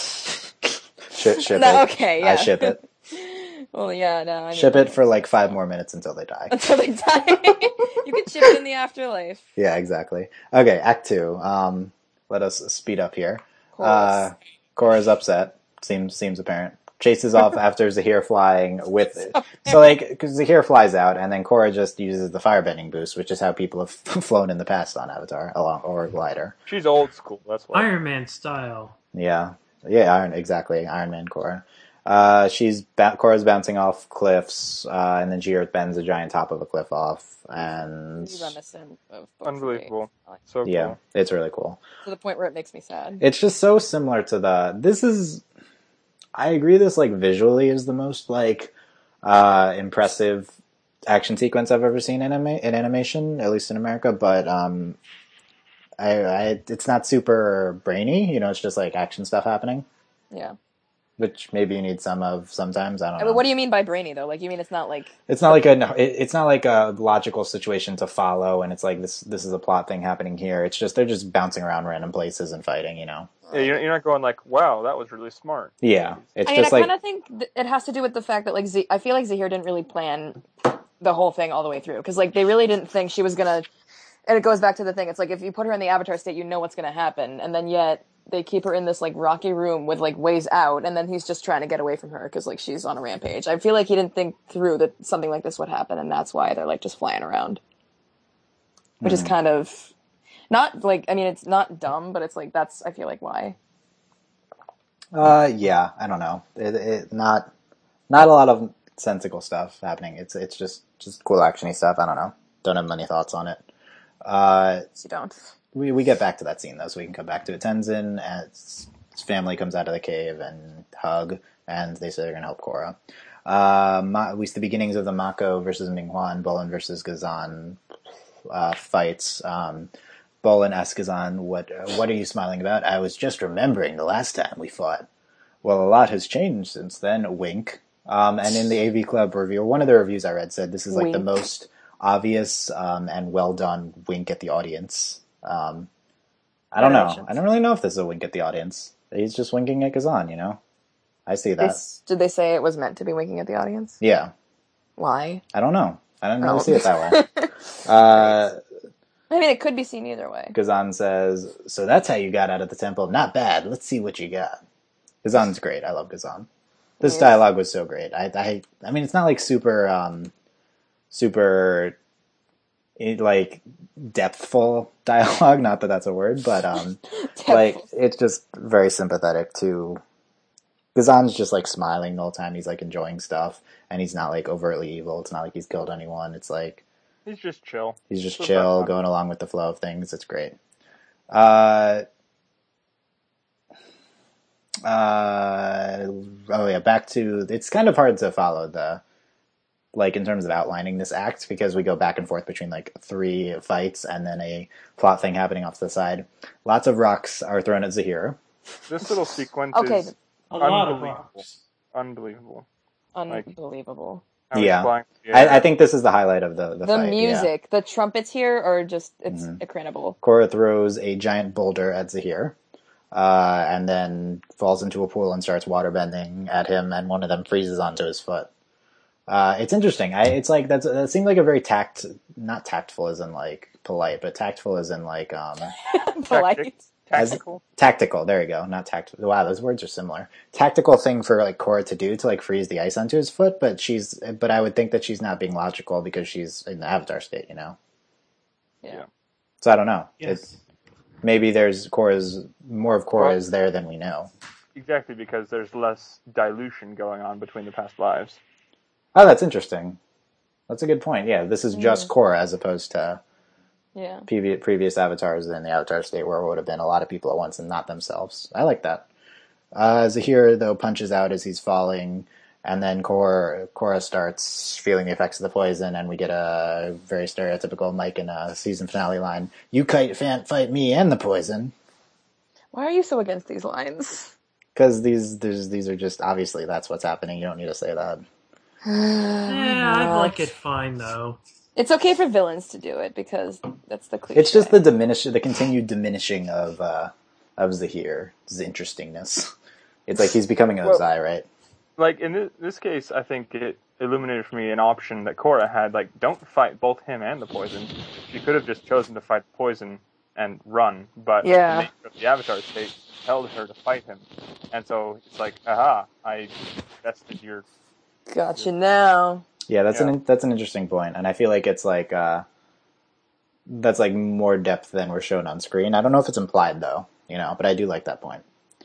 F: ship, ship
G: No,
F: it.
G: okay, yeah.
F: I ship it.
G: Well, yeah, no. I mean,
F: Ship it for, like, five more minutes until they die.
G: until they die. You can ship it in the afterlife.
F: Yeah, exactly. Okay, Act Two. Um, let us speed up here.
G: Chorus.
F: Uh, Korra's upset. Seems seems apparent. Chases off after Zahir flying with it. So, like, because Zahir flies out, and then Korra just uses the firebending boost, which is how people have flown in the past on Avatar, along or glider.
I: She's old school. That's why.
H: Iron Man style.
F: Yeah, yeah, Iron exactly. Iron Man Korra. Uh, she's ba- Korra's bouncing off cliffs, uh, and then she earth bends a giant top of a cliff off, and
G: Reminiscent of both
I: Unbelievable.
G: ways.
I: So cool.
F: yeah, it's really cool.
G: To the point where it makes me sad.
F: It's just so similar to the. This is, I agree. This like visually is the most like uh, impressive action sequence I've ever seen in anima- in animation, at least in America. But um, I, I it's not super brainy. You know, it's just like action stuff happening,
G: Yeah.
F: which maybe you need some of sometimes. I don't
G: I
F: know.
G: mean, what do you mean by brainy, though? Like, you mean it's not like...
F: It's not like a no, it, it's not like a logical situation to follow, and it's like this this is a plot thing happening here. It's just they're just bouncing around random places and fighting, you know.
I: Yeah, you're, you're not going like, wow, that was really smart.
F: Yeah, it's
G: I mean,
F: just
G: I
F: like
G: kind of think th- it has to do with the fact that, like, Z- I feel like Zahir didn't really plan the whole thing all the way through. Because, like, they really didn't think she was going to... And it goes back to the thing. It's like, if you put her in the Avatar state, you know what's going to happen. And then yet, they keep her in this, like, rocky room with, like, ways out. And then he's just trying to get away from her because, like, she's on a rampage. I feel like he didn't think through that something like this would happen. And that's why they're, like, just flying around. Which
F: Mm.
G: is kind of... Not, like... I mean, it's not dumb, but it's, like, that's, I feel like, why.
F: uh yeah, I don't know. It, it not not a lot of sensical stuff happening. It's it's just just cool actiony stuff. I don't know. Don't have many thoughts on it. Uh,
G: You don't.
F: we we get back to that scene though, so we can come back to it. Tenzin and his family comes out of the cave and hug, and they say they're gonna help Korra. Uh, Ma- at least the beginnings of the Mako versus Minghua and Bolin versus Gazan uh, fights. Um, Bolin asks Gazan, "What what are you smiling about?" "I was just remembering the last time we fought." "Well, a lot has changed since then." Wink. Um, and in the A V Club review, one of the reviews I read said this is like the
G: Wink.
F: most obvious um, and well done wink at the audience. Um, I don't know.
G: Revelations.
F: I don't really know if this is a wink at the audience. He's just winking at Gazan, you know? I see
G: They
F: that.
G: s- did they say it was meant to be winking at the audience?
F: Yeah.
G: Why?
F: I don't know. I don't really
G: Oh.
F: see it that way. uh,
G: I mean, it could be seen either way.
F: Gazan says, "So that's how you got out of the temple. Not bad. Let's see what you got." Gazan's great. I love Gazan. This
G: Yes.
F: dialogue was so great. I, I, I mean, it's not like super, um, super, it, like depthful dialogue. Not that that's a word, but um, like it's just very sympathetic to. Gazan's just like smiling the whole time. He's like enjoying stuff, and he's not like overtly evil. It's not like he's killed anyone. It's like.
I: He's just chill.
F: He's just
I: It's
F: chill,
I: about-
F: going along with the flow of things. It's great. Uh, uh, oh yeah, back to, it's kind of hard to follow the, like in terms of outlining this act, because we go back and forth between like three fights and then a plot thing happening off to the side. Lots of rocks are thrown at Zahir.
I: This little sequence
G: Okay.
I: is
H: A lot of
I: unbelievable.
H: rocks.
I: Unbelievable.
G: Unbelievable.
I: How he's
F: Yeah.
I: flying through the air.
F: I, I think this is the highlight of the, the,
G: The
F: fight. yeah.
G: music, the trumpets here are just, it's
F: Mhm.
G: incredible.
F: Korra throws a giant boulder at Zahir, uh, and then falls into a pool and starts waterbending at him, and one of them freezes onto his foot. Uh, it's interesting. I, it's like that's that seemed like a very tact, not tactful as in like polite, but tactful as in like um,
G: Polite.
F: as
I: Tactical.
F: tactical. There you go. Not tactful. Wow, those words are similar. Tactical thing for like Korra to do to like freeze the ice onto his foot, but she's but I would think that she's not being logical because she's in the Avatar state, you know.
G: Yeah.
F: So I don't know.
H: Yes.
F: It's, maybe there's Korra's more of Korra
I: Well-
F: is there than we know.
I: Exactly, because there's less dilution going on between the past lives.
F: Oh, that's interesting. That's a good point. Yeah, this is just Korra as opposed to
G: Yeah.
F: previous, previous avatars in the Avatar state where it would have been a lot of people at once and not themselves. I like that. Uh, Zahir, though, punches out as he's falling, and then Korra, Korra starts feeling the effects of the poison, and we get a very stereotypical Mike in a season finale line, "You can't fight me and the poison."
G: Why are you so against these lines?
F: Because these, these, these are just, obviously, that's what's happening. You don't need to say that.
H: Yeah, I'd like it fine though.
G: It's okay for villains to do it because that's the cliche.
F: It's just the diminish, the continued diminishing of uh, of Zahir's interestingness. It's like he's becoming Ozai, right?
I: Like, in this, this case, I think it illuminated for me an option that Korra had, like, don't fight both him and the poison. She could have just chosen to fight the poison and run, but
G: Yeah.
I: the nature of the Avatar state held her to fight him. And so it's like, aha, I bested your...
G: Gotcha now.
F: Yeah, that's
I: Yeah.
F: an that's an interesting point, and I feel like it's like uh, that's like more depth than we're shown on screen. I don't know if it's implied though, you know, but I do like that point.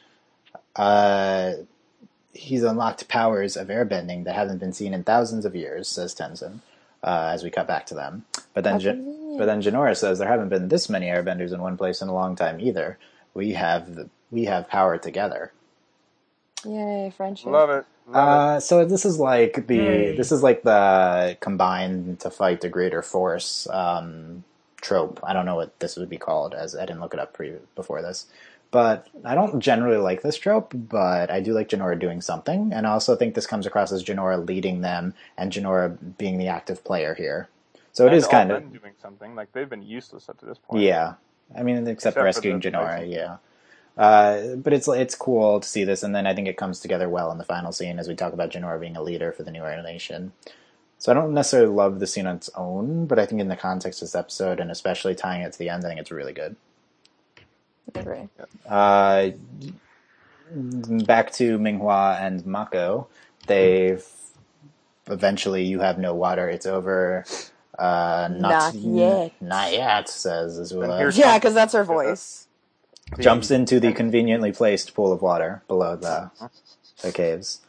F: Uh, he's unlocked powers of airbending that haven't been seen in thousands of years, says Tenzin, uh, as we cut back to them. But then,
G: How
F: Gen-
G: convenient.
F: but then Jinora says there haven't been this many airbenders in one place in a long time either. We have the, we have power together.
G: Yay, friendship.
I: Love it. Love
F: Uh, so this is like the
H: Yay.
F: this is like the combined to fight a greater force um, trope. I don't know what this would be called, as I didn't look it up pre- before this. But I don't generally like this trope, but I do like Jinora doing something, and I also think this comes across as Jinora leading them and Jinora being the active player here. So it
I: And
F: is
I: all
F: kind of
I: men doing something. Like, they've been useless up to this point.
F: yeah. I mean, except,
I: Except for
F: rescuing
I: the
F: Jinora,
I: poison.
F: yeah. Uh, but it's it's cool to see this, and then I think it comes together well in the final scene as we talk about Jinora being a leader for the new Iron Nation. So I don't necessarily love the scene on its own, but I think in the context of this episode, and especially tying it to the end, I think it's really good.
G: I agree.
F: Uh, back to Minghua and Mako. They've eventually, you have no water. It's over. Uh, not,
G: Not yet.
F: Not yet, says
I: And
F: Azula.
I: here's-
G: Yeah, because that's her voice.
F: Jumps into the conveniently placed pool of water below the, the caves.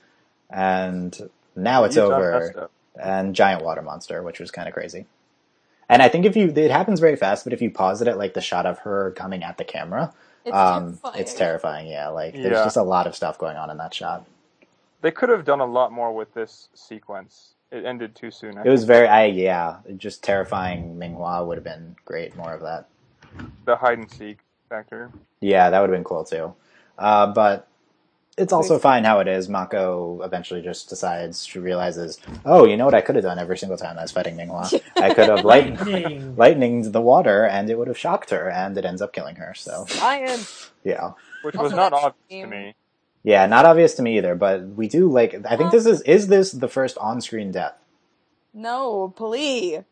F: And now it's
I: You done
F: over.
I: messed up.
F: And giant water monster, which was kind of crazy. And I think if you, it happens very fast, but if you pause it at like the shot of her coming at the camera,
G: It's
F: um,
G: terrifying.
F: it's terrifying. Yeah, like there's
I: Yeah.
F: just a lot of stuff going on in that shot.
I: They could have done a lot more with this sequence. It ended too soon. I
F: It was
I: think.
F: very, I yeah, just terrifying. Minghua would have been great. More of that.
I: The hide and seek factor.
F: Yeah, that would have been cool too. Uh, but it's also fine how it is. Mako eventually just decides, she realizes, oh, you know what I could have done every single time I was fighting Minghua? I could have light-
H: Lightning.
F: lightninged the water and it would have shocked her and it ends up killing her. So,
G: Science.
F: yeah.
I: Which
G: Also
I: was not
G: that
I: obvious
G: scene-
I: to me.
F: Yeah, not obvious to me either, but we do like, I think this is, is this the first on-screen death?
G: No, Pali.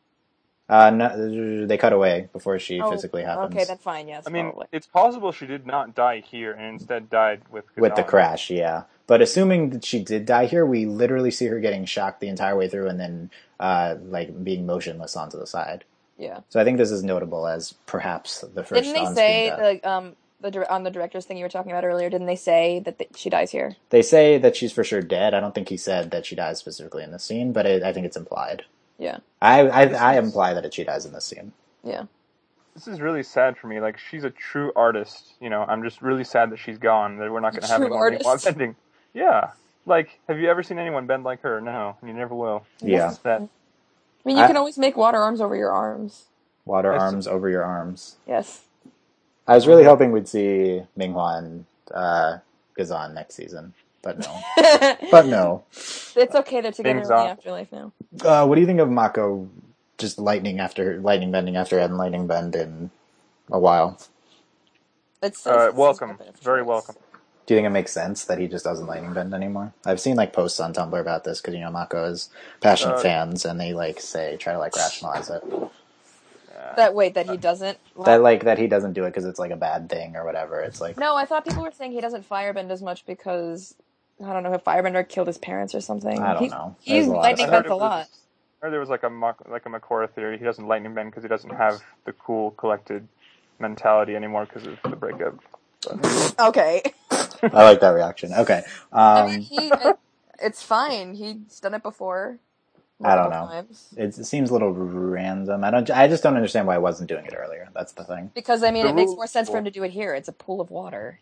F: Uh, no, they cut away before she
G: Oh,
F: physically happens.
G: Okay, then fine. Yes.
I: I mean,
G: probably.
I: it's possible she did not die here and instead died with
F: With the
I: Kazan.
F: crash, yeah. But assuming that she did die here, we literally see her getting shocked the entire way through and then, uh, like, being motionless onto the side.
G: Yeah.
F: So I think this is notable as perhaps the first
G: Didn't they
F: on-screen
G: say
F: death.
G: like um the dir- on the director's thing you were talking about earlier? Didn't they say that th- she dies here?
F: They say that she's for sure dead. I don't think he said that she dies specifically in this scene, but it, I think it's implied.
G: Yeah.
F: I, I, I imply that it, she dies in this scene.
G: Yeah.
I: This is really sad for me. Like, she's a true artist. You know, I'm just really sad that she's gone. That we're not going to have
G: True
I: any more Minghua
G: artist.
I: bending. Yeah. Like, have you ever seen anyone bend like her? No, and you never will.
F: Yeah.
I: It's sad.
G: I mean, you
F: I-
G: can always make water arms over your arms.
F: Water
I: That's-
F: arms over your arms.
G: Yes.
F: I was really hoping we'd see Minghua and uh, Gazan next season, but no. But no.
G: It's okay. They're together in
I: Things
G: the
I: off.
G: afterlife now.
F: Uh, what do you think of Mako just lightning after lightning bending after hadn't lightning bend in a while?
G: It's,
I: Uh,
G: it's
I: welcome.
G: weapon of
I: Very
G: choice.
I: welcome.
F: Do you think it makes sense that he just doesn't lightning bend anymore? I've seen like posts on Tumblr about this because you know Mako is passionate
I: Uh,
F: fans, and they like say try to like rationalize it.
G: That wait, that he doesn't.
F: That like that he doesn't do it because it's like a bad thing or whatever. It's like
G: No, I thought people were saying he doesn't firebend as much because I don't know if Firebender killed his parents or something.
F: I don't
G: He's-
F: know.
G: He's
F: There's a lot of
G: lightning
F: stuff.
G: bends
I: it
G: a
I: was-
G: lot.
I: Or there was like a Mak- like a Makora theory. He doesn't lightning bend because he doesn't have the cool collected mentality anymore because of the breakup. But,
G: Okay.
F: I like that reaction. Okay,
G: I
F: um,
G: mean, he. It, it's fine. He's done it before.
F: I don't
G: multiple
F: know.
G: Times.
F: It, it seems a little random. I don't. I just don't understand why I wasn't doing it earlier. That's the thing.
G: Because I mean,
I: The
G: it makes
I: rule-
G: more sense for him to do it here. It's a pool of water.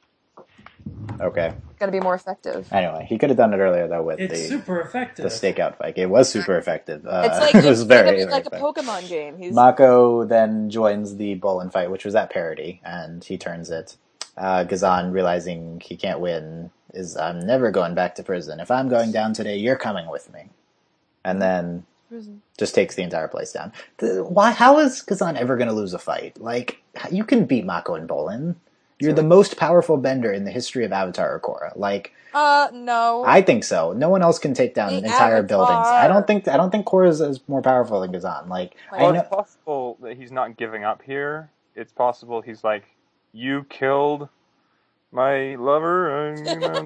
F: Okay.
G: It's gonna be more effective.
F: Anyway, he could have done it earlier though with
H: It's
F: the
H: super effective.
F: the stakeout fight. It was super effective. Uh,
G: It's like
F: it was
G: it's
F: very,
G: gonna be
F: very
G: like a
F: effective.
G: Pokemon game. He's
F: Mako then joins the Bolin fight, which was that parody, and he turns it. Uh, Gazan, realizing he can't win, is I'm never going back to prison. If I'm going down today, you're coming with me. And then just takes the entire place down. The, why? How is Gazan ever going to lose a fight? Like, you can beat Mako and Bolin. You're the most powerful bender in the history of Avatar or Korra. Like,
G: uh no.
F: I think so. No one else can take down
G: The
F: entire
G: Avatar.
F: buildings. I don't think I don't think Korra is, is more powerful than Gazan. Like,
G: Like-
F: I
I: well,
F: know.
I: it's possible that he's not giving up here. It's possible he's like, you killed my lover, and you know.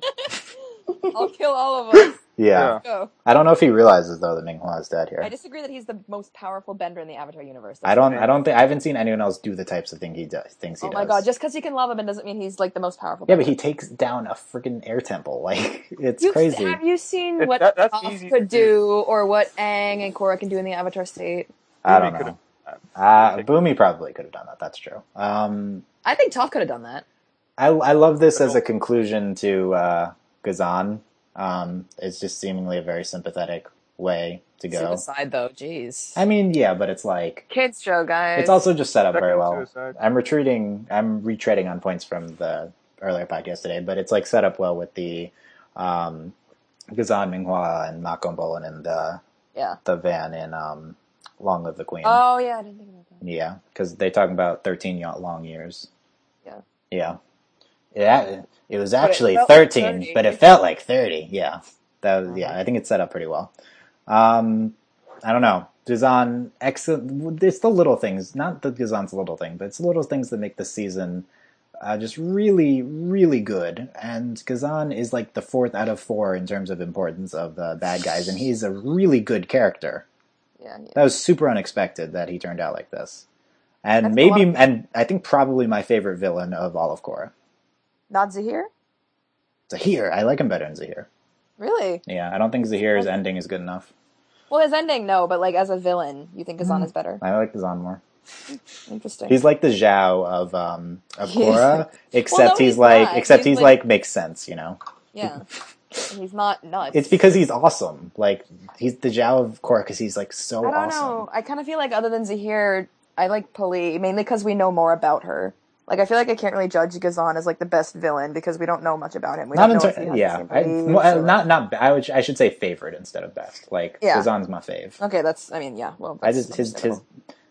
G: I'll kill all of us.
F: Yeah.
G: Go.
F: I don't know if he realizes though that Minghua is dead here.
G: I disagree that he's the most powerful bender in the Avatar universe.
F: I don't. I don't think. I haven't seen anyone else do the types of thing he does. Things he
G: Oh
F: does.
G: my god! Just because he can lava bend doesn't mean he's like the most powerful.
F: Yeah,
G: bender.
F: but he takes down a freaking air temple. Like, it's
G: You-
F: crazy.
G: Have you seen
I: It-
G: what
I: that- that's
G: Toph
I: easy
G: could
I: to do.
G: do, or what Aang and Korra can do in the Avatar state?
F: I don't
I: Boomy
F: know.
I: could've-
F: Uh, Boomy probably could have done that. That's true. Um,
G: I think Toph could have done that.
F: I I love this as a conclusion to uh, Gazan. Um, it's just seemingly a very sympathetic way to go.
G: Suicide, though. Jeez.
F: I mean, yeah, but it's like
G: Kids show, guys.
F: it's also just set up very
I: Second
F: well.
I: suicide.
F: I'm retreating. I'm retreading on points from the earlier podcast today, but it's like set up well with the um, Gazan, Minghua, and Mako and Bolin and uh,
G: yeah.
F: the van in um, Long Live the Queen.
G: Oh yeah, I didn't think about that.
F: Yeah, because they talk about thirteen y- long years.
G: Yeah.
F: Yeah. Yeah, it was
G: it
F: actually
G: felt like
F: thirteen,
G: thirty.
F: but it felt like thirty. Yeah. That was, yeah, I think it's set up pretty well. Um, I don't know. Gazan, excellent. It's the little things, not that Gazan's a little thing, but it's the little things that make the season uh, just really, really good. And Gazan is like the fourth out of four in terms of importance of the bad guys, and he's a really good character.
G: Yeah. yeah.
F: That was super unexpected that he turned out like this. And
G: That's a
F: maybe,
G: lot.
F: and I think probably my favorite villain of all of Korra.
G: Not Zahir?
F: Zahir. I like him better than Zahir.
G: Really?
F: Yeah, I don't think Zahir's ending is good enough.
G: Well, his ending, no, but like as a villain, you think Gazan is better?
F: I like Gazan more.
G: Interesting.
F: He's like the Zhao of um of
G: He is.
F: Korra, except
G: Well, no,
F: he's,
G: he's
F: like
G: not.
F: except
G: He's
F: he's,
G: like-
F: like, makes sense, you know.
G: yeah. And he's not nuts.
F: It's because he's awesome. Like he's the Zhao of Korra because he's like so
G: I don't
F: awesome.
G: know. I kind of feel like other than Zahir, I like Pali, mainly because we know more about her. Like, I feel like I can't really judge Gazan as like the best villain because we don't know much about him. We
F: Not
G: don't
F: in
G: know if
F: ter-
G: he has
F: yeah,
G: the
F: I,
G: same beliefs
F: well, uh,
G: or-
F: not not. I would I should say favorite instead of best. Like
G: Yeah.
F: Gazan's my fave.
G: Okay, that's. I mean, yeah. Well,
F: I
G: that's
F: just his his
G: understandable.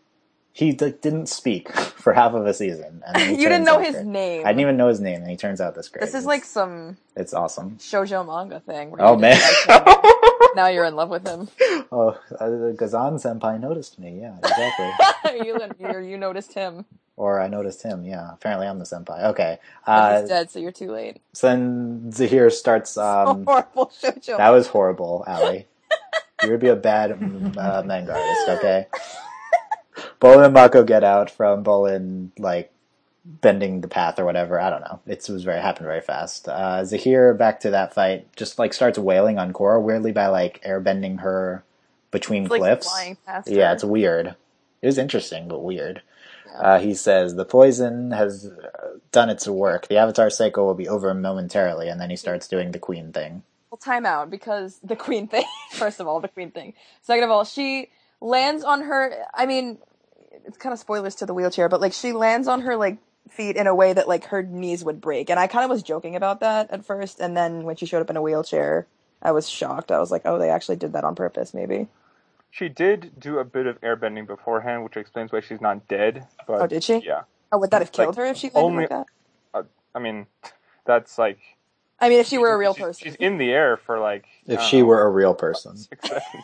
F: he d- didn't speak for half of a season. And then he
G: You didn't
F: turns
G: know
F: out
G: his
F: great.
G: name.
F: I didn't even know his name, and he turns out this great.
G: This is
F: It's-
G: like some
F: it's awesome.
G: shoujo manga thing. Where
F: Oh
G: you
F: man.
G: just like him. Now you're in love with him.
F: Oh, uh, Gazan senpai noticed me. Yeah, exactly.
G: you, you you noticed him.
F: Or I noticed him. Yeah, apparently I'm the senpai. Okay.
G: But
F: Uh,
G: he's dead, so you're too late.
F: so then Zahir starts. Um,
G: Horrible shoujo.
F: that was horrible, Allie. You would be a bad uh, manga artist, okay? Bolin and Mako get out from Bolin, like, bending the path or whatever. I don't know. It's, it was very happened very fast. Uh, Zahir, back to that fight, just, like, starts wailing on Korra, weirdly by, like, airbending her between
G: It's like
F: cliffs.
G: flying past
F: Yeah,
G: her.
F: it's weird. It was interesting, but weird. Uh, he says, the poison has uh, done its work. The Avatar cycle will be over momentarily, and then he starts doing the queen thing.
G: Well, time out, because the queen thing, first of all, the queen thing. Second of all, she lands on her, I mean, it's kind of spoilers to the wheelchair, but, like, she lands on her, like, feet in a way that, like, her knees would break. And I kind of was joking about that at first, and then when she showed up in a wheelchair, I was shocked. I was like, oh, they actually did that on purpose, maybe.
I: She did do a bit of airbending beforehand, which explains why she's not dead. But
G: Oh, did she?
I: Yeah.
G: Oh, would that have killed
I: Like,
G: her if she landed
I: only-
G: like that?
I: Uh, I mean, that's like
G: I mean, if she were a real
I: she's,
G: person.
I: she's in the air for like.
F: If
I: I don't
F: she
I: know,
F: were a real person.
I: six seconds.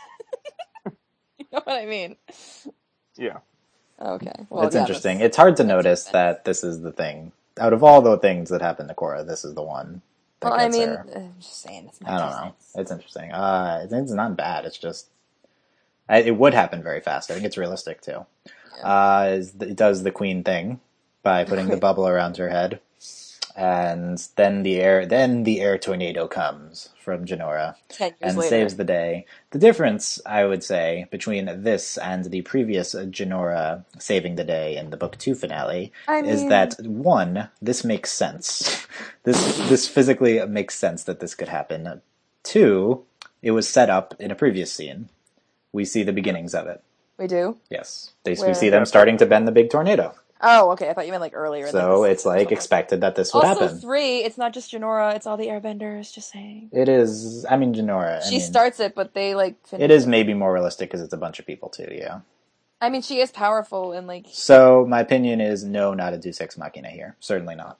G: You know what I mean?
I: Yeah.
G: Okay. Well,
F: It's
G: yeah,
F: interesting.
G: that's-
F: It's hard to
G: that makes
F: notice
G: sense.
F: that this is the thing. Out of all the things that happen to Korra, this is the one that
G: Well, I
F: gets
G: mean,
F: her.
G: uh, I'm just saying, it's
F: I
G: not
F: don't
G: two
F: know.
G: cents.
F: It's interesting. Uh, it's not bad. It's just I, it would happen very fast. I think it's realistic too. Uh, is it does the queen thing by putting the bubble around her head, and then the air then the air tornado comes from Jinora
G: Ten years
F: and
G: later.
F: saves the day. The difference, I would say, between this and the previous Jinora saving the day in the book two finale
G: I
F: is
G: mean-
F: that one, this makes sense. this this physically makes sense that this could happen. Two, it was set up in a previous scene. We see the beginnings of it.
G: We do?
F: Yes, they, we
G: Where?
F: see them starting to bend the big tornado.
G: Oh, okay. I thought you meant like earlier.
F: So
G: like
F: it's like expected that this would
G: also
F: happen.
G: three. It's not just Jinora. It's all the Airbenders. Just saying.
F: It is. I mean, Jinora. I
G: She
F: mean,
G: starts it, but they like. Finish
F: It is maybe more realistic because it's a bunch of people too. Yeah.
G: I mean, she is powerful and like.
F: So my opinion is no, not a Deus Ex Machina here. Certainly not.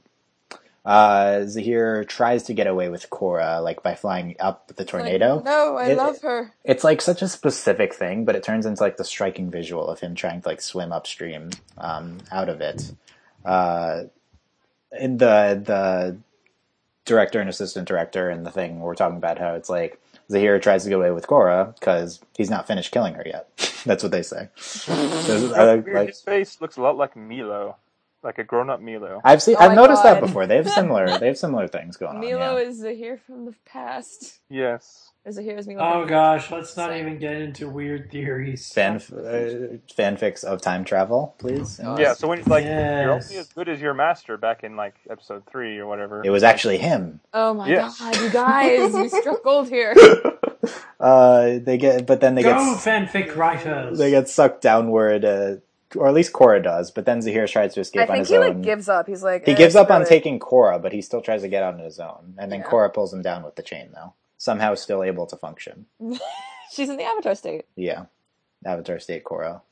F: Uh, Zahir tries to get away with Korra, like by flying up the tornado.
G: Like, no, I
F: It-
G: love her.
F: It's like such a specific thing, but it turns into like the striking visual of him trying to like swim upstream um, out of it. Uh, in the the director and assistant director and the thing we're talking about how it's like Zahir tries to get away with Korra because he's not finished killing her yet. That's what they say. So, uh, like,
I: His face looks a lot like Milo, like a grown-up Milo.
F: I've seen,
G: Oh
F: I've
G: my
F: noticed that
G: God.
F: before. They have similar, they have similar things going on.
G: Milo
F: Yeah.
G: is Zahir from the past.
I: Yes.
G: Or Zahir is Milo.
H: Oh
G: from
H: gosh, let's not
G: Same.
H: even get into weird theories.
F: Fan uh, fanfics of time travel, please.
I: Yeah. So when it's like
H: Yes.
I: you're only as good as your master back in like episode three or whatever.
F: It was actually him.
G: Oh my
I: Yes.
G: god, you guys, you struck gold here.
F: Uh, they get, but then they
H: Go,
F: get
H: fanfic writers!
F: they get sucked downward, uh, or at least Korra does. But then Zahir tries to escape
G: I
F: on
G: think
F: his
G: he
F: own.
G: like gives up. He's like
F: he
G: eh,
F: gives up on
G: screw it.
F: taking Korra, but he still tries to get out on his own. And then
G: Yeah.
F: Korra pulls him down with the chain, though. Somehow still able to function.
G: She's in the Avatar state.
F: Yeah, Avatar State Korra.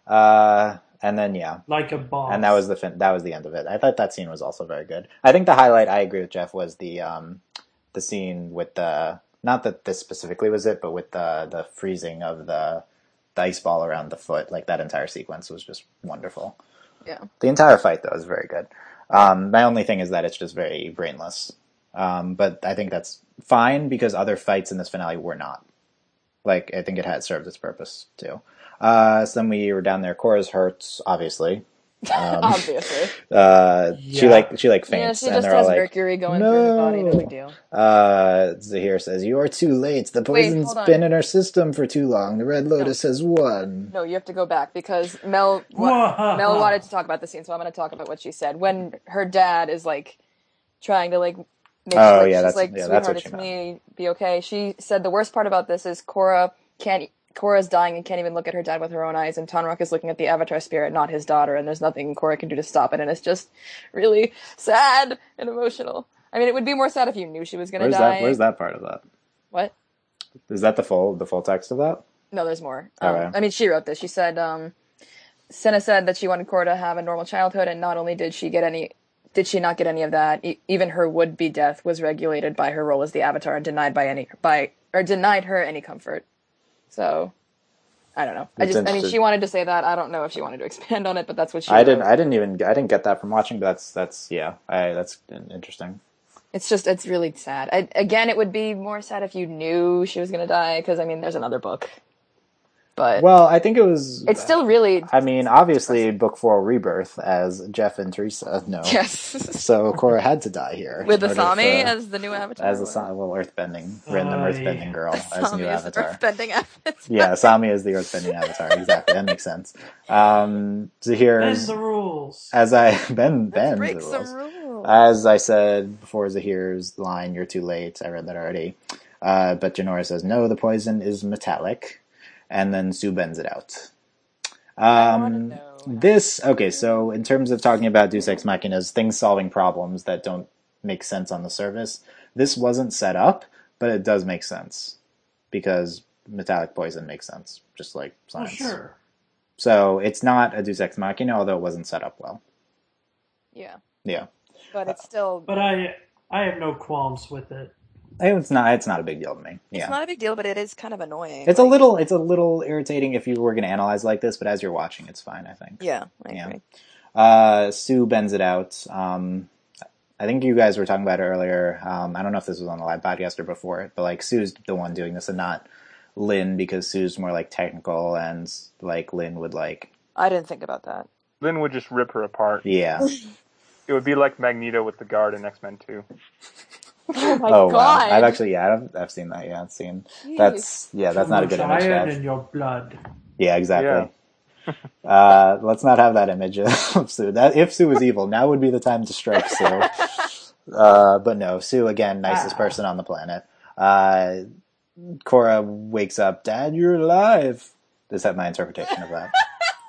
F: Uh, and then yeah,
H: Like a boss.
F: and that was the fin- that was the end of it. I thought that scene was also very good. I think the highlight, I agree with Jeff, was the um, the scene with the, not that this specifically was it, but with the the freezing of the, the ice ball around the foot. Like that entire sequence was just wonderful.
G: Yeah.
F: The entire fight though is very good. Um, my only thing is that it's just very brainless. Um, but I think that's fine because other fights in this finale were not. Like I think it had served its purpose too. Uh, so then we were down there. Korra's hurt, obviously. Um,
G: Obviously.
F: Uh, she
H: Yeah.
F: like she like
G: Yeah,
F: faints,
G: she
F: and
G: just
F: they're all
G: has
F: like,
G: mercury going through her body. No
F: "No."
G: big deal.
F: Uh, Zahir says, "You are too late. The
G: Wait,
F: poison's
G: hold on.
F: been in her system for too long. The Red Lotus has won."
G: No, you have to go back because Mel
H: Whoa.
G: Mel wanted to talk about the scene, so I'm going to talk about what she said when her dad is like trying to like make
F: Oh,
G: sure
F: yeah,
G: she's
F: that's-
G: like,
F: yeah, that's
G: sweetheart,
F: what
G: it's
F: she
G: me, be okay. She said the worst part about this is Korra can't. Korra's dying and can't even look at her dad with her own eyes, and Tonraq is looking at the Avatar spirit, not his daughter, and there's nothing Korra can do to stop it, and it's just really sad and emotional. I mean, it would be more sad if you knew she was going to
F: Where's
G: die.
F: that? Where's that part of that?
G: What?
F: Is that the full the full text of that?
G: No, there's more.
F: Oh,
G: Um,
F: yeah.
G: I mean, she wrote this. She said, um, Senna said that she wanted Korra to have a normal childhood, and not only did she get any, did she not get any of that, e- even her would-be death was regulated by her role as the Avatar and denied by any by or denied her any comfort. So, I don't know. I
F: It's
G: just, I mean,
F: interesting.
G: she wanted to say that. I don't know if she wanted to expand on it, but that's what she.
F: I didn't.
G: wrote.
F: I didn't even. I didn't get that from watching. But that's that's yeah. I that's interesting.
G: It's just, it's really sad. I, again, it would be more sad if you knew she was gonna die, because I mean, there's another book, but
F: Well, I think it was.
G: it's still really.
F: I mean, obviously, book four, Rebirth, as Jeff and Teresa know.
G: Yes.
F: So Korra had to die here
G: With
F: in order
G: Asami
F: for-
G: as the new Avatar.
F: as a
G: or-
F: sa- little earthbending, random
H: Aye.
F: earthbending girl as
G: Asami
F: new
G: is the
F: avatar.
G: earthbending avatar.
F: Yeah, Asami is the earthbending avatar. Exactly, that makes sense. Um, Zahir,
H: Bend
F: is-
H: the rules.
F: as I Ben
G: Let's
F: Ben
G: break
F: the
G: some
F: rules.
G: rules.
F: As I said before, Zahir's line, "You're too late." I read that already. Uh, but Jinora says, "No, the poison is metallic," and then Sue bends it out.
G: wanna
F: Um,
G: know.
F: this okay. So in terms of talking about Deus Ex Machinas, things solving problems that don't make sense on the surface, this wasn't set up, but it does make sense because metallic poison makes sense, just like
H: Oh,
F: science.
H: sure.
F: So it's not a Deus Ex Machina, although it wasn't set up well.
G: Yeah,
F: Yeah.
G: but it's still.
H: But I I have no qualms with it.
F: It's not. It's not a big deal to me. Yeah.
G: It's not a big deal, but it is kind of annoying.
F: It's a
G: like-
F: little. It's a little irritating if you were going to analyze like this, but as you're watching, it's fine. I think.
G: Yeah, I
F: Yeah.
G: agree.
F: Uh, Sue bends it out. Um, I think you guys were talking about it earlier. Um, I don't know if this was on the live podcast or before, but like Sue's the one doing this and not Lynn, because Sue's more like technical and like Lynn would like.
G: I didn't think about that.
I: Lynn would just rip her apart.
F: Yeah.
I: It would be like Magneto with the guard in X-Men two.
G: Oh my
F: oh
G: god!
F: wow! I've actually yeah I've, I've seen that. Yeah, I've seen that's yeah that's not a good image. to
H: Iron
F: have.
H: in your blood.
F: Yeah, exactly. uh, let's not have that image of Sue. That if Sue was evil, now would be the time to strike Sue. Uh, but no, Sue again, nicest
H: Ah.
F: person on the planet. Uh, Cora wakes up, Dad, you're alive. Is that my interpretation of that?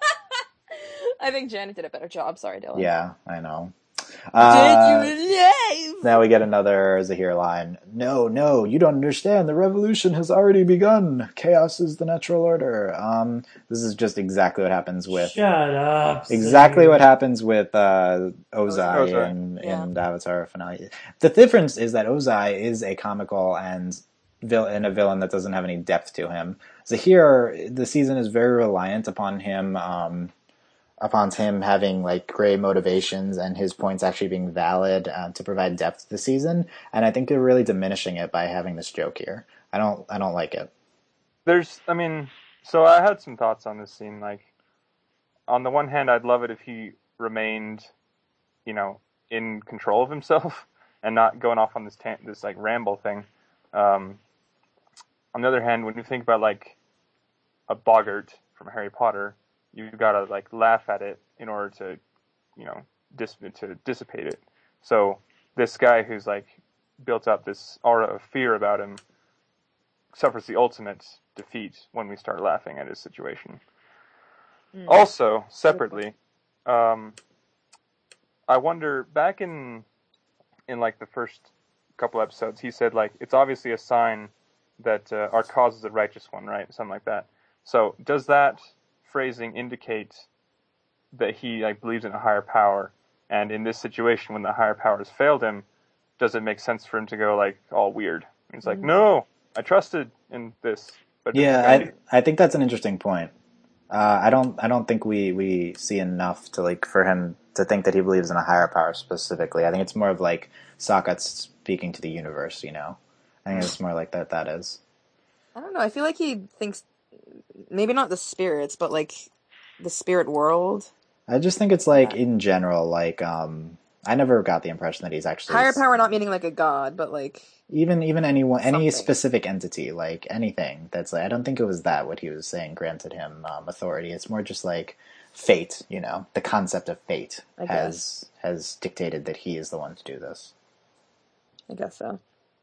G: I think Janet did a better job. Sorry, Dylan.
F: Yeah, I know. Uh,
G: Dad, you alive?
F: Now we get another Zahir line. No, no, you don't understand. The revolution has already begun. Chaos is the natural order. Um, this is just exactly what happens with.
H: Shut up.
F: Exactly
H: Zahir.
F: what happens with uh, Ozai,
I: Ozai.
F: in,
G: Yeah.
F: in Avatar finale. The difference is that Ozai is a comical and vil- and a villain that doesn't have any depth to him. Zahir, the season is very reliant upon him. Um, upon him having like gray motivations and his points actually being valid uh, to provide depth to the season, and I think they're really diminishing it by having this joke here. I don't, I don't like it.
I: There's, I mean, so I had some thoughts on this scene. Like, on the one hand, I'd love it if he remained, you know, in control of himself and not going off on this tan- this like ramble thing. Um, on the other hand, when you think about like a boggart from Harry Potter, you've got to like laugh at it in order to, you know, dis- to dissipate it. So this guy who's like built up this aura of fear about him suffers the ultimate defeat when we start laughing at his situation.
G: Mm.
I: Also, separately, um, I wonder, back in in like the first couple episodes, he said like it's obviously a sign that uh, our cause is a righteous one, right? Something like that. So does that phrasing indicate that he like believes in a higher power? And in this situation, when the higher power has failed him, does it make sense for him to go like all weird? He's like, no, I trusted in this. But it
F: Yeah,
I: didn't
F: I, I think that's an interesting point. Uh, I don't, I don't think we, we see enough to like for him to think that he believes in a higher power specifically. I think it's more of like Sokka speaking to the universe. You know, I think it's more like that. That is.
G: I don't know. I feel like he thinks maybe not the spirits, but like the spirit world.
F: I just think it's like in general, like um, I never got the impression that he's actually
G: Higher power, not meaning like a god, but like
F: even even anyone any
G: Something.
F: specific entity, like anything that's like I don't think it was that what he was saying granted him um, authority. It's more just like fate, you know, the concept of fate
G: I
F: has has dictated that he is the one to do this.
G: I guess so.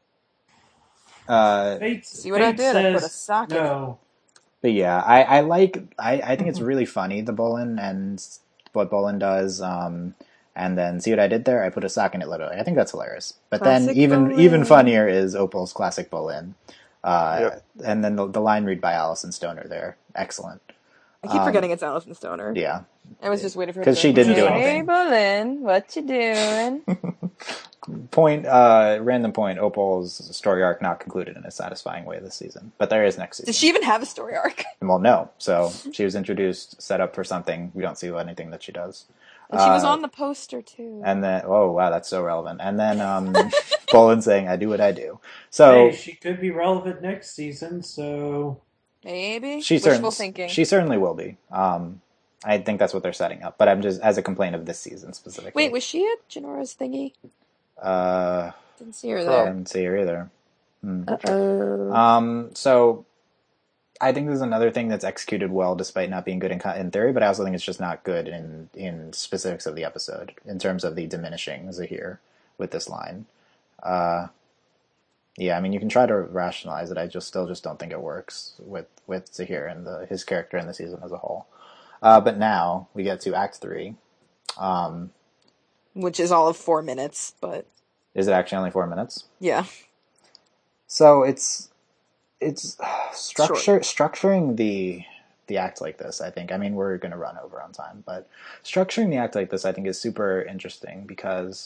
F: Uh,
H: Fate,
G: See what I
H: Fate
G: did? I put a
H: says
G: sock in it.
H: no.
F: but yeah, I, I like I, I think it's really funny the Bolin and what Bolin does. Um, and then see what I did there? I put a sock in it literally. I think that's hilarious. But then
G: Classic
F: even
G: Bolin.
F: even funnier is Opal's classic Bolin. Uh,
I: Yep.
F: And then the, the line read by Alison Stoner there. Excellent.
G: I keep
F: Um,
G: forgetting it's Alison Stoner.
F: Yeah.
G: I was just waiting for her to
F: 'Cause she
G: go,
F: didn't do
G: "Hey,
F: anything."
G: Bolin, what you doing?
F: Point, uh, random point, Opal's story arc not concluded in a satisfying way this season. But there is next season.
G: Does she even have a story arc?
F: Well, no. So she was introduced, set up for something. We don't see anything that she does.
G: And she was
F: Uh,
G: on the poster too.
F: And then, oh wow, that's so relevant. And then um, Bolin saying, "I do what I do." So
H: Hey, she could be relevant next season, so
G: Maybe
F: she
G: wishful
F: certainly,
G: thinking.
F: she certainly will be. Um, I think that's what they're setting up. But I'm just as a complaint of this season specifically.
G: Wait, was she at Janora's thingy?
F: uh,
G: Didn't see her
F: I
G: there.
F: didn't see her either. Hmm.
G: Uh oh.
F: Um, so I think this is another thing that's executed well despite not being good in, co- in theory, but I also think it's just not good in, in specifics of the episode in terms of the diminishing Zahir with this line. Uh, yeah, I mean, you can try to rationalize it. I just still just don't think it works with, with Zahir and the, his character in the season as a whole. Uh, but now we get to Act three. Um,
G: Which is all of four minutes, but
F: is it actually only four minutes?
G: yeah.
F: So it's it's structure structuring the the act like this. I think. I mean, we're going to run over on time, but structuring the act like this, I think, is super interesting because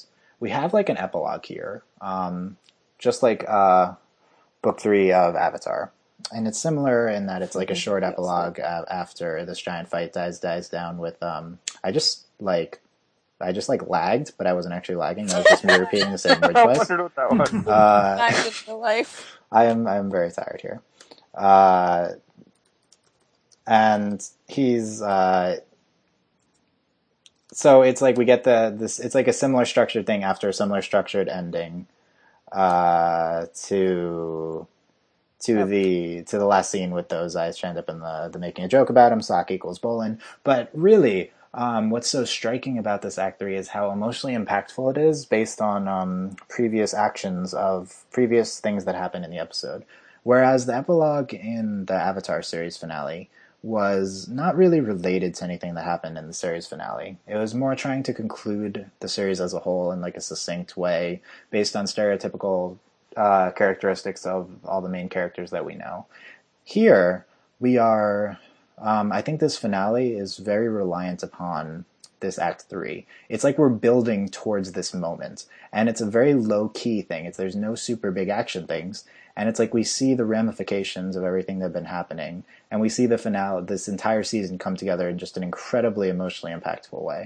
F: we have like an epilogue here, um, just like uh, book three of Avatar. And it's similar in that it's like a short epilogue uh, after this giant fight dies dies down with, um, I just like, I just like lagged, but I wasn't actually lagging. That was just me repeating the same word
I: I
F: twice.
I: wondered what that was.
F: Uh,
G: Back to the life.
F: I am I am very tired here. Uh, and he's, uh, so it's like we get the, this, it's like a similar structured thing after a similar structured ending, uh, to, to
G: Yep.
F: the, to the last scene with those eyes turned up in the, the making a joke about him, sock equals Bolin. But really, um, what's so striking about this Act three is how emotionally impactful it is based on, um, previous actions of previous things that happened in the episode. Whereas the epilogue in the Avatar series finale was not really related to anything that happened in the series finale. It was more trying to conclude the series as a whole in like a succinct way based on stereotypical uh, characteristics of all the main characters that we know. Here, we are... Um, I think this finale is very reliant upon this Act three. It's like we're building towards this moment. And it's a very low-key thing. It's There's no super big action things. And it's like we see the ramifications of everything that's been happening, and we see the finale, this entire season come together in just an incredibly emotionally impactful way.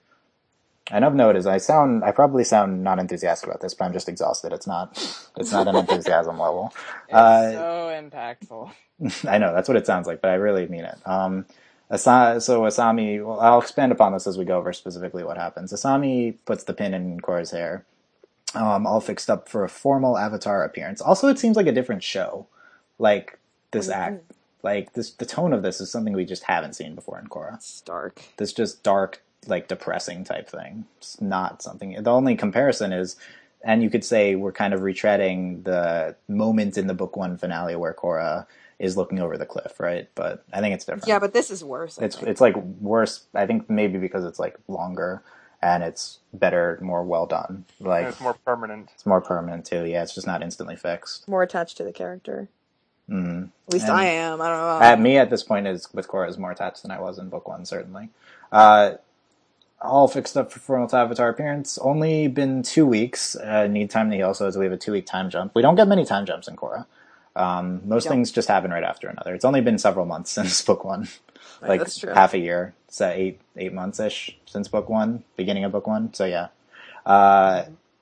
F: And of note is I sound, I probably sound not enthusiastic about this, but I'm just exhausted. It's not, it's not an enthusiasm level.
G: It's
F: Uh,
G: so impactful.
F: I know, that's what it sounds like, but I really mean it. Um, Asa- so Asami, well, I'll expand upon this as we go over specifically what happens. Asami puts the pin in Korra's hair. Um, all fixed up for a formal Avatar appearance. Also, it seems like a different show. Like, this act. Like, this, the tone of this is something we just haven't seen before in Korra.
G: It's dark.
F: This just dark, like, depressing type thing. It's not something... The only comparison is, and you could say we're kind of retreading the moment in the book one finale where Korra is looking over the cliff, right? But I think it's different.
G: Yeah, but this is worse. I
F: It's,
G: think.
F: it's like, worse, I think maybe because it's, like, longer... and it's better, more well done. Like
I: And it's more permanent.
F: It's more permanent too. Yeah, it's just not instantly fixed.
G: More attached to the character.
F: Mm-hmm.
G: At least
F: And
G: I am. I don't know.
F: At me at this point is with Korra is more attached than I was in book one, certainly. Uh, all fixed up for formal Avatar appearance. Only been two weeks. Uh, need time to heal, so we have a two week time jump. We don't get many time jumps in Korra. Um, most
G: Yep.
F: things just happen right after another. It's only been several months since book one.
G: Right,
F: Like
G: that's true.
F: half a year. So eight eight months ish since book one, beginning of book one. So yeah. Uh,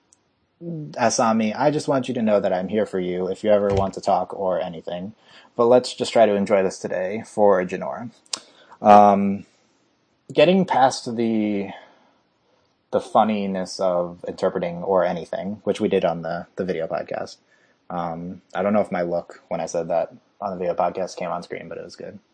F: Asami, I just want you to know that I'm here for you if you ever want to talk or anything. But let's just try to enjoy this today for Jinora. Um, getting past the the funniness of interpreting or anything, which we did on the, the video podcast. Um, I don't know if my look when I said that on the video podcast came on screen, but it was good.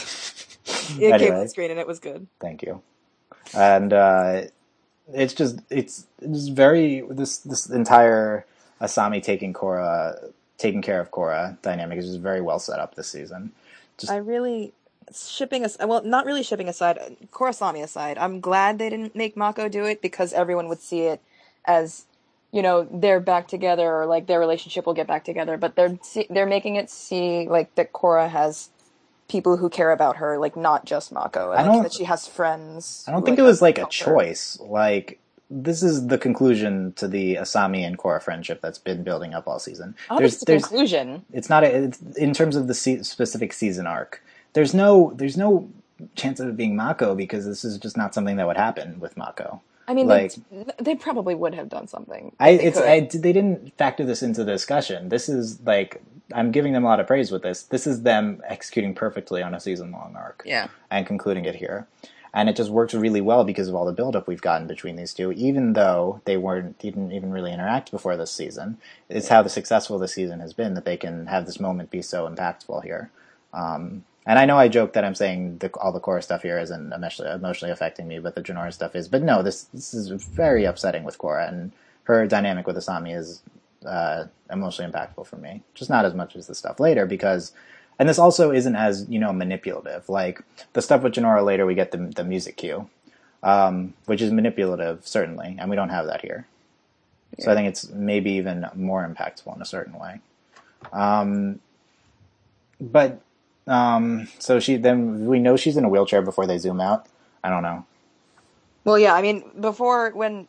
G: It came
F: Anyway.
G: on the screen and it was good.
F: Thank you. And uh, it's just it's it's very this this entire Asami taking Korra taking care of Korra dynamic is just very well set up this season. Just
G: I really shipping us well, not really shipping aside, Korrasami aside. I'm glad they didn't make Mako do it because everyone would see it as, you know, they're back together or like their relationship will get back together. But they're they're making it see like that Korra has people who care about her, like not just Mako, and
F: I
G: like,
F: don't-
G: that she has friends.
F: I don't
G: who,
F: think
G: like,
F: it was like a
G: help her.
F: choice. Like this is the conclusion to the Asami and Korra friendship that's been building up all season.
G: I don't think it's the conclusion.
F: It's not a, it's, in terms of the se- specific season arc. There's no there's no chance of it being Mako because this is just not something that would happen with Mako.
G: I mean,
F: like
G: they, they probably would have done something.
F: I
G: They
F: it's
G: could.
F: I, they didn't factor this into the discussion. This is like I'm giving them a lot of praise with this. This is them executing perfectly on a season long arc.
G: Yeah.
F: And concluding it here. And it just works really well because of all the buildup we've gotten between these two, even though they weren't didn't even really interact before this season. It's how the successful this season has been that they can have this moment be so impactful here. Um, and I know I joke that I'm saying the, all the Korra stuff here isn't emotionally, emotionally affecting me, but the Jinora stuff is. But no, this this is very upsetting with Korra, and her dynamic with Asami is uh, emotionally impactful for me. Just not as much as the stuff later, because... And this also isn't as, you know, manipulative. Like, the stuff with Jinora later, we get the, the music cue, um, which is manipulative, certainly, and we don't have that here. Yeah. So I think it's maybe even more impactful in a certain way. Um, but, um, so she, then we know she's in a wheelchair before they zoom out. I don't know.
G: Well, yeah, I mean, before, when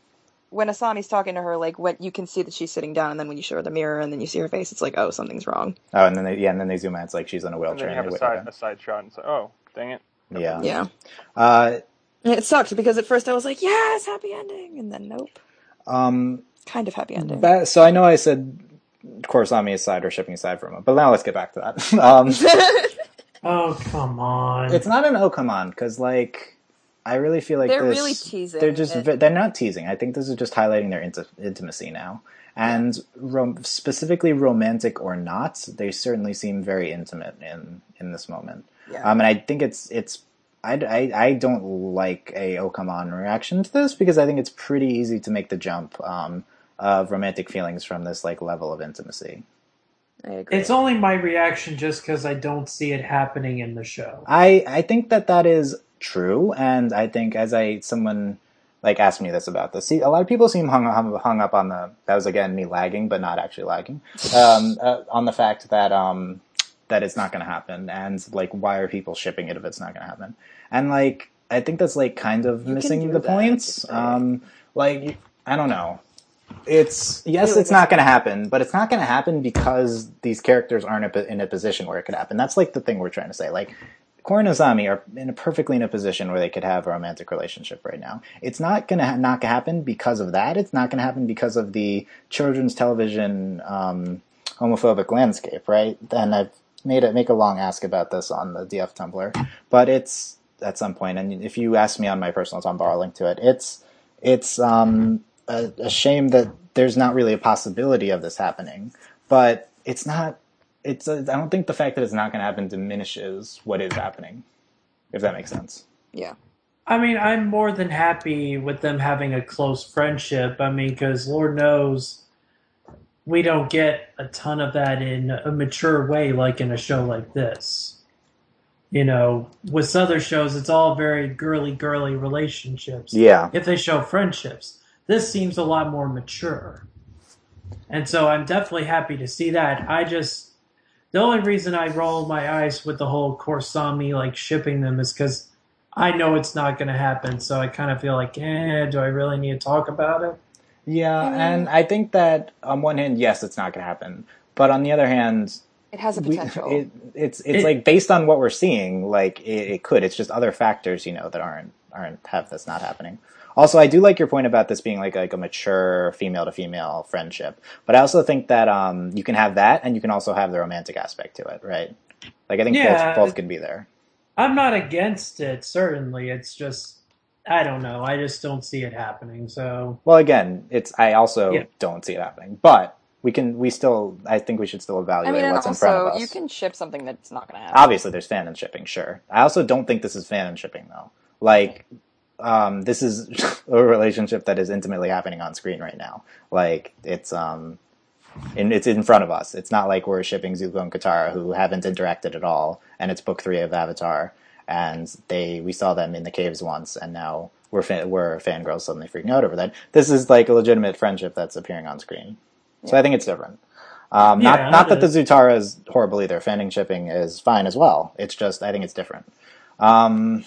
G: when Asami's talking to her, like, when you can see that she's sitting down, and then when you show her the mirror and then you see her face, it's like, oh, something's wrong.
F: Oh, and then they, yeah, and then they zoom out. It's like she's in a
I: And
F: wheelchair.
I: then you have
F: and
I: a
F: they whip
I: side,
F: her
I: a side shot, and it's like, oh, dang it.
F: in. Yeah.
G: Yeah.
F: Uh,
G: It sucked, because at first I was like, yes, happy ending, and then nope.
F: um,
G: Kind of happy ending.
F: that, so I know I said Korosami aside or shipping aside for a moment, but now let's get back to that. um,
H: Oh, come on.
F: it's not an oh come on, because, like, I really feel like
G: They're
F: this,
G: really teasing
F: They're just
G: it.
F: they're not teasing. I think this is just highlighting their inti- intimacy now, and rom- specifically romantic or not, they certainly seem very intimate in in this moment.
G: Yeah.
F: Um, and I think it's it's I, I, I don't like a oh come on reaction to this, because I think it's pretty easy to make the jump um, of romantic feelings from this like level of intimacy.
G: I agree.
H: It's only my reaction just because I don't see it happening in the show.
F: I, I think that that is true, and I think as I someone like asked me this about this, see, a lot of people seem hung, hung hung up on the that was again me lagging, but not actually lagging, um, uh, on the fact that um that it's not going to happen, and like why are people shipping it if it's not going to happen? And like I think that's like kind of
G: You
F: missing
G: can do
F: the
G: that,
F: points.
G: just
F: Um, like I don't know. It's yes,
G: Really
F: it's not going to happen, but it's not going to happen because these characters aren't in a position where it could happen. That's like the thing we're trying to say. Like Korra and Asami are in a perfectly in a position where they could have a romantic relationship right now. It's not going to ha- not gonna happen because of that. It's not going to happen because of the children's television um, homophobic landscape, right? And I've made a make a long ask about this on the D F Tumblr, but it's at some point. And if you ask me on my personal Tumblr, I'll link to it. It's it's um, a, a shame that there's not really a possibility of this happening, but it's not. It's a, I don't think the fact that it's not going to happen diminishes what is happening, if that makes sense.
G: Yeah.
H: I mean, I'm more than happy with them having a close friendship. I mean, because Lord knows we don't get a ton of that in a mature way like in a show like this. You know, with other shows, it's all very girly, girly relationships.
F: Yeah.
H: If they show friendships. This seems a lot more mature. And so I'm definitely happy to see that. I just... The only reason I roll my eyes with the whole Korosami, like, shipping them is because I know it's not going to happen. So I kind of feel like, eh, do I really need to talk about it?
F: Yeah, and I think that on one hand, yes, it's not going to happen. But on the other hand...
G: It has a
F: we-
G: potential.
F: it, it's it's
H: It-
F: like based on what we're seeing, like it, it could. It's just other factors, you know, that aren't aren't have this not happening. Also, I do like your point about this being like like a mature female to female friendship, but I also think that um, you can have that, and you can also have the romantic aspect to it, right? Like I think
H: Yeah.
F: both both can be there.
H: I'm not against it, certainly. It's just, I don't know. I just don't see it happening. So,
F: Well, again, it's I also
H: Yeah.
F: don't see it happening, but we can we still I think we should still
G: I
F: evaluate
G: mean, and
F: what's in front of
G: also,
F: us.
G: you can ship something that's not going to happen.
F: Obviously, there's fan and shipping, sure. I also don't think this is fan and shipping, though. Like, um, this is a relationship that is intimately happening on screen right now. Like, it's um, in, it's in front of us. It's not like we're shipping Zuko and Katara, who haven't interacted at all, and it's book three of Avatar, and they we saw them in the caves once, and now we're fan, we're fangirls suddenly freaking out over that. This is like a legitimate friendship that's appearing on screen. So I think it's different. Um,
H: Yeah,
F: not not that
H: it
F: the
H: is.
F: Zutara is horrible either. Fanning shipping is fine as well. It's just I think it's different. Um,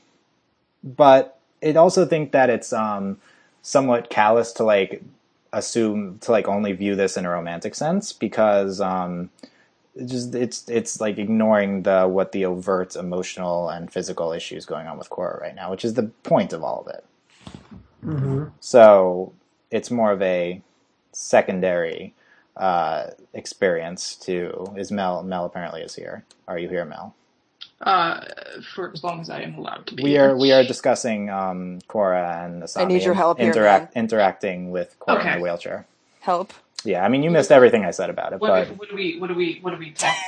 F: but I also think that it's um, somewhat callous to like assume to like only view this in a romantic sense because um, it just it's it's like ignoring the what the overt emotional and physical issues going on with Korra right now, which is the point of all of it.
H: hmm
F: So it's more of a secondary uh, experience to is Mel Mel apparently is here. Are you here, Mel?
J: Uh, for as long as I am allowed to be.
F: We
J: here.
F: are we are discussing um, Korra and Asami.
G: I need your help here,
F: interact, interacting with Korra
J: Okay.
F: in the wheelchair.
G: Help.
F: Yeah, I mean you missed everything I said about it,
J: What,
F: but
J: what do we? What do we? What do we? Talk?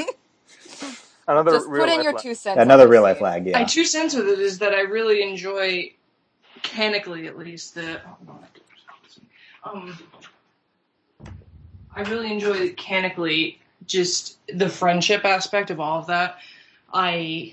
I: Another
G: Just
I: real
G: put in
I: life
G: your
I: le-
G: two cents.
F: another
G: on
F: real
G: this
F: life
G: scene.
F: lag.
J: My
F: Yeah,
J: two cents with it is that I really enjoy, mechanically at least, the. Um, I really enjoy mechanically just the friendship aspect of all of that. I.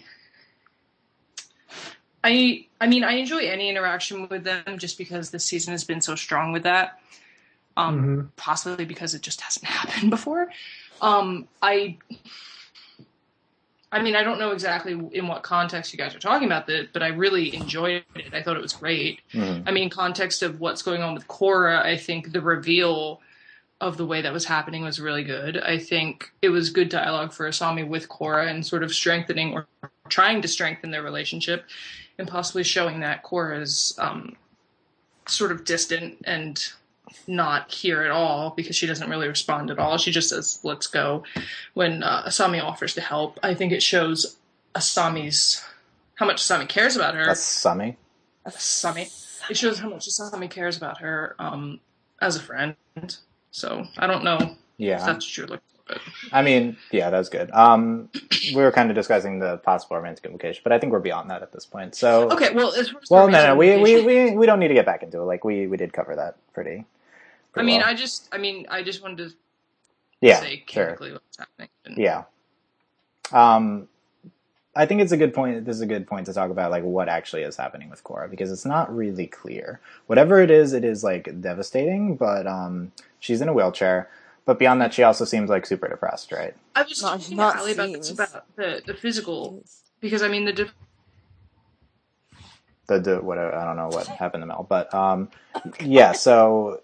J: I I mean I enjoy any interaction with them just because this season has been so strong with that. Um,
H: Mhm.
J: Possibly because it just hasn't happened before. Um, I I mean, I don't know exactly in what context you guys are talking about this, but I really enjoyed it. I thought it was great.
F: Mm-hmm.
J: I mean, context of what's going on with Korra, I think the reveal of the way that was happening was really good. I think it was good dialogue for Asami with Korra and sort of strengthening or trying to strengthen their relationship and possibly showing that Korra is um, sort of distant and not here at all because she doesn't really respond at all. She just says, let's go when uh, Asami offers to help. I think it shows Asami's, how much Asami cares about her.
F: Asami?
J: Asami. It shows how much Asami cares about her um, as a friend. So I don't know
F: yeah.
J: if that's true. But...
F: I mean, yeah, that's good. Um, we were kind of discussing the possible romantic implication, but I think we're beyond that at this point. So
J: okay, well, as far as
F: well, no, no, we, we, we, we don't need to get back into it. Like we, we did cover that pretty.
J: I mean,
F: well.
J: I just, I mean, I just wanted to
F: yeah,
J: say
F: sure.
J: chemically what's happening. And...
F: Yeah. Um, I think it's a good point. This is a good point to talk about, like, what actually is happening with Korra, because it's not really clear. Whatever it is, it is, like, devastating, but um, she's in a wheelchair. But beyond that, she also seems, like, super depressed, right?
J: I was
G: Not-
J: talking
G: not
J: to Ali about this,
G: seems.
J: about the, the physical, because, I mean, the diff-
F: The, the what I don't know what happened to Mel, but um, yeah. So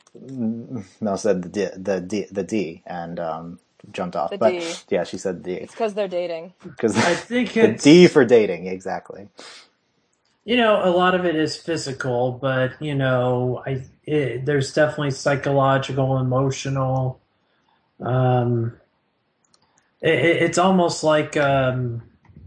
F: Mel said the D, the D, the D, and um, jumped off.
G: The
F: but
G: D.
F: yeah, she said D
G: It's because they're dating.
F: because
H: I think
F: the
H: it's
F: D for dating, exactly.
H: You know, a lot of it is physical, but you know, I it, there's definitely psychological, emotional. Um, it, it's almost like um,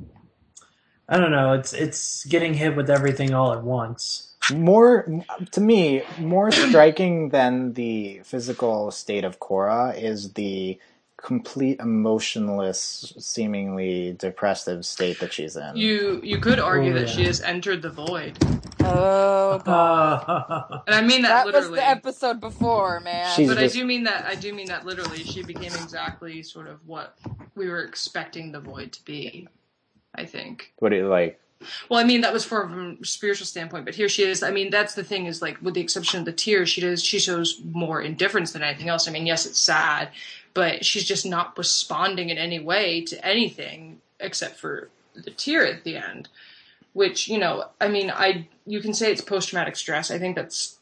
H: I don't know. It's it's getting hit with everything all at once.
F: More to me, more striking than the physical state of Korra is the complete emotionless, seemingly depressive state that she's in.
J: you you could argue
H: Oh,
J: that
H: yeah.
J: she has entered the void,
G: Oh, God.
H: Uh,
J: and I mean that,
G: That was
J: literally.
G: the episode before, man.
F: She's
J: But
F: just-
J: I do mean that. I do mean that literally. She became exactly sort of what we were expecting the void to be. I think.
F: What do you like?
J: Well, I mean that was from a spiritual standpoint, but here she is. I mean, that's the thing is like, with the exception of the tears, she does. She shows more indifference than anything else. I mean, yes, it's sad, but she's just not responding in any way to anything except for the tear at the end. Which, you know, I mean, I you can say it's post traumatic stress. I think that's.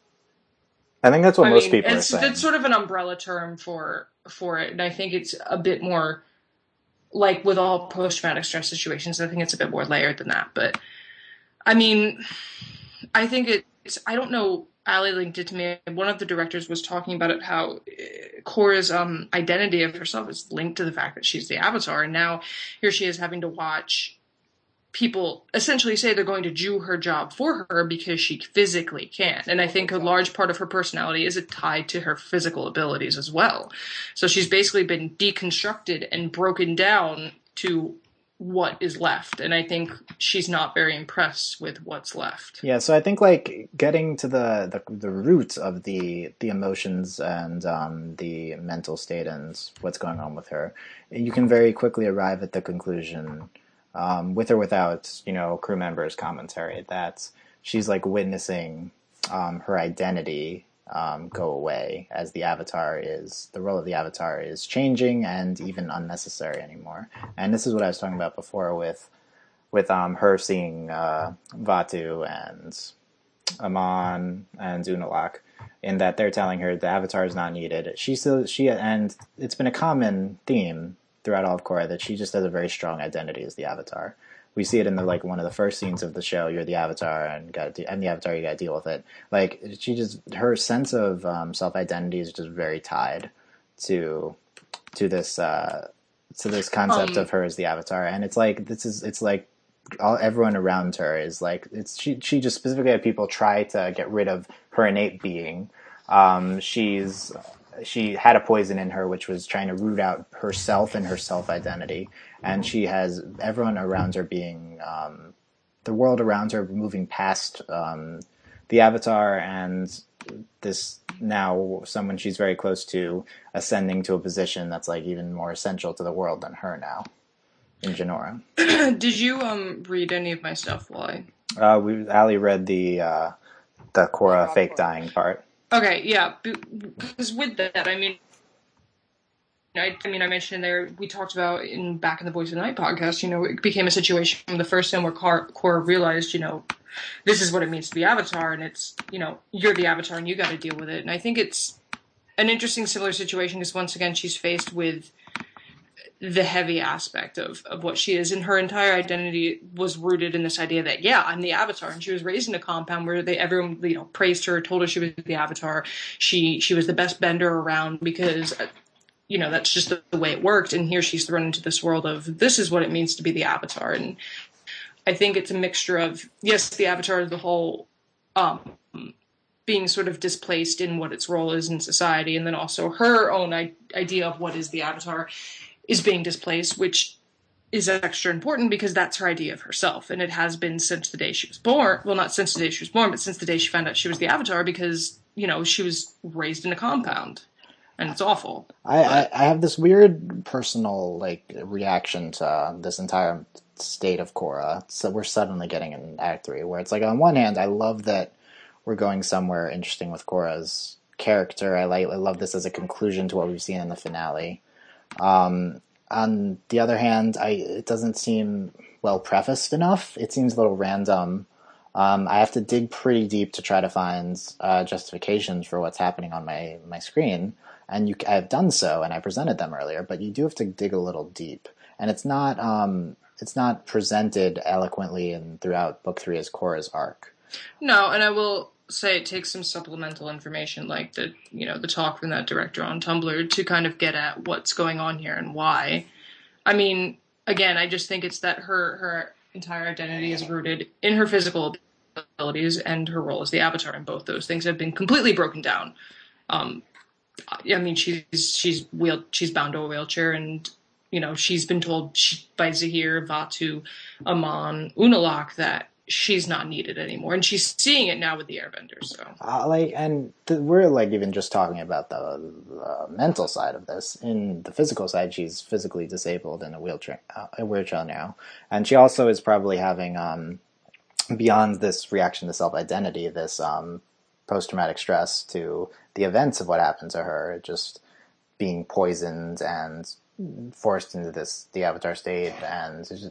F: I think that's what
J: I
F: most
J: mean,
F: people are
J: it's,
F: saying.
J: that's sort of an umbrella term for for it, and I think it's a bit more. Like with all post-traumatic stress situations, I think it's a bit more layered than that. But, I mean, I think it's, I don't know, Ali linked it to me. One of the directors was talking about it, how uh, Korra's um, identity of herself is linked to the fact that she's the Avatar. And now here she is having to watch people essentially say they're going to do her job for her because she physically can't. And I think a large part of her personality is tied to her physical abilities as well. So she's basically been deconstructed and broken down to what is left. And I think she's not very impressed with what's left.
F: Yeah, so I think like getting to the the, the root of the the emotions and um, the mental state and what's going on with her, you can very quickly arrive at the conclusion. Um, with or without, you know, crew members' commentary, that she's like witnessing um, her identity um, go away as the Avatar is, the role of the Avatar is changing and even unnecessary anymore. And this is what I was talking about before with with um, her seeing uh, Vaatu and Amon and Unalaq, in that they're telling her the Avatar is not needed. She still, she, and it's been a common theme throughout all of Korra that she just has a very strong identity as the Avatar. We see it in the like one of the first scenes of the show. You're the Avatar, and got I'm the Avatar. You got to deal with it. Like she just, her sense of um, self identity is just very tied to to this uh, to this concept
J: Um,
F: of her as the Avatar. And it's like this is it's like all everyone around her is like it's she she just specifically had people try to get rid of her innate being. Um, she's she had a poison in her, which was trying to root out herself and her self-identity. And she has everyone around her being, um, the world around her moving past um, the Avatar and this now someone she's very close to ascending to a position that's like even more essential to the world than her now in Genora.
J: Did you um read any of my stuff while I...
F: Uh, we, Ali read the, uh, the Korra fake dying part.
J: Okay, yeah, because with that, I mean, I, I mean, I mentioned there, we talked about in back in the Voice of the Night podcast, you know, it became a situation from the first time where Korra realized, you know, this is what it means to be Avatar, and it's, you know, you're the Avatar and you got to deal with it. And I think it's an interesting similar situation because once again, she's faced with the heavy aspect of, of what she is, and her entire identity was rooted in this idea that, yeah, I'm the Avatar, and she was raised in a compound where they everyone, you know, praised her, told her she was the Avatar. She she was the best bender around because, you know, that's just the, the way it worked, and here she's thrown into this world of, this is what it means to be the Avatar, and I think it's a mixture of, yes, the Avatar as the whole, um, being sort of displaced in what its role is in society, and then also her own I- idea of what is the Avatar is being displaced, which is extra important because that's her idea of herself. And it has been since the day she was born. Well, not since the day she was born, but since the day she found out she was the Avatar because, you know, she was raised in a compound. And it's awful.
F: I, I, I have this weird personal, like, reaction to uh, this entire state of Korra. So we're suddenly getting in Act three, where it's like, on one hand, I love that we're going somewhere interesting with Korra's character. I like, I love this as a conclusion to what we've seen in the finale. Um, on the other hand, I it doesn't seem well prefaced enough. It seems a little random. Um, I have to dig pretty deep to try to find uh, justifications for what's happening on my, my screen, and you, I've done so, and I presented them earlier. But you do have to dig a little deep, and it's not um, it's not presented eloquently and throughout Book Three as Korra's arc.
J: No, and I will say it takes some supplemental information like the you know the talk from that director on Tumblr to kind of get at what's going on here and why. I mean, again, I just think it's that her her entire identity is rooted in her physical abilities and her role as the Avatar, and both those things have been completely broken down. Um, I mean, she's she's wheel she's bound to a wheelchair, and you know she's been told she, by Zahir, Vaatu, Aman, Unalaq that she's not needed anymore, and she's seeing it now with the Airbenders. So,
F: uh, like, and th- we're like even just talking about the uh, mental side of this. In the physical side, she's physically disabled in a wheelchair, uh, a wheelchair now, and she also is probably having um, beyond this reaction to self-identity, this um, post-traumatic stress to the events of what happened to her, just being poisoned and forced into this the Avatar state, and just,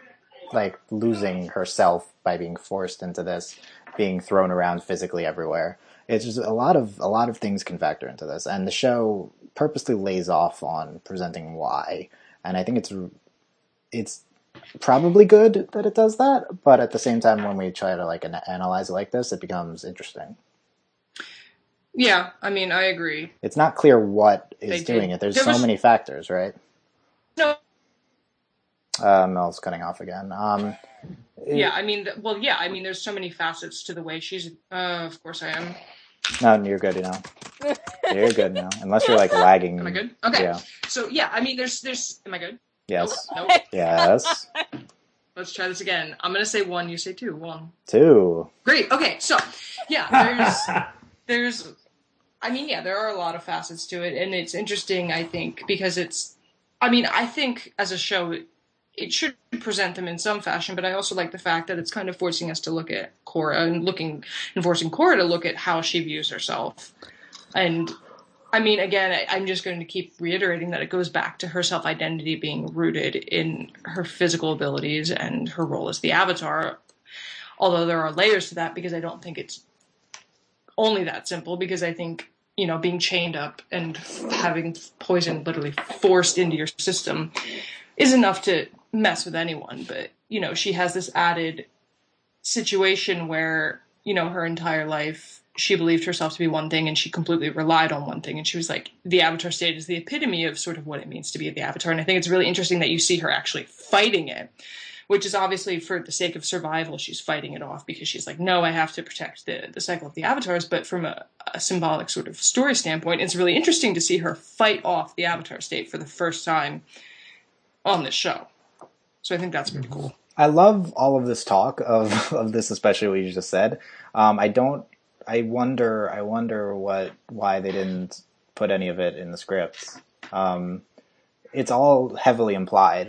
F: like losing herself by being forced into this, being thrown around physically everywhere. It's just a lot of a lot of things can factor into this, and the show purposely lays off on presenting why. And I think it's it's probably good that it does that, but at the same time, when we try to like an- analyze it like this, it becomes interesting.
J: Yeah, I mean, I agree.
F: It's not clear what is
J: They
F: doing
J: did.
F: it. There's
J: There
F: so
J: was-
F: many factors, right?
J: No.
F: Uh, Mel's cutting off again. Um,
J: Yeah, I mean, th- well, yeah, I mean, there's so many facets to the way she's. Uh, of course, I am.
F: no, you're good, you know. You're good now, unless you're like lagging.
J: Am I good? Okay.
F: Yeah.
J: So yeah, I mean, there's, there's. Am I good?
F: Yes.
J: Nope. nope.
F: Yes.
J: Let's try this again. I'm gonna say one. You say two. One.
F: Two.
J: Great. Okay. So, yeah, there's, there's. I mean, yeah, there are a lot of facets to it, and it's interesting. I think because it's. I mean, I think as a show, it, it should present them in some fashion, but I also like the fact that it's kind of forcing us to look at Korra and looking and forcing Korra to look at how she views herself. And I mean, again, I, I'm just going to keep reiterating that it goes back to her self-identity being rooted in her physical abilities and her role as the Avatar. Although there are layers to that, because I don't think it's only that simple, because I think, you know, being chained up and having poison literally forced into your system is enough to mess with anyone. But, you know, she has this added situation where, you know, her entire life she believed herself to be one thing and she completely relied on one thing. And she was like, the Avatar state is the epitome of sort of what it means to be the Avatar. And I think it's really interesting that you see her actually fighting it, which is obviously for the sake of survival. She's fighting it off because she's like, no, I have to protect the, the cycle of the Avatars. But from a, a symbolic sort of story standpoint, it's really interesting to see her fight off the Avatar state for the first time on this show. So I think that's pretty cool.
F: I love all of this talk of, of this, especially what you just said. Um, I don't, I wonder, I wonder what, why they didn't put any of it in the script. Um, it's all heavily implied.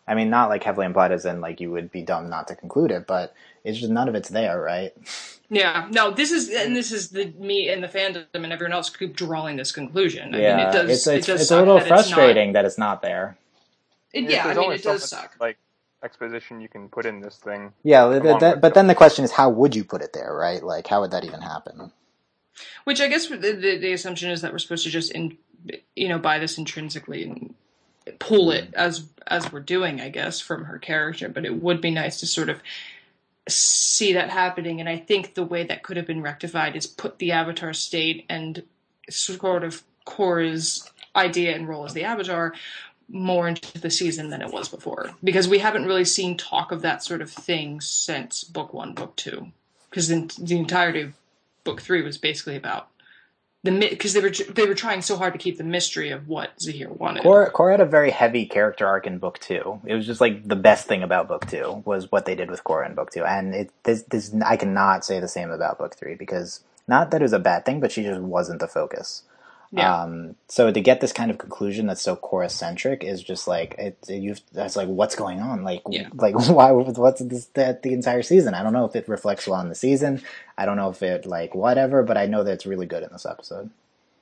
F: I mean, not like heavily implied as in like you would be dumb not to conclude it, but it's just none of it's there, right?
J: Yeah, no, this is and this is the me and the fandom and everyone else keep drawing this conclusion. I
F: yeah,
J: mean, it does.
F: it's it's,
J: it does
F: it's a little
J: that
F: frustrating
J: it's not,
F: that it's not there.
J: it,
I: There's
J: yeah, I mean,
I: only
J: it
I: so
J: does
I: much,
J: suck.
I: Like exposition you can put in this thing.
F: Yeah, the,
I: along
F: that,
I: with
F: but
I: the-
F: then the question is, how would you put it there, right? Like, how would that even happen?
J: Which I guess the, the, the assumption is that we're supposed to just, in, you know, buy this intrinsically and pull it as as we're doing, I guess, from her character. But it would be nice to sort of see that happening. And I think the way that could have been rectified is put the Avatar state and sort of Korra's idea and role as the Avatar more into the season than it was before. Because we haven't really seen talk of that sort of thing since book one, book two. Because the, the entirety of book three was basically about the because they were they were trying so hard to keep the mystery of what Zahir wanted.
F: Korra, Korra had a very heavy character arc in book two. It was just like the best thing about book two was what they did with Korra in book two, and it this, this I cannot say the same about book three because not that it was a bad thing, but she just wasn't the focus.
J: Yeah.
F: Um, so to get this kind of conclusion that's so Korra centric is just like it. You that's like what's going on? Like
J: Yeah.
F: like why? What's this that the entire season? I don't know if it reflects well on the season. I don't know if it like whatever, but I know that it's really good in this episode.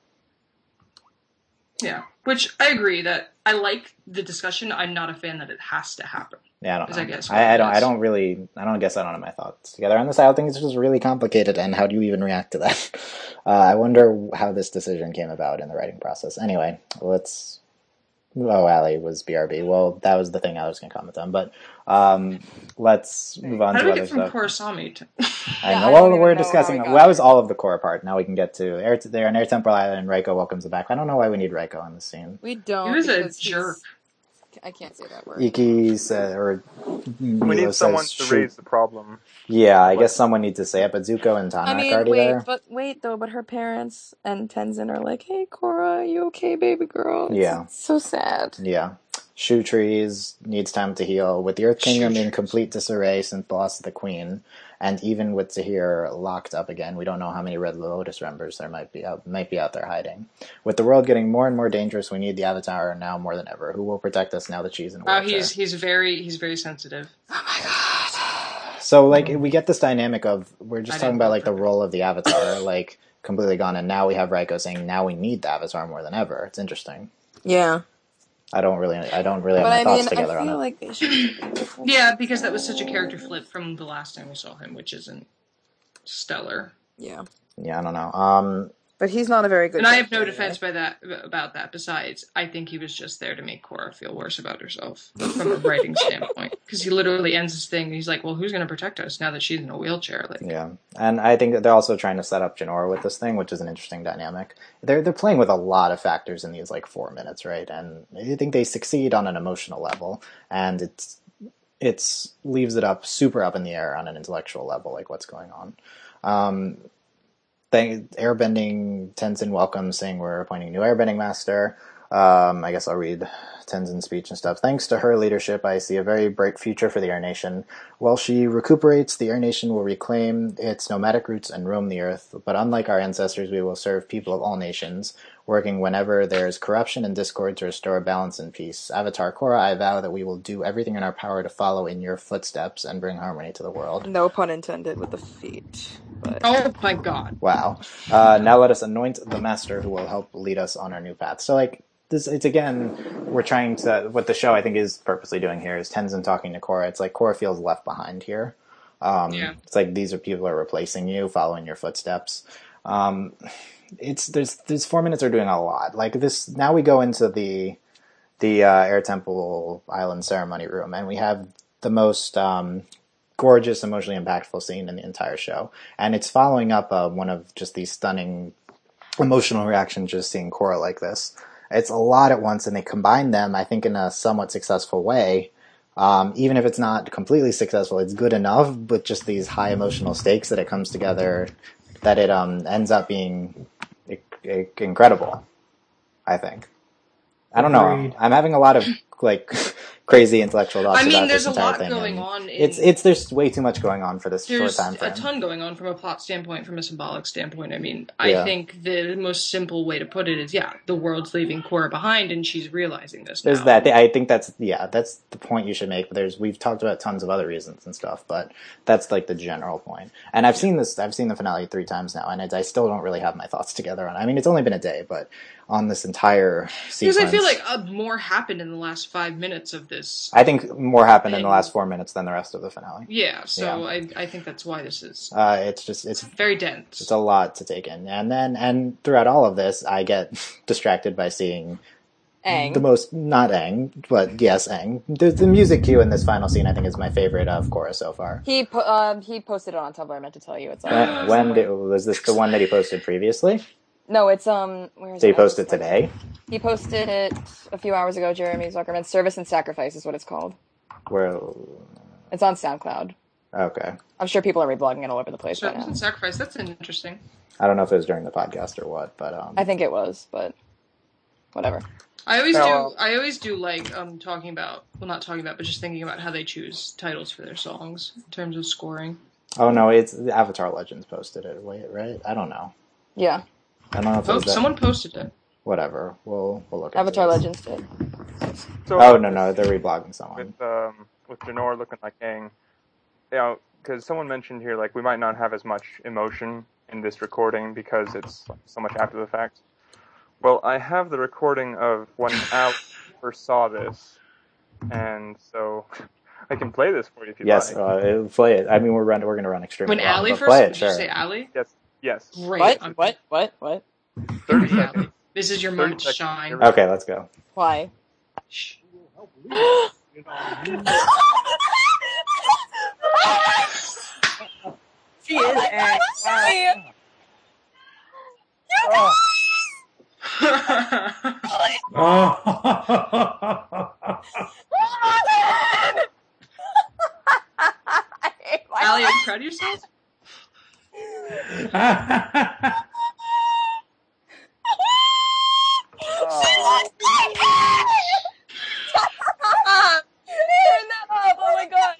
J: Yeah, which I agree that I like the discussion. I'm not a fan that it has to happen.
F: Yeah, I don't
J: Is
F: know.
J: I guess what
F: I, I
J: it
F: don't. I
J: is.
F: don't really. I don't guess I don't have my thoughts together on this. I think it's just really complicated. And how do you even react to that? Uh, I wonder how this decision came about in the writing process. Anyway, let's. Oh, Allie was B R B. Well, that was the thing I was going to comment on. But um, let's move on
J: How
F: to
J: do we
F: other
J: get from
F: stuff.
J: Korrasami to?
F: I
A: Yeah,
F: know.
A: I
F: Well,
A: don't even
F: we're
A: know
F: discussing.
A: how I
F: Well,
A: got
F: that was all of the core part. Now we can get to Air. They're on Air Temple Island, and Reiko welcomes them back. I don't know why we need Reiko in this scene.
G: We don't.
J: He was a
G: because he's-
J: jerk.
G: I can't say that word.
F: Iki said, or
I: We
F: Milo
I: need someone
F: says,
I: to
F: shoot.
I: raise the problem.
F: Yeah, I guess someone needs to say it, but Zuko and Tanak
G: I mean,
F: already
G: wait,
F: there.
G: but wait though, but her parents and Tenzin are like, "Hey, Korra, you okay, baby girl?" It's,
F: Yeah.
G: it's so sad.
F: Yeah. Shoe Trees needs time to heal. With the Earth Kingdom in complete disarray since the loss of the Queen, and even with Zahir locked up again, we don't know how many Red Lotus members there might be out might be out there hiding. With the world getting more and more dangerous, we need the Avatar now more than ever. Who will protect us now that she's in a
J: Oh,
F: wheelchair?
J: he's he's very he's very sensitive.
F: So, like, we get this dynamic of, we're just
J: I
F: talking
J: didn't
F: about,
J: vote
F: like,
J: for
F: the
J: her.
F: role of the Avatar, like, completely gone, and now we have Reiko saying, now we need the Avatar more than ever. It's interesting.
G: Yeah,
F: I don't really, I don't really have
G: but
F: my
G: I
F: thoughts
G: mean, I
F: together on
G: feel
F: it.
G: like they should.
J: Yeah, because that was such a character flip from the last time we saw him, which isn't stellar.
G: Yeah,
F: Yeah, I don't know. Um,
G: but he's not a very good.
J: And I have no
G: character
J: defense by that about that. Besides, I think he was just there to make Korra feel worse about herself from a writing standpoint. Because he literally ends this thing. And he's like, "Well, who's going to protect us now that she's in a wheelchair?" Like,
F: yeah. And I think that they're also trying to set up Jinora with this thing, which is an interesting dynamic. They're, they're playing with a lot of factors in these, like, four minutes, right? And I think they succeed on an emotional level, and it's, it's leaves it up, super up in the air on an intellectual level, like, what's going on. Um, Thank, airbending, Tenzin welcomes, saying we're appointing a new airbending master. Um, I guess I'll read Tenzin's speech and stuff. Thanks to her leadership, I see a very bright future for the Air Nation. While she recuperates, the Air Nation will reclaim its nomadic roots and roam the earth. But unlike our ancestors, we will serve people of all nations, working whenever there is corruption and discord to restore balance and peace. Avatar Korra, I vow that we will do everything in our power to follow in your footsteps and bring harmony to the world.
G: No pun intended with the feet. But
J: oh my god!
F: Wow. Uh, now let us anoint the master who will help lead us on our new path. So, like, this, it's again, we're trying to, what the show I think is purposely doing here is Tenzin talking to Korra. It's like Korra feels left behind here. Um,
J: Yeah.
F: It's like these are people who are replacing you, following your footsteps. Um, it's, there's, these four minutes are doing a lot. Like this, now we go into the, the, uh, Air Temple Island ceremony room, and we have the most, um, gorgeous, emotionally impactful scene in the entire show. And it's following up uh, one of just these stunning emotional reactions just seeing Korra like this. It's a lot at once, and they combine them, I think, in a somewhat successful way. Um, even if it's not completely successful, it's good enough with just these high emotional stakes that it comes together that it um, ends up being I- I- incredible, I think. I don't
H: Agreed.
F: know. I'm having a lot of, like, crazy intellectual thoughts
J: I mean,
F: about
J: there's
F: this
J: a
F: entire
J: lot
F: thing.
J: going
F: and
J: on in-
F: It's it's there's way too much going on for this
J: There's
F: short time frame.
J: a ton going on from a plot standpoint, from a symbolic standpoint. I mean,
F: Yeah.
J: I think the most simple way to put it is, yeah, the world's leaving Cora behind, and she's realizing this
F: There's
J: now.
F: that. I think that's yeah, that's the point you should make. But there's we've talked about tons of other reasons and stuff, but that's like the general point. And I've seen this. I've seen the finale three times now, and it, I still don't really have my thoughts together on. I mean, it's only been a day, but on this entire sequence,
J: Because I feel like uh, more happened in the last five minutes of this.
F: I think more happened in the
J: And-
F: last four minutes than the rest of the finale.
J: Yeah, so
F: Yeah.
J: I I think that's why this is
F: Uh, it's just it's
J: very dense.
F: it's a lot to take in, and then and throughout all of this, I get distracted by seeing
G: Aang.
F: the most not Aang, but yes, Aang. The, the music cue in this final scene, I think, is my favorite of Korra so far.
G: He po- um he posted it on Tumblr. I meant to tell you. It's on.
F: When, when did, was this the one that he posted previously?
G: No, it's um. Where is
F: Did he
G: it?
F: post it today?
G: He posted it a few hours ago. Jeremy Zuckerman. Service and Sacrifice is what it's called.
F: Where?
G: It's on SoundCloud.
F: Okay,
G: I'm sure people are reblogging it all over the place right
J: Service
G: now.
J: and Sacrifice, that's interesting.
F: I don't know if it was during the podcast or what, but um,
G: I think it was, but whatever.
J: I always
I: Now,
J: do. I always do like um talking about, well, not talking about, but just thinking about how they choose titles for their songs in terms of scoring.
F: oh no, it's the Avatar Legends posted it. Wait, right? I don't know.
G: Yeah,
F: I don't know if it
J: Oh,
F: was that.
J: someone posted it.
F: Whatever. We'll we'll look. into
G: Avatar
F: this.
G: Legends did.
I: So,
F: Oh no no, they're reblogging someone.
I: with um with Janor looking like Aang, you know, because someone mentioned here like we might not have as much emotion in this recording because it's like, so much after the fact. Well, I have the recording of when Al first saw this, and so I can play this for you if you
F: Yes,
I: like.
F: uh, play it. I mean, we're run, we're going to run extremely
J: When
F: long,
J: Allie
F: but
J: first,
F: play it,
J: did
F: sure.
J: you say Allie?
I: Yes, yes.
J: Great.
G: What?
J: I'm-
G: What? What? What?
I: Thirty
J: Allie.
I: seconds.
J: This is your
I: thirty
J: moment to
I: seconds.
J: shine.
I: Here we go.
F: Okay, let's go.
G: Why?
J: Shh.
G: She is Aang.
J: Allie, are you proud of yourself?
G: Turn that up! Oh my god!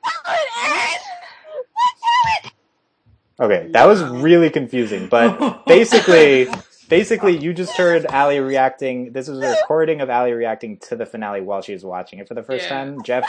F: Okay, that was really confusing, but basically, basically, you just heard Allie reacting. This was a recording of Allie reacting to the finale while she was watching it for the first
J: Yeah.
F: time. Jeff,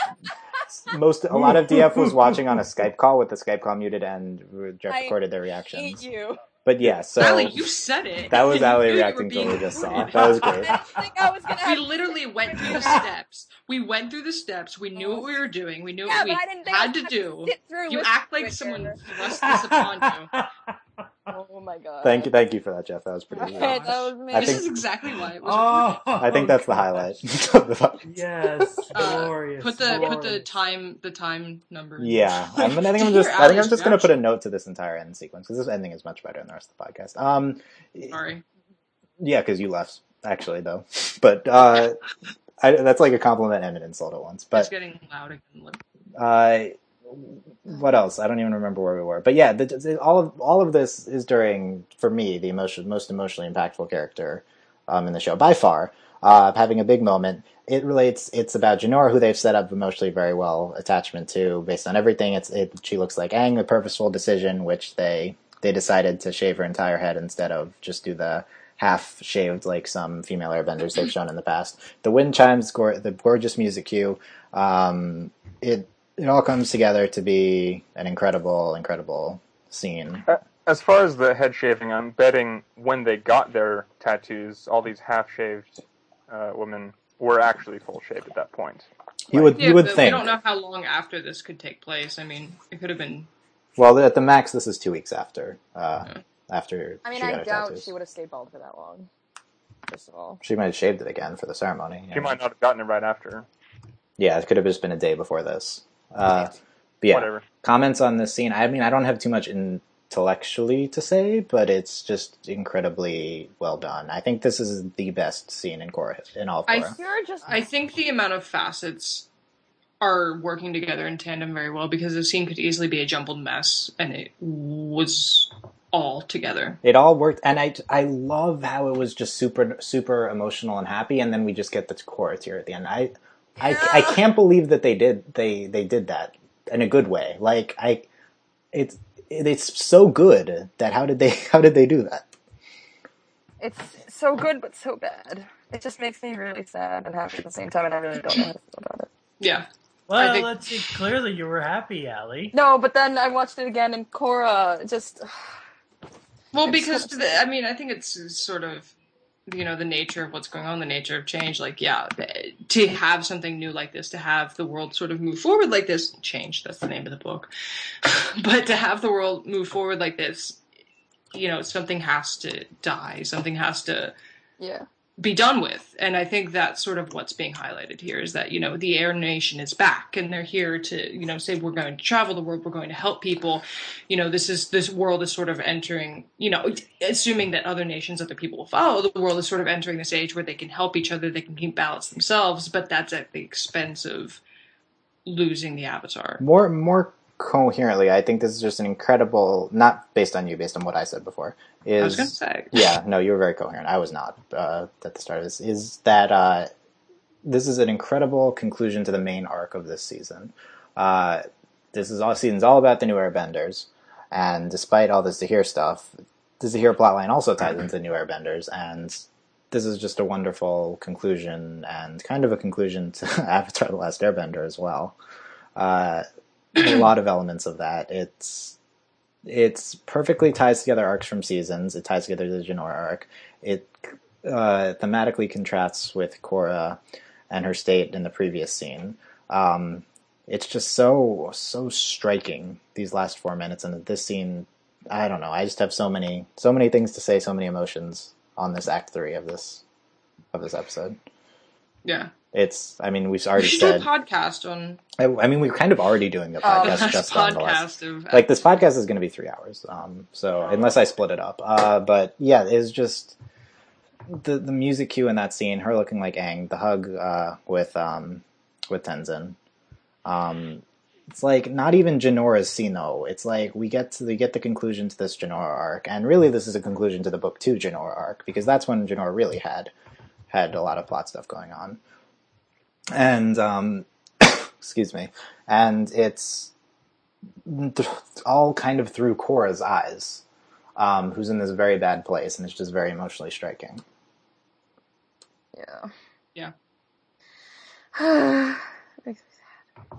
F: most a lot of D F was watching on a Skype call with the Skype call muted, and Jeff
G: I
F: recorded their
G: Hate
F: reactions.
G: you.
F: But yeah, so
J: Allie, you said it.
F: that was
J: You
F: Allie
J: knew you were
F: reacting to
J: being
F: what we just saw.
J: recorded.
F: That was great.
G: I didn't think I was gonna
J: We
G: have
J: literally went through the steps. We went through the steps. We knew what we were doing. We knew
G: Yeah,
J: what we
G: but I didn't think I
J: had
G: was
J: to
G: gonna
J: do.
G: sit through
J: You
G: listening
J: act like
G: to it
J: someone
G: here.
J: thrust this upon you.
G: Oh my god.
F: Thank you, thank you for that, Jeff. That was pretty.
G: Alright,
F: Good.
G: that was me.
F: I
J: This
F: think-
J: is exactly why it was recorded.
H: Oh,
F: I think that's the highlight of the podcast.
H: Yes,
J: Uh,
H: glorious.
J: Put the put the
H: glorious.
J: time the time number. in.
F: Yeah, I'm, I think
J: To
F: I'm
J: hear
F: just. I think I'm
J: Allie's
F: just going to put a
J: reaction.
F: note to this entire end sequence because this ending is much better than the rest of the podcast. Um,
J: Sorry.
F: yeah, because you left actually though, but uh, I, that's like a compliment and an insult at once.
J: It's
F: But
J: getting loud again.
F: uh, what else? I don't even remember where we were. But yeah, the, the, all of all of this is during, for me, the emotion, most emotionally impactful character um, in the show by far. Uh, having a big moment. It relates. It's about Janora, who they've set up emotionally very well attachment to, based on everything. It's it. She looks like Aang, a purposeful decision, which they they decided to shave her entire head instead of just do the half shaved like some female airbenders they've shown in the past. The wind chimes, gor- the gorgeous music cue. Um, it it all comes together to be an incredible, incredible scene.
I: As far as the head shaving, I'm betting when they got their tattoos, all these half-shaved uh, women were actually full-shaved at that point.
F: You would
J: Yeah,
F: you would
J: but
F: think.
J: we don't know how long after this could take place. I mean, it could have been.
F: Well, at the max, this is two weeks after. Uh, after
G: I mean,
F: she got
G: I
F: her
G: doubt
F: tattoos.
G: she would have stayed bald for that long. First of all.
F: She might have shaved it again for the ceremony.
I: She might not have gotten it right after.
F: Yeah, it could have just been a day before this. Uh, but yeah,
I: Whatever.
F: comments on this scene. I mean, I don't have too much intellectually to say, but it's just incredibly well done. I think this is the best scene in Korra, in all of
J: I
F: Korra.
G: You're just.
J: I think the amount of facets are working together in tandem very well because the scene could easily be a jumbled mess, and it was all together.
F: It all worked, and I, I love how it was just super super emotional and happy, and then we just get the Korra tear at the end. I I, I can't believe that they did they they did that in a good way. Like I, it's it's so good that how did they how did they do that?
G: It's so good, but so bad. It just makes me really sad and happy at the same time, and I really don't know how to feel about it.
J: Yeah.
H: Well,
J: think...
H: let's see. Clearly, you were happy, Allie.
G: No, but then I watched it again, and Korra just.
J: Well, because the, I mean, I think it's sort of, you know, the nature of what's going on, the nature of change. Like, yeah, to have something new like this, to have the world sort of move forward like this, change, that's the name of the book. But to have the world move forward like this, you know, something has to die, something has to
G: yeah.
J: be done with. And I think that's sort of what's being highlighted here is that, you know, the Air Nation is back and they're here to, you know, say we're going to travel the world, we're going to help people. You know, this is, this world is sort of entering, you know, assuming that other nations, other people will follow, the world is sort of entering this age where they can help each other, they can keep balance themselves, but that's at the expense of losing the Avatar.
F: More, more coherently, I think this is just an incredible, not based on you, based on what I said before, is...
J: I was going to say.
F: Yeah, no, you were very coherent. I was not uh, at the start of this. Is that uh, this is an incredible conclusion to the main arc of this season. Uh, this is all season's all about the New Airbenders, and despite all the Zahir stuff, the Zahir plotline also ties into the New Airbenders, and this is just a wonderful conclusion, and kind of a conclusion to Avatar: The Last Airbender as well. Uh, a lot of elements of that. It's it's perfectly ties together arcs from seasons. It ties together the Jinora arc. It uh, thematically contrasts with Korra and her state in the previous scene. Um, it's just so so striking, these last four minutes, and this scene. I don't know. I just have so many so many things to say, so many emotions on this act three of this of this episode.
J: Yeah.
F: It's, I mean, we've already
J: we should
F: said...
J: do a podcast on...
F: I, I mean, we're kind of already doing the podcast
J: oh,
F: just
J: podcast
F: on the last...
J: Of,
F: like, this podcast is going to be three hours, um, so, unless I split it up. Uh, but, yeah, it's just... The the music cue in that scene, her looking like Aang, the hug uh, with um, with Tenzin. Um, it's like, not even Jinora's Sino. It's like, we get to we get the conclusion to this Jinora arc, and really this is a conclusion to the Book two Jinora arc, because that's when Jinora really had had a lot of plot stuff going on. And, um, excuse me, and it's th- all kind of through Korra's eyes, um, who's in this very bad place, and it's just very emotionally striking.
G: Yeah.
J: Yeah.
G: Makes me sad.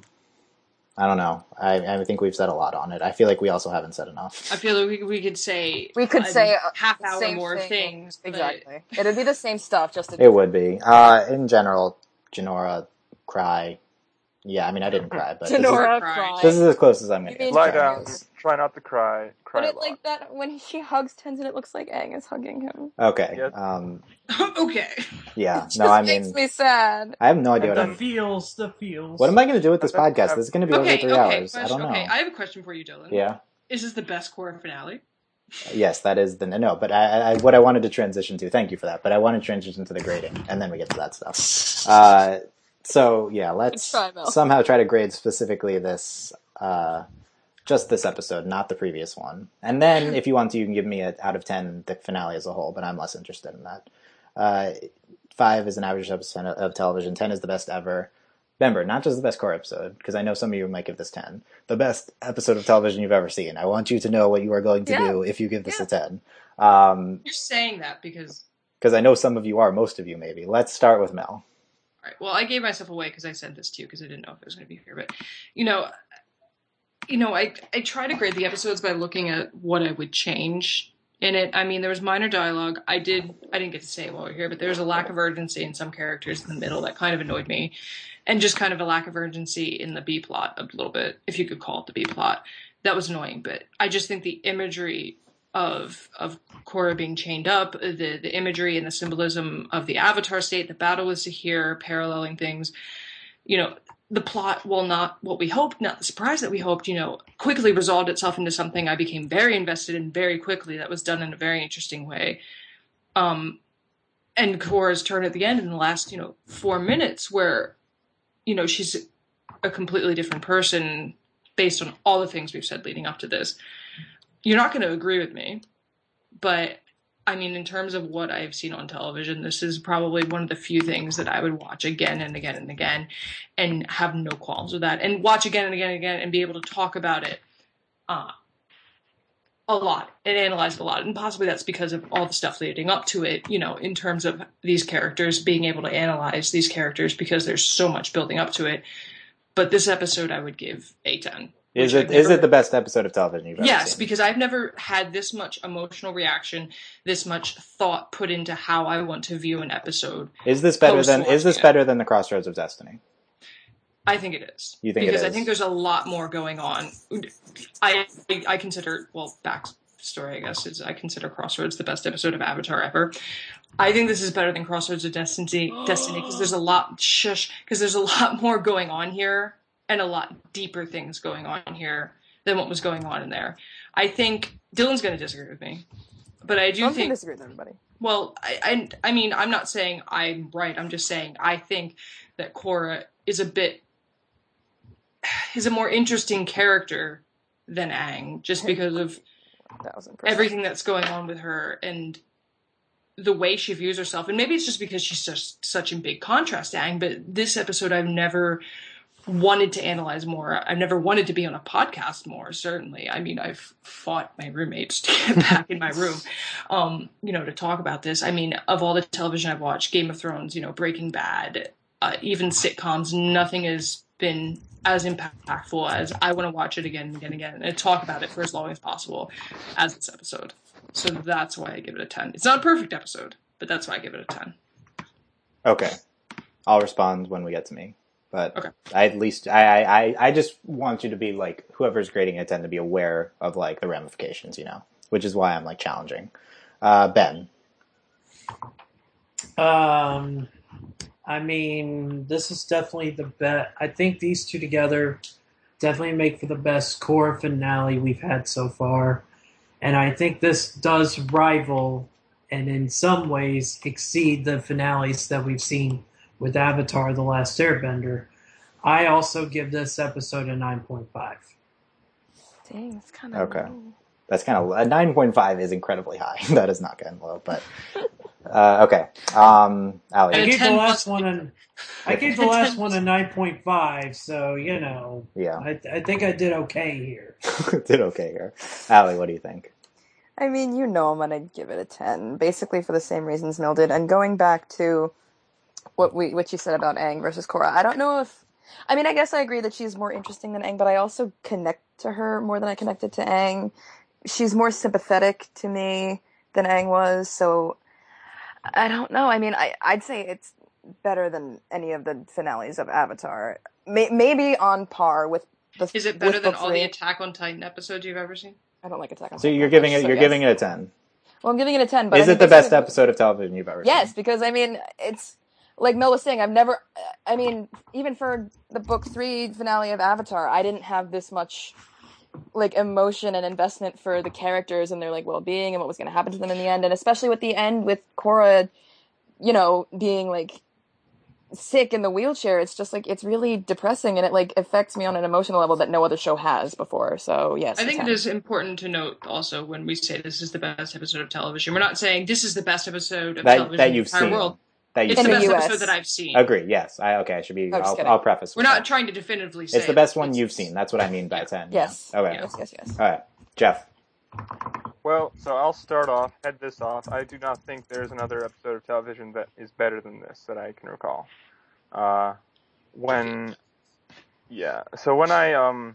F: I don't know. I, I think we've said a lot on it. I feel like we also haven't said enough.
J: I feel like we, we could say...
G: We could
J: a
G: say...
J: half hour
G: same
J: more
G: thing.
J: things.
G: Exactly. But... It'd be the same stuff, just...
F: It would be. Uh, in general, Jinora, cry. Yeah, I mean, I didn't cry, but...
G: Jinora,
F: this is,
G: cry.
F: This is as close as I'm going to get.
I: Lie down. Try not to cry. Cry
G: But
I: a
G: it,
I: lot.
G: like, that, when she hugs Tenzin, it looks like Aang is hugging him.
F: Okay.
I: Yes.
F: Um,
J: okay.
F: yeah.
G: It
F: No,
G: just
F: I
G: makes
F: mean...
G: me sad.
F: I have no idea
H: And
F: what
H: the
F: I'm...
H: feels, the feels.
F: What am I going to do with this
I: Okay,
F: podcast? This is going to be
J: Okay,
F: over three
J: okay,
F: hours.
J: question,
F: I don't know.
J: okay. I have a question for you, Dylan.
F: Yeah.
J: Is this the best Korra finale?
F: Yes, that is the no. But I, I, what I wanted to transition to. Thank you for that. But I wanted to transition to the grading, and then we get to that stuff. Uh, so yeah, let's
G: Try, Mel.
F: somehow try to grade specifically this, uh, just this episode, not the previous one. And then, if you want to, you can give me a out of ten the finale as a whole. But I'm less interested in that. Uh, five is an average episode of television. Ten is the best ever. Remember, not just the best Korra episode, because I know some of you might give this ten. The best episode of television you've ever seen. I want you to know what you are going to
G: Yeah.
F: do if you give this
G: Yeah.
F: a ten. Um,
J: You're saying that because...
F: because I know some of you are, most of you maybe. Let's start with Mel.
J: All right. Well, I gave myself away because I said this to you because I didn't know if it was going to be here. But, you know, you know, I, I try to grade the episodes by looking at what I would change in it. I mean, there was minor dialogue. I did, I didn't get to say it while we were here, but there was a lack of urgency in some characters in the middle that kind of annoyed me. And just kind of a lack of urgency in the B plot a little bit, if you could call it the B plot. That was annoying, but I just think the imagery of of Korra being chained up, the the imagery and the symbolism of the Avatar state, the battle with Zahir, paralleling things, you know, the plot, while not what we hoped, not the surprise that we hoped, you know, quickly resolved itself into something I became very invested in very quickly. That was done in a very interesting way. Um, and Korra's turn at the end in the last, you know, four minutes where, you know, she's a completely different person based on all the things we've said leading up to this. You're not going to agree with me, but I mean, in terms of what I've seen on television, this is probably one of the few things that I would watch again and again and again and have no qualms with that. And watch again and again and again and be able to talk about it uh, a lot and analyze it a lot. And possibly that's because of all the stuff leading up to it, you know, in terms of these characters, being able to analyze these characters because there's so much building up to it. But this episode I would give a ten.
F: Is it is it the best episode of television you've ever
J: yes,
F: seen?
J: Because I've never had this much emotional reaction, this much thought put into how I want to view an episode.
F: Is this better than is this better than the Crossroads of Destiny?
J: I think it is.
F: You think
J: because
F: it is?
J: I think there's a lot more going on. I I consider well backstory I guess is I consider Crossroads the best episode of Avatar ever. I think this is better than Crossroads of Destiny Destiny because there's a lot shush because there's a lot more going on here. And a lot deeper things going on here than what was going on in there. I think Dylan's going to disagree with me, but I do
G: I'm
J: think
G: gonna disagree with everybody.
J: Well, I, I, I mean, I'm not saying I'm right. I'm just saying I think that Korra is a bit is a more interesting character than Aang, just because of everything that's going on with her and the way she views herself. And maybe it's just because she's just such in big contrast to Aang. But this episode, I've never wanted to analyze more. I've never wanted to be on a podcast more, certainly. I mean, I've fought my roommates to get back in my room, um, you know, to talk about this. I mean, of all the television I've watched, Game of Thrones, you know, Breaking Bad, uh, even sitcoms, nothing has been as impactful as I want to watch it again and again and again and talk about it for as long as possible as this episode. So that's why I give it a ten. It's not a perfect episode, but that's why I give it a ten.
F: Okay. I'll respond when we get to me. But
J: okay.
F: I at least I, I I just want you to be like whoever's grading it tend to be aware of like the ramifications, you know, which is why I'm like challenging. Uh, Ben.
H: Um, I mean, this is definitely the best. I think these two together definitely make for the best Korra finale we've had so far, and I think this does rival and in some ways exceed the finales that we've seen with Avatar: The Last Airbender. I also give this episode a nine point five.
G: Dang, it's kind of
F: okay.
G: low.
F: That's kind of a nine point five is incredibly high. That is not getting low, but uh, okay. Um, Ali,
H: I gave the last one an I gave the last one a nine point five, so you know.
F: Yeah.
H: I I think I did okay here.
F: did okay here. Ali, what do you think?
G: I mean, you know I'm gonna give it a ten, basically for the same reasons Mel did. And going back to what we what you said about Aang versus Korra, I don't know if I mean I guess I agree that she's more interesting than Aang, but I also connect to her more than I connected to Aang. She's more sympathetic to me than Aang was, so I don't know. I mean, I I'd say it's better than any of the finales of Avatar. May, maybe on par with the.
J: Is it better
G: with
J: than
G: the
J: all
G: three.
J: the Attack on Titan episodes you've ever seen?
G: I don't like Attack on
F: So
G: Titan.
F: you're giving it.
G: so
F: You're
G: yes.
F: giving it a ten.
G: Well, I'm giving it a ten. But
F: is
G: I mean,
F: it the best
G: basically-
F: episode of television you've ever
G: Yes,
F: seen?
G: because I mean, it's like Mel was saying. I've never. I mean, even for the book three finale of Avatar, I didn't have this much like emotion and investment for the characters and their like well-being and what was going to happen to them in the end, and especially with the end with Korra, you know, being like sick in the wheelchair. It's just like it's really depressing, and it like affects me on an emotional level that no other show has before. So yes,
J: I think
G: ten.
J: it is important to note also when we say this is the best episode of television, we're not saying this is the best episode of
F: That-
J: television
F: that
J: in the
F: you've
J: entire
F: seen.
J: world.
F: That you've
J: It's the
G: In
J: best
G: the U S.
J: episode that I've seen.
F: Agree. Yes. I okay. I should be.
G: Oh, just
F: I'll,
G: kidding.
F: I'll preface.
J: We're
F: with
J: not
F: that.
J: trying to definitively say
F: It's the best one
J: it's-
F: you've seen. That's what I mean by ten.
G: Yes.
F: Yeah. Okay.
G: Yes, yes, yes.
F: All right, Jeff.
I: Well, so I'll start off, head this off. I do not think there's another episode of television that is better than this that I can recall. Uh, when, yeah, so when I um,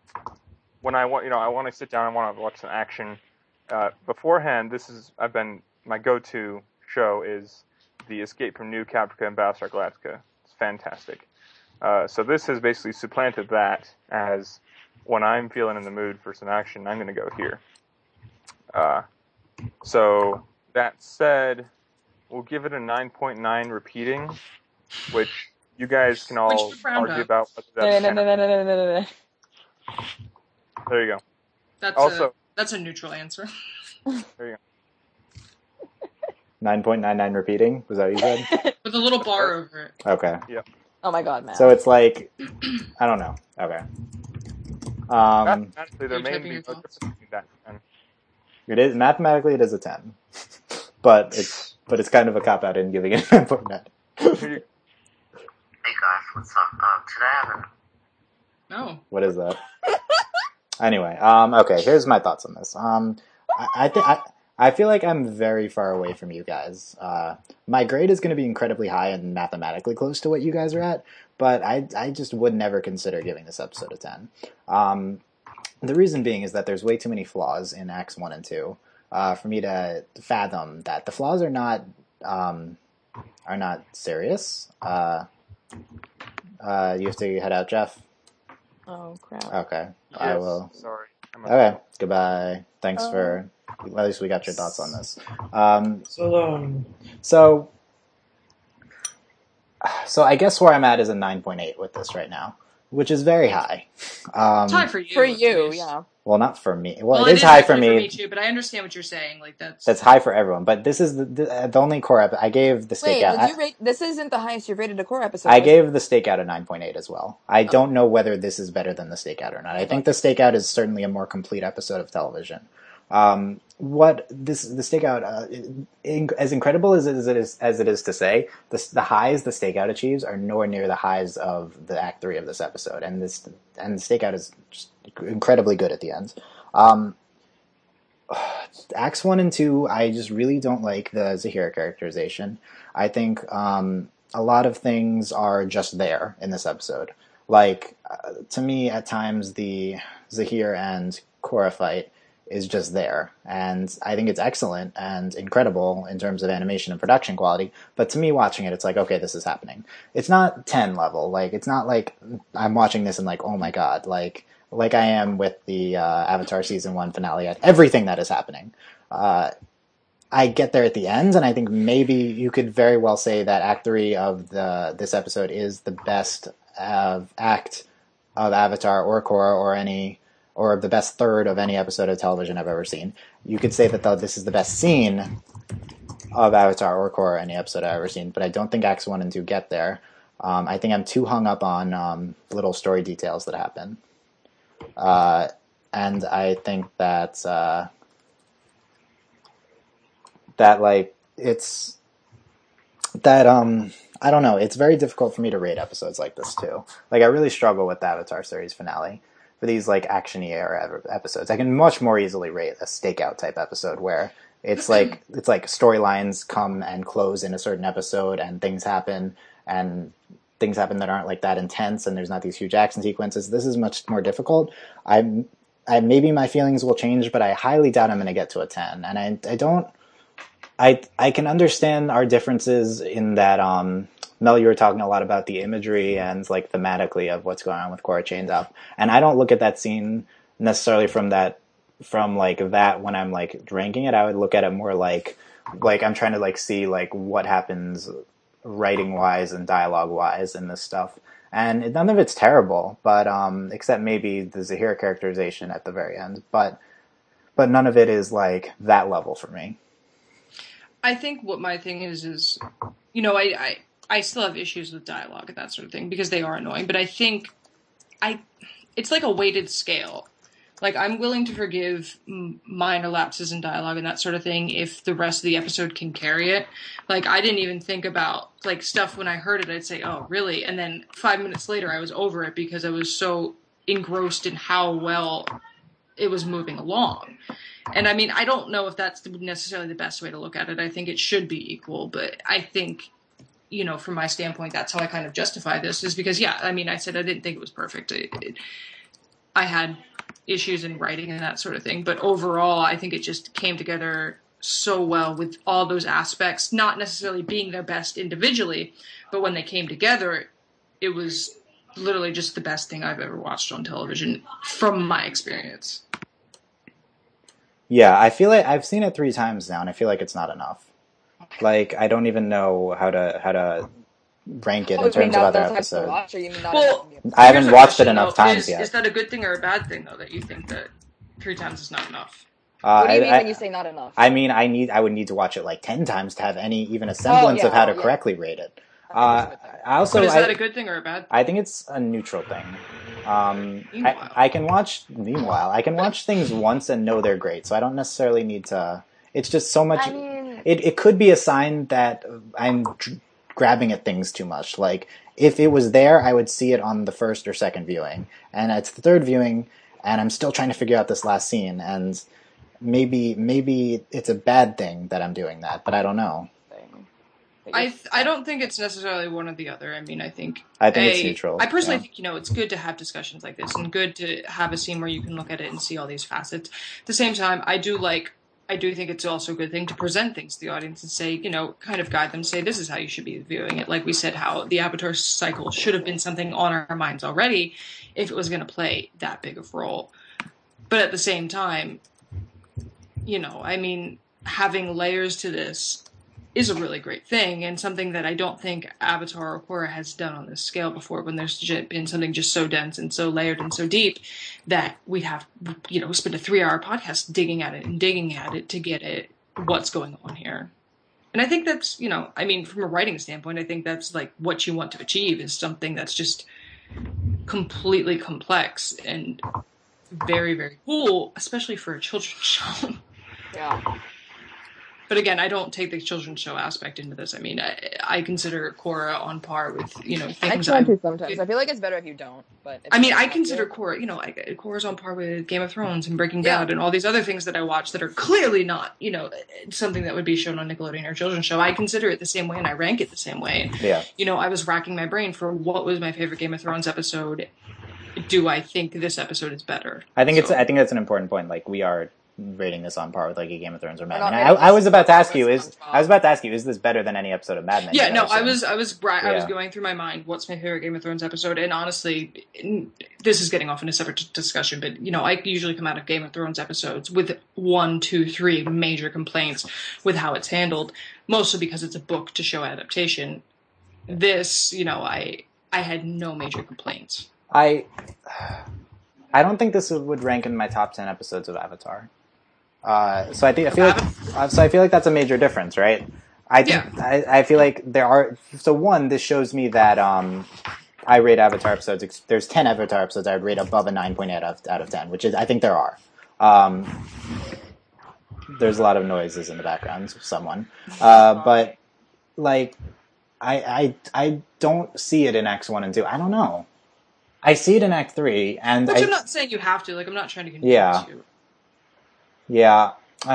I: when I want, you know, I want to sit down, I want to watch some action. Uh, beforehand, this is I've been my go-to show is the Escape from New Caprica and Battlestar Galactica. It's fantastic. Uh, so this has basically supplanted that as when I'm feeling in the mood for some action, I'm going to go here. Uh, so that said, we'll give it a nine point nine repeating, which you guys can all
J: Which you frowned
I: argue
J: at.
I: about. Whether
G: No,
I: that's
G: no,
I: ten
G: no,
I: or-
G: no, no, no, no, no, no.
I: There you go.
J: That's
I: Also-
J: a, that's a neutral answer.
I: There you go.
F: Nine point nine nine repeating. Was that what you said?
J: With a little bar over it.
F: Okay.
G: Oh my god, man.
F: So it's like I don't know. Okay. Um,
I: Mathematically, there
J: You're
I: may
J: typing
I: be
J: your
I: no
J: thoughts.
I: difference between that and
F: it is mathematically it is a ten. but it's but it's kind of a cop out in giving it nine point nine.
E: Hey guys, what's up? Um, today I have a...
J: No.
F: What is that? Anyway, um, okay, here's my thoughts on this. Um, I, I think I, I feel like I'm very far away from you guys. Uh, my grade is going to be incredibly high and mathematically close to what you guys are at, but I, I just would never consider giving this episode a ten. Um, the reason being is that there's way too many flaws in Acts one and two uh, for me to fathom that. The flaws are not um, are not serious. Uh, uh, you have to head out, Jeff?
G: Oh, crap.
F: Okay,
I: Yes,
F: I will.
I: Sorry. I'm
F: Okay, goodbye. Thanks
G: Oh.
F: for, at least we got your thoughts on this. Um,
H: So, um,
F: so, so I guess where I'm at is a nine point eight with this right now, which is very high. Um,
J: It's high for you.
G: For
J: at
G: you,
J: least.
G: yeah.
F: well, not for me. Well,
J: Well,
F: it is high for
J: actually
F: me.
J: for me too, but I understand what you're saying. Like that's
F: That's high for everyone, but this is the, the, the only core episode. I gave the
G: Wait,
F: stakeout.
G: did you
F: I,
G: rate? This isn't the highest you've rated a core episode.
F: I
G: is it?
F: gave the stakeout a nine point eight as well. I don't know whether this is better than the stakeout or not. I think the stakeout is certainly a more complete episode of television. Um, what this the stakeout, uh, in, as incredible as it is, it is as it is to say, the, the highs the stakeout achieves are nowhere near the highs of the act three of this episode, and this and the stakeout is just incredibly good at the end. Um, Acts one and two, I just really don't like the Zahira characterization. I think um, a lot of things are just there in this episode. Like, uh, to me, at times, the Zahir and Korra fight is just there. And I think it's excellent and incredible in terms of animation and production quality. But to me, watching it, it's like, okay, this is happening. It's not ten level. Like, it's not like I'm watching this and like, oh my god, like... like I am with the uh, Avatar Season one finale at everything that is happening. Uh, I get there at the end, and I think maybe you could very well say that Act three of the this episode is the best uh, act of Avatar or Korra or any, or the best third of any episode of television I've ever seen. You could say that the, this is the best scene of Avatar or Korra or any episode I've ever seen, but I don't think Acts one and two get there. Um, I think I'm too hung up on um, little story details that happen. Uh, and I think that, uh, that, like, it's, that, um, I don't know, it's very difficult for me to rate episodes like this, too. Like, I really struggle with the Avatar series finale for these, like, action-y era episodes. I can much more easily rate a stakeout type episode where it's like, it's like storylines come and close in a certain episode and things happen and things happen that aren't like that intense and there's not these huge action sequences. This is much more difficult. I'm, I maybe my feelings will change, but I highly doubt I'm going to get to a ten. And I, I don't, I, I can understand our differences in that, um, Mel, you were talking a lot about the imagery and like thematically of what's going on with Korra chained up. And I don't look at that scene necessarily from that, from like that when I'm like ranking it. I would look at it more like, like I'm trying to like see like what happens writing wise and dialogue wise in this stuff, and none of it's terrible, but um except maybe the Zahira characterization at the very end, but but none of it is like that level for me.
J: I think what my thing is is, you know, I, I I still have issues with dialogue and that sort of thing because they are annoying, but I think I it's like a weighted scale. Like, I'm willing to forgive minor lapses in dialogue and that sort of thing if the rest of the episode can carry it. Like, I didn't even think about, like, stuff when I heard it. I'd say, oh, really? And then five minutes later, I was over it because I was so engrossed in how well it was moving along. And, I mean, I don't know if that's necessarily the best way to look at it. I think it should be equal. But I think, you know, from my standpoint, that's how I kind of justify this, is because, yeah, I mean, I said I didn't think it was perfect. It, it, I had issues in writing and that sort of thing, but overall I think it just came together so well with all those aspects, not necessarily being their best individually, but when they came together it was literally just the best thing I've ever watched on television from my experience.
F: Yeah, I feel like I've seen it three times now and I feel like it's not enough. Like, I don't even know how to how to rank it
G: Oh,
F: in
G: you mean
F: terms of
G: not
F: other
G: enough times to
F: episodes.
G: watch, or you mean not
J: Well,
G: enough?
F: I haven't
J: here's a
F: watched it
J: question,
F: enough
J: though.
F: times
J: is,
F: yet.
J: Is that a good thing or a bad thing, though, that you think that three times is not enough?
F: Uh,
G: What do you
F: I,
G: mean
F: I,
G: when you say not enough?
F: I mean, I need I would need to watch it like ten times to have any even a semblance
G: yeah,
F: of how to
G: oh, yeah.
F: correctly rate it. Uh, I also
J: But is
F: I,
J: that a good thing or a bad thing?
F: I think it's a neutral thing. Um, I,
J: Meanwhile.
F: I can watch meanwhile I can watch things once and know they're great, so I don't necessarily need to. It's just so much.
G: I mean,
F: it, it could be a sign that I'm dr- grabbing at things too much. Like, if it was there, I would see it on the first or second viewing. And it's the third viewing, and I'm still trying to figure out this last scene. And maybe maybe it's a bad thing that I'm doing that, but I don't know.
J: I th- I don't think it's necessarily one or the other. I mean, I think
F: I think
J: a,
F: it's neutral.
J: I personally
F: yeah.
J: think, you know, it's good to have discussions like this and good to have a scene where you can look at it and see all these facets. At the same time, I do like, I do think it's also a good thing to present things to the audience and say, you know, kind of guide them, say this is how you should be viewing it. Like we said, how the Avatar cycle should have been something on our minds already if it was going to play that big of a role. But at the same time, you know, I mean, having layers to this is a really great thing, and something that I don't think Avatar or Korra has done on this scale before, when there's been something just so dense and so layered and so deep that we'd have, you know, spend a three-hour podcast digging at it and digging at it to get it, what's going on here. And I think that's, you know, I mean, from a writing standpoint, I think that's like what you want to achieve is something that's just completely complex and very, very cool, especially for a children's show.
G: Yeah.
J: But again, I don't take the children's show aspect into this. I mean, I, I consider Korra on par with, you know, things.
G: I try to
J: I,
G: sometimes. I feel like it's better if you don't. But
J: I mean, I consider Korra, you know, like Korra's on par with Game of Thrones and Breaking Bad
G: Yeah.
J: and all these other things that I watch that are clearly not, you know, something that would be shown on Nickelodeon or children's show. I consider it the same way and I rank it the same way.
F: Yeah.
J: You know, I was racking my brain for what was my favorite Game of Thrones episode. Do I think this episode is better?
F: I think
J: So-
F: it's I think that's an important point. Like, we are rating this on par with like a Game of Thrones or Mad
G: not
F: Men. I,
G: rating
F: I
G: this
F: was about to ask you
G: on
F: is
G: SpongeBob.
F: I was about to ask you is this better than any episode of Mad Men?
J: Yeah,
F: you
J: no,
F: guys
J: I
F: have
J: was, I was, bra- I was
F: Yeah.
J: going through my mind. What's my favorite Game of Thrones episode? And honestly, n- this is getting off into a separate d- discussion. But you know, I usually come out of Game of Thrones episodes with one, two, three major complaints with how it's handled. Mostly because it's a book to show adaptation. This, you know, I, I had no major complaints.
F: I I don't think this would rank in my top ten episodes of Avatar. Uh, so I think I feel like uh, so I feel like that's a major difference, right? I think
J: Yeah.
F: I, I feel like there are so one. This shows me that um, I rate Avatar episodes. ex- There's ten Avatar episodes I would rate above a nine point eight out of, out of ten, which is I think there are. Um, there's a lot of noises in the background. Someone, uh, but like I I I don't see it in Acts one and two. I don't know. I see it in Act three, and
J: Which
F: I,
J: I'm not saying you have to. Like, I'm not trying to convince
F: Yeah.
J: you.
F: yeah.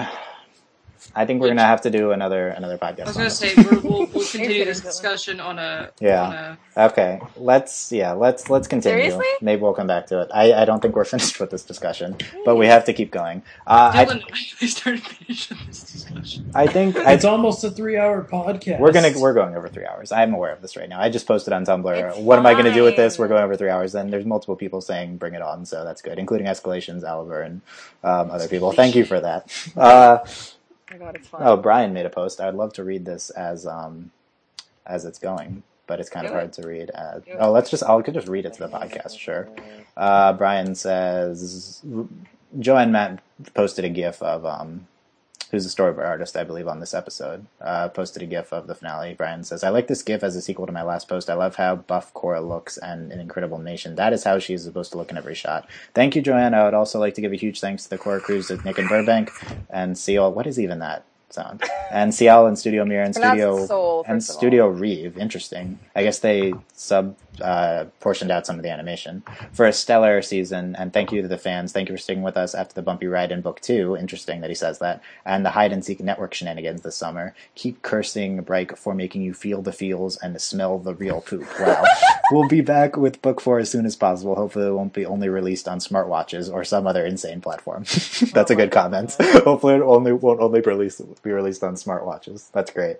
F: I think we're gonna have to do another another podcast.
J: I was
F: on
J: going to
F: this.
J: say we're, we'll, we'll continue
G: kidding,
J: this
G: Dylan.
J: discussion on a
F: Yeah.
J: On a,
F: Okay, let's yeah, let's let's continue.
G: Seriously?
F: Maybe we'll come back to it. I, I don't think we're finished with this discussion, but we have to keep going. Uh,
J: Dylan
F: I
J: and I started finishing this discussion.
F: I think I,
H: It's almost a three-hour podcast.
F: we're gonna we're going over three hours. I'm aware of this right now. I just posted on Tumblr.
G: It's
F: What am I going to do with this?
G: fine.
F: We're going over three hours. And there's multiple people saying bring it on, so that's good, including Escalations, Oliver, and um, other people. Thank you for that. Uh,
G: Oh my god, it's fun.
F: oh, Brian made a post. I'd love to read this as um as it's going, but it's kind of
G: Do it.
F: hard to read. As,
G: Do it.
F: oh, let's just I could just read it to the podcast. Sure. Uh, Brian says Joanne Matt posted a GIF of um who's a storyboard artist, I believe, on this episode. Uh, posted a GIF of the finale. Brian says, "I like this GIF as a sequel to my last post. I love how buff Korra looks and an incredible nation. That is how she is supposed to look in every shot. Thank you, Joanne. I would also like to give a huge thanks to the Korra crews at Nick and Burbank and Seal. What is even that sound? And Ciel and Studio Mirror and
G: Pronounced
F: Studio
G: Soul,
F: and
G: first of all.
F: Studio Reeve. Interesting. I guess they sub uh, portioned out some of the animation for a stellar season. And thank you to the fans. Thank you for sticking with us after the bumpy ride in book two. Interesting that he says that. And the hide and seek network shenanigans this summer. Keep cursing Bright for making you feel the feels and smell the real poop. Wow. We'll be back with book four as soon as possible. Hopefully it won't be only released on smartwatches or some other insane platform. That's
G: Oh
F: a good
G: my
F: comment.
G: God.
F: Hopefully it only won't only be released, be released on smartwatches. That's great.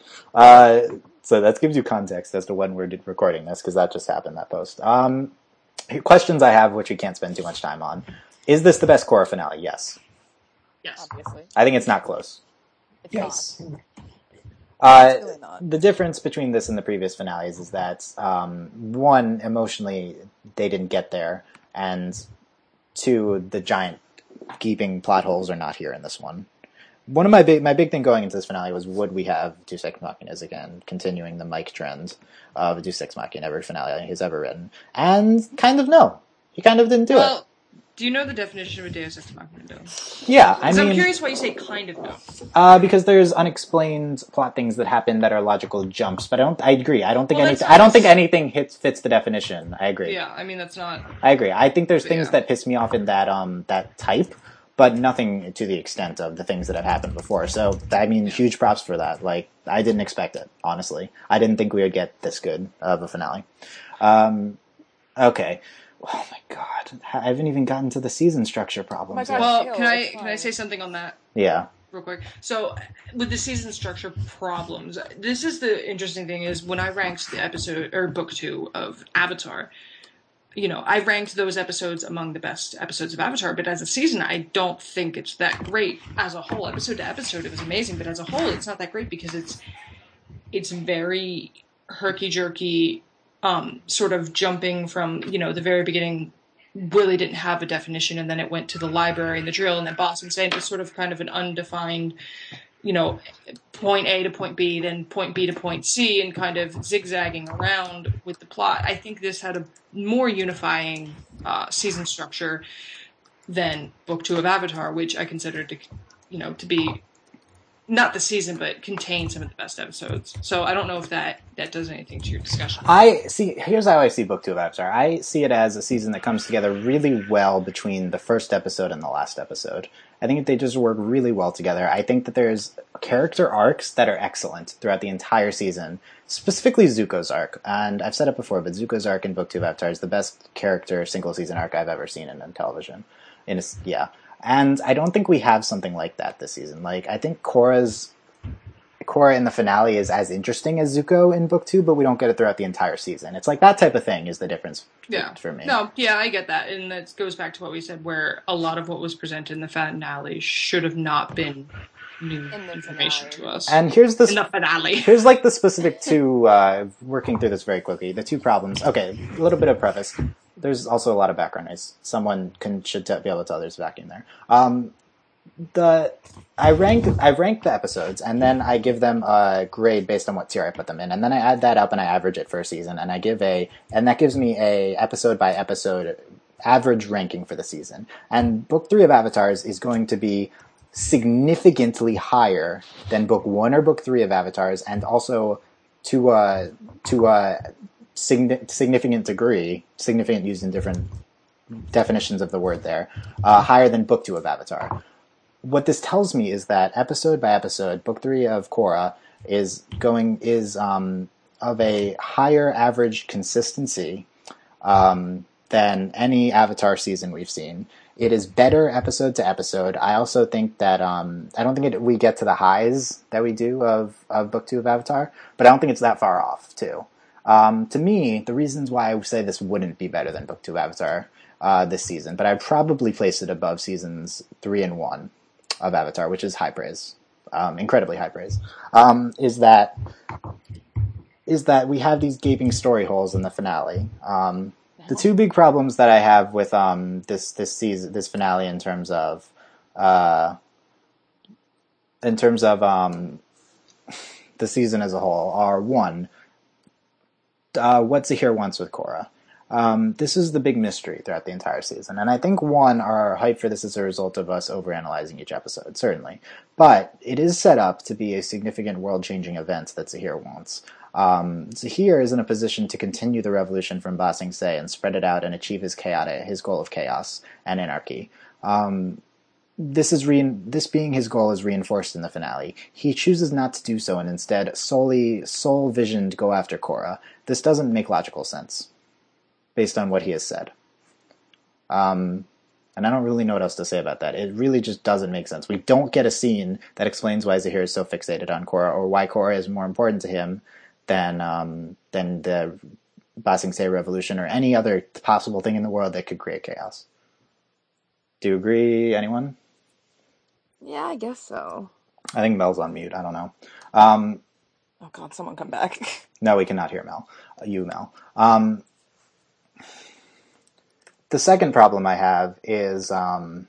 F: Uh, so that gives you context as to when we're recording this, because that just happened, that post. Um, questions I have, which we can't spend too much time on. Is this the best Korra finale? Yes.
J: Yes.
G: Obviously.
F: I think it's not close.
G: It's
H: Yes.
G: not.
F: Uh,
G: It's really not.
F: the difference between this and the previous finales is that, um, one, emotionally, they didn't get there, and two, the giant gaping plot holes are not here in this one. One of my big my big thing going into this finale was, would we have Deus Ex Machinas again, continuing the Mike trend of Deus Ex Machina every finale he's ever written? And kind of no. He kind of didn't do
J: Well,
F: it.
J: Do you know the definition of a Deus Ex Machina, Dylan?
F: Yeah, I mean...
J: I'm curious why you say kind of know.
F: Uh, because there's unexplained plot things that happen that are logical jumps, but I don't... I agree. I don't think
J: Well,
F: anything...
J: that's
F: I don't
J: not-
F: think anything hits fits the definition. I agree.
J: Yeah, I mean, that's not...
F: I agree. I think there's things
J: Yeah.
F: that piss me off in that um that type, but nothing to the extent of the things that have happened before. So, I mean, huge props for that. Like, I didn't expect it, honestly. I didn't think we would get this good of a finale. Um, okay. Oh my god. I haven't even gotten to the season structure problems
G: Oh my
F: yet.
G: God.
J: Well,
G: chill,
J: can I
G: it's
J: can I
G: fine.
J: say something on that
F: Yeah.
J: real quick? So, with the season structure problems, this is the interesting thing is when I ranked the episode or book two of Avatar, you know, I ranked those episodes among the best episodes of Avatar, but as a season, I don't think it's that great as a whole. Episode to episode, it was amazing, but as a whole, it's not that great because it's it's very herky jerky, um, sort of jumping from you know the very beginning. Really didn't have a definition, and then it went to the library and the drill, and then Boss and Sand was sort of kind of an undefined, you know, point A to point B, then point B to point C, and kind of zigzagging around with the plot. I think this had a more unifying uh, season structure than Book Two of Avatar, which I consider to, you know, to be not the season, but contain some of the best episodes. So I don't know if that, that does anything to your discussion.
F: I see, here's how I see Book two of Avatar. I see it as a season that comes together really well between the first episode and the last episode. I think they just work really well together. I think that there's character arcs that are excellent throughout the entire season, specifically Zuko's arc. And I've said it before, but Zuko's arc in Book two of Avatar is the best character single season arc I've ever seen in, in television. In a, yeah. And I don't think we have something like that this season. Like, I think Korra's Korra in the finale is as interesting as Zuko in Book Two, but we don't get it throughout the entire season. It's like that type of thing is the difference
J: Yeah.
F: for me.
J: No, yeah, I get that. And that goes back to what we said, where a lot of what was presented in the finale should have not been new
G: In the
J: information
G: finale.
J: to us.
F: And here's the
J: in the finale.
F: here's like the specific two, uh, working through this very quickly, the two problems. Okay, a little bit of preface. There's also a lot of background noise. Someone can should t- be able to tell there's vacuum there. Um, the I rank I rank the episodes, and then I give them a grade based on what tier I put them in, and then I add that up and I average it for a season, and I give a and that gives me a episode by episode average ranking for the season. And Book Three of Avatars is going to be significantly higher than Book One or Book Three of Avatars, and also to a to a signi- significant degree, significant used in different definitions of the word there, uh, higher than Book Two of Avatar. What this tells me is that episode by episode, Book Three of Korra is going is um, of a higher average consistency um, than any Avatar season we've seen. It is better episode to episode. I also think that um, I don't think it, we get to the highs that we do of, of Book Two of Avatar, but I don't think it's that far off too. Um, to me, the reasons why I say this wouldn't be better than Book Two of Avatar uh, this season, but I'd probably place it above seasons three and one of Avatar, which is high praise, um, incredibly high praise, um, is that is that we have these gaping story holes in the finale. Um, the two big problems that I have with um, this this season, this finale, in terms of uh, in terms of um, the season as a whole, are one, uh, what Zahir wants with Korra. Um, this is the big mystery throughout the entire season. And I think, one, our hype for this is a result of us overanalyzing each episode, certainly. But it is set up to be a significant world-changing event that Zahir wants. Um, Zahir is in a position to continue the revolution from Ba Sing Se and spread it out and achieve his chaotic, his goal of chaos and anarchy. Um, this is re- this being his goal is reinforced in the finale. He chooses not to do so and instead solely soul-visioned go after Korra. This doesn't make logical sense, based on what he has said. Um, and I don't really know what else to say about that. It really just doesn't make sense. We don't get a scene that explains why Zahir is so fixated on Korra, or why Korra is more important to him than um, than the Ba Sing Se revolution, or any other possible thing in the world that could create chaos. Do you agree, anyone?
G: Yeah, I guess so.
F: I think Mel's on mute. I don't know. Um,
G: Oh god, someone come back.
F: no, we cannot hear Mel. Uh, you, Mel. Um, The second problem I have is um,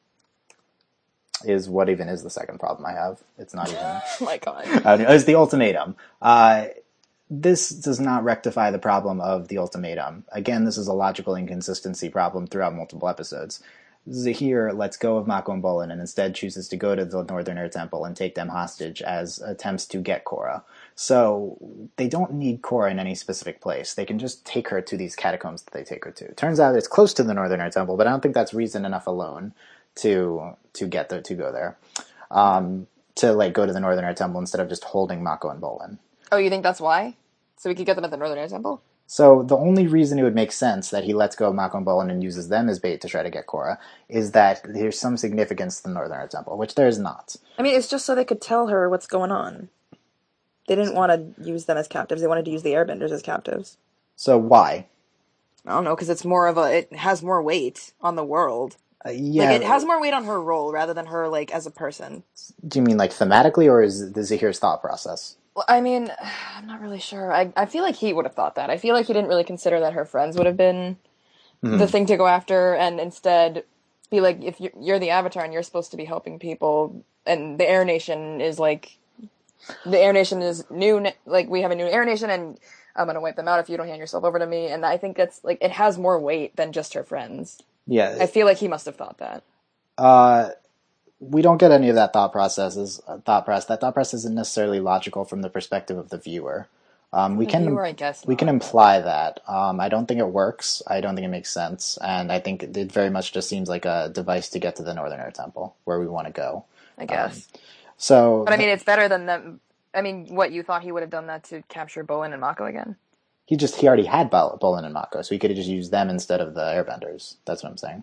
F: is what even is the second problem I have? It's not even.
G: Oh my god.
F: Uh, it's the ultimatum. Uh, this does not rectify the problem of the ultimatum. Again, this is a logical inconsistency problem throughout multiple episodes. Zahir lets go of Mako and Bolin and instead chooses to go to the Northern Air Temple and take them hostage as attempts to get Korra. So they don't need Korra in any specific place. They can just take her to these catacombs that they take her to. Turns out it's close to the Northern Air Temple, but I don't think that's reason enough alone to to get there, to go there. Um, to like go to the Northern Air Temple instead of just holding Mako and Bolin.
G: Oh, you think that's why? So we could get them at the Northern Air Temple?
F: So the only reason it would make sense that he lets go of Mako and Bolin and uses them as bait to try to get Korra is that there's some significance to the Northern Air Temple, which there is not.
G: I mean, it's just so they could tell her what's going on. They didn't want to use them as captives. They wanted to use the airbenders as captives.
F: So why?
G: I don't know, because it's more of a... It has more weight on the world.
F: Uh, yeah.
G: Like, it has more weight on her role rather than her, like, as a person.
F: Do you mean, like, thematically, or is the Zahir's thought process?
G: Well, I mean, I'm not really sure. I I feel like he would have thought that. I feel like he didn't really consider that her friends would have been mm-hmm. the thing to go after, and instead be like, if you're, you're the Avatar and you're supposed to be helping people, and the Air Nation is like, the Air Nation is new, like, we have a new Air Nation, and I'm gonna wipe them out if you don't hand yourself over to me, and I think that's, like, it has more weight than just her friends.
F: Yeah.
G: I feel like he must have thought that.
F: Uh... We don't get any of that thought processes. Thought process. That thought process isn't necessarily logical from the perspective of the viewer. Um, we
G: the
F: can
G: viewer, I guess
F: we
G: not.
F: can imply that. Um, I don't think it works. I don't think it makes sense, and I think it very much just seems like a device to get to the Northern Air Temple where we want to go.
G: I guess.
F: Um, so,
G: but I mean, it's better than them. I mean, what, you thought he would have done that to capture Bolin and Mako again?
F: He just he already had Bol- Bolin and Mako, so he could have just used them instead of the Airbenders. That's what I'm saying.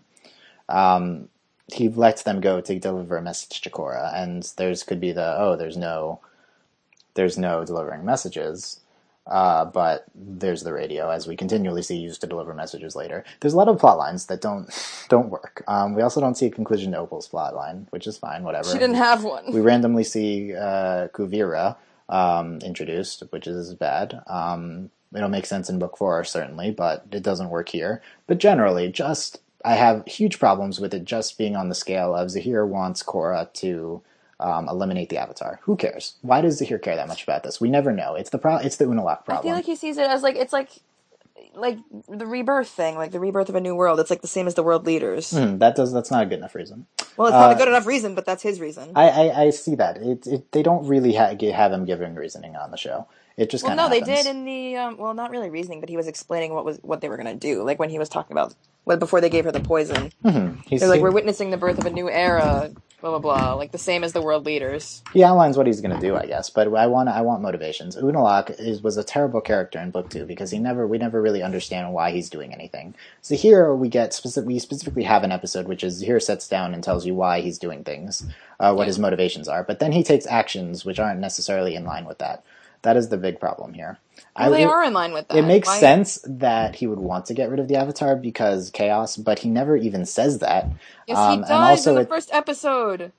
F: Um, he lets them go to deliver a message to Korra, and there's could be the oh, there's no, there's no delivering messages, uh, but there's the radio, as we continually see used to deliver messages later. There's a lot of plot lines that don't don't work. Um, we also don't see a conclusion to Opal's plot line, which is fine, whatever.
G: She didn't have one.
F: We randomly see uh, Kuvira um, introduced, which is bad. Um, it'll make sense in book four, certainly, but it doesn't work here. But generally, just I have huge problems with it just being on the scale of Zahir wants Korra to um, eliminate the Avatar. Who cares? Why does Zahir care that much about this? We never know. It's the pro- It's the Unalaq problem.
G: I feel like he sees it as like it's like like the rebirth thing, like the rebirth of a new world. It's like the same as the world leaders.
F: Mm, that does. That's not a good enough reason.
G: Well, it's
F: uh,
G: not a good enough reason, but that's his reason.
F: I, I, I see that. It, it, they don't really ha- have him giving reasoning on the show. It just
G: well,
F: kind
G: no,
F: of
G: they
F: happens.
G: did in the um, well, not really reasoning, but he was explaining what was what they were going to do. Like when he was talking about well, before they gave her the poison.
F: Mm-hmm. He's
G: They're like,
F: he,
G: we're witnessing the birth of a new era. Blah blah blah. Like the same as the world leaders.
F: He outlines what he's going to do, I guess. But I want I want motivations. Unalaq is was a terrible character in book two because he never we never really understand why he's doing anything. So here we get specific, we specifically have an episode which is here sets down and tells you why he's doing things, uh, what his motivations are. But then he takes actions which aren't necessarily in line with that. That is the big problem here.
G: Well,
F: I,
G: they
F: it,
G: are in line with that.
F: It makes
G: Why?
F: sense that he would want to get rid of the Avatar because chaos, but he never even says that.
G: Yes,
F: um,
G: he does
F: and also
G: in the
F: it,
G: first episode.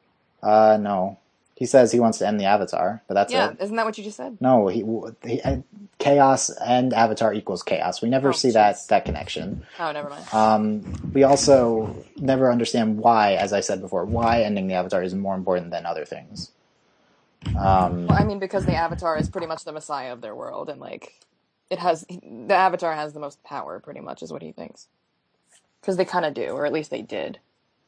F: Uh, no. He says he wants to end the Avatar, but that's
G: yeah,
F: it.
G: isn't that what you just said?
F: No, he, he uh, chaos and Avatar equals chaos. We never
G: Oh,
F: see
G: geez.
F: that that connection.
G: Oh, never mind.
F: Um, we also never understand why, as I said before, why ending the Avatar is more important than other things. Um,
G: well, I mean, because the Avatar is pretty much the messiah of their world, and like, it has the Avatar has the most power, pretty much, is what he thinks. Because they kind of do, or at least they did.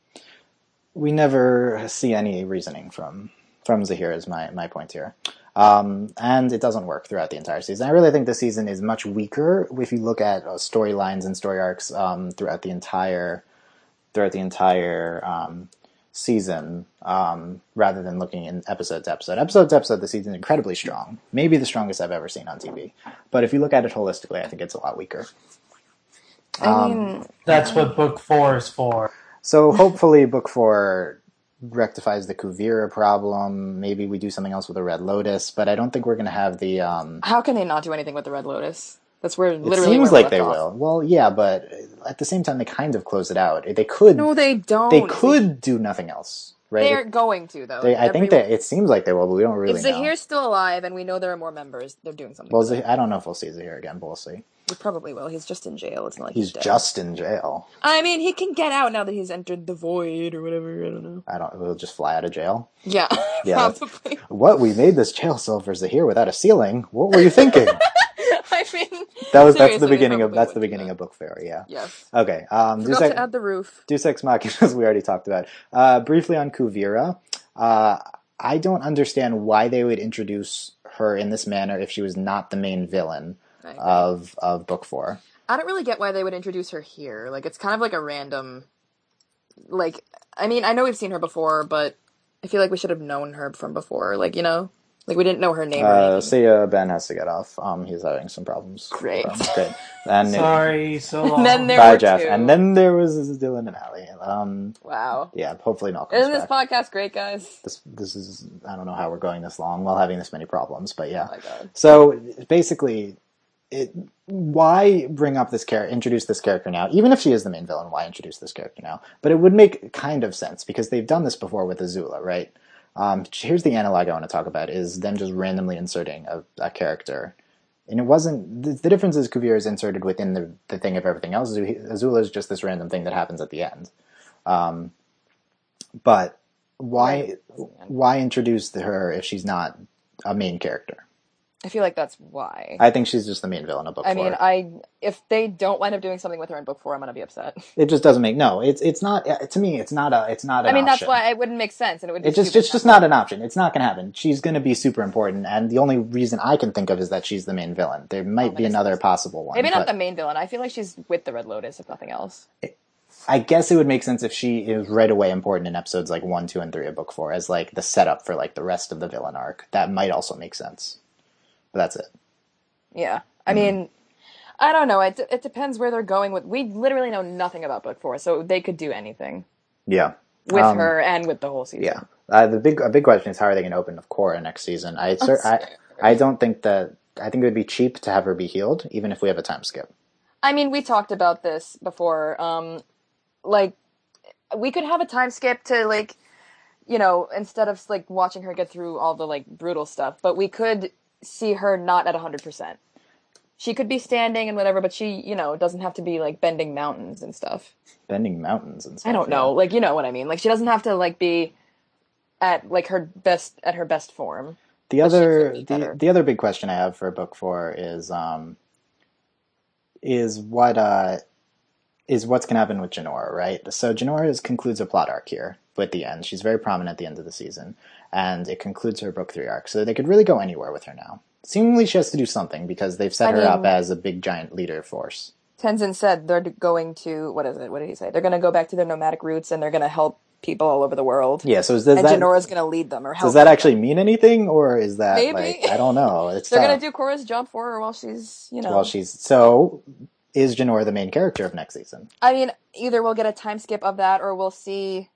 F: we never see any reasoning from from Zahir is my, my point here. Um, and it doesn't work throughout the entire season. I really think this season is much weaker if you look at uh, storylines and story arcs um, throughout the entire throughout the entire um, season, um, rather than looking in episode to episode. Episode to episode, the season is incredibly strong. Maybe the strongest I've ever seen on T V. But if you look at it holistically, I think it's a lot weaker.
G: I mean,
H: That's what book four is for.
F: So hopefully book four rectifies the Kuvira problem. Maybe we do something else with the Red Lotus, but I don't think we're going to have the... Um,
G: how can they not do anything with the Red Lotus? That's where
F: it
G: literally
F: seems
G: where
F: like they
G: left
F: will.
G: off.
F: Well, yeah, but at the same time, they kind of close it out. They could...
G: No, they don't.
F: They could do nothing else. right?
G: They're
F: It-
G: going to though.
F: they, I
G: Every-
F: think that it seems like they will, but we don't really
G: if
F: know.
G: Zahir's still alive and we know there are more members, they're doing something.
F: Well,
G: with it.
F: Zahir, I don't know if we'll see Zahir again, but we'll see.
G: We probably will. He's just in jail. It's not like
F: He's
G: he's, dead.
F: just in jail.
G: I mean, he can get out now that he's entered the void or whatever. I don't know.
F: I don't. We'll just fly out of jail.
G: Yeah,
F: Yeah, that's-
G: probably.
F: What, we made this jail cell for Zahir without a ceiling? What were you thinking?
G: I mean,
F: That was that's
G: seriously,
F: the
G: they
F: beginning of
G: probably
F: that's
G: would
F: the
G: do
F: beginning
G: that.
F: of Book Fairy. Yeah.
G: Yes.
F: Okay. Um,
G: Forgot
F: Deus,
G: to add the roof.
F: Deus Ex Machina, we already talked about. Uh, briefly on Kuvira, uh, I don't understand why they would introduce her in this manner if she was not the main villain
G: I agree.
F: of of Book Four.
G: I don't really get why they would introduce her here. Like, it's kind of like a random. Like, I mean, I know we've seen her before, but I feel like we should have known her from before. Like, you know, like we didn't know her name. or
F: Uh,
G: anything.
F: see, uh, Ben has to get off. Um, he's having some problems.
G: Great.
F: Um, great. And
H: Sorry, so long.
G: And then there
F: bye,
G: were
F: Jeff.
G: two.
F: And then there was Dylan and Allie. Um,
G: Wow.
F: yeah. Hopefully, Mel comes
G: Isn't this
F: back.
G: podcast great, guys?
F: This this is I don't know how we're going this long while having this many problems, but yeah.
G: Oh my god.
F: So basically, it, why bring up this character, introduce this character now? Even if she is the main villain, why introduce this character now? But it would make kind of sense because they've done this before with Azula, right? Um, here's the analog I want to talk about: is them just randomly inserting a, a character, and it wasn't. The, the difference is Kuvira is inserted within the the thing of everything else. Azula is just this random thing that happens at the end. Um, but why why introduce her if she's not a main character?
G: I feel like that's why.
F: I think she's just the main villain of book
G: I
F: four.
G: mean, I if they don't wind up doing something with her in book four, I'm gonna be upset.
F: It just doesn't make no. It's it's not to me. It's not a. It's not. An
G: I mean,
F: option.
G: that's why it wouldn't make sense, and it would. Be
F: It's just
G: stupid
F: it's just not an option. It's not going to happen. She's going to be super important, and the only reason I can think of is that she's the main villain. There might
G: Oh,
F: be
G: maybe
F: another
G: so.
F: possible one.
G: Maybe not
F: but
G: the main villain. I feel like she's with the Red Lotus, if nothing else.
F: I guess it would make sense if she is right away important in episodes like one, two, and three of book four as like the setup for like the rest of the villain arc. That might also make sense. But that's it.
G: Yeah, I mean, I don't know. It it depends where they're going with. We literally know nothing about book four, so they could do anything
F: Yeah.
G: with
F: Um,
G: her and with the whole season.
F: Yeah. Uh, the big a big question is how are they going to open with Korra next season? I cer- I I don't think that I think it would be cheap to have her be healed, even if we have a time skip.
G: I mean, we talked about this before. Um, like, we could have a time skip to, like, you know, instead of, like, watching her get through all the, like, brutal stuff, but we could see her not at one hundred percent. She could be standing and whatever, but she, you know, doesn't have to be, like, bending mountains and stuff.
F: Bending mountains and stuff.
G: I don't know. Like, you know what I mean. Like, she doesn't have to, like, be at, like, her best, at her best form.
F: The
G: But she
F: other
G: could be
F: the,
G: better.
F: the other big question I have for book four is um is what uh is what's going to happen with Janora, right? So Janora is, concludes a plot arc here with the end. She's very prominent at the end of the season, and it concludes her book three arc. So they could really go anywhere with her now. Seemingly, she has to do something because they've set
G: I
F: her up
G: mean-
F: as a big giant leader force.
G: Tenzin said they're going to, what is it? What did he say? They're going to go back to their nomadic roots and they're going to help people all over the world.
F: Yeah. So is, does
G: and
F: that
G: Janora's going to lead them or help
F: does that
G: them.
F: actually mean anything, or is that
G: Maybe.
F: like I don't know? It's
G: They're
F: tough.
G: going to do Korra's job for her while she's, you know.
F: Well, she's so. Is Janora the main character of next season?
G: I mean, either we'll get a time skip of that or we'll see.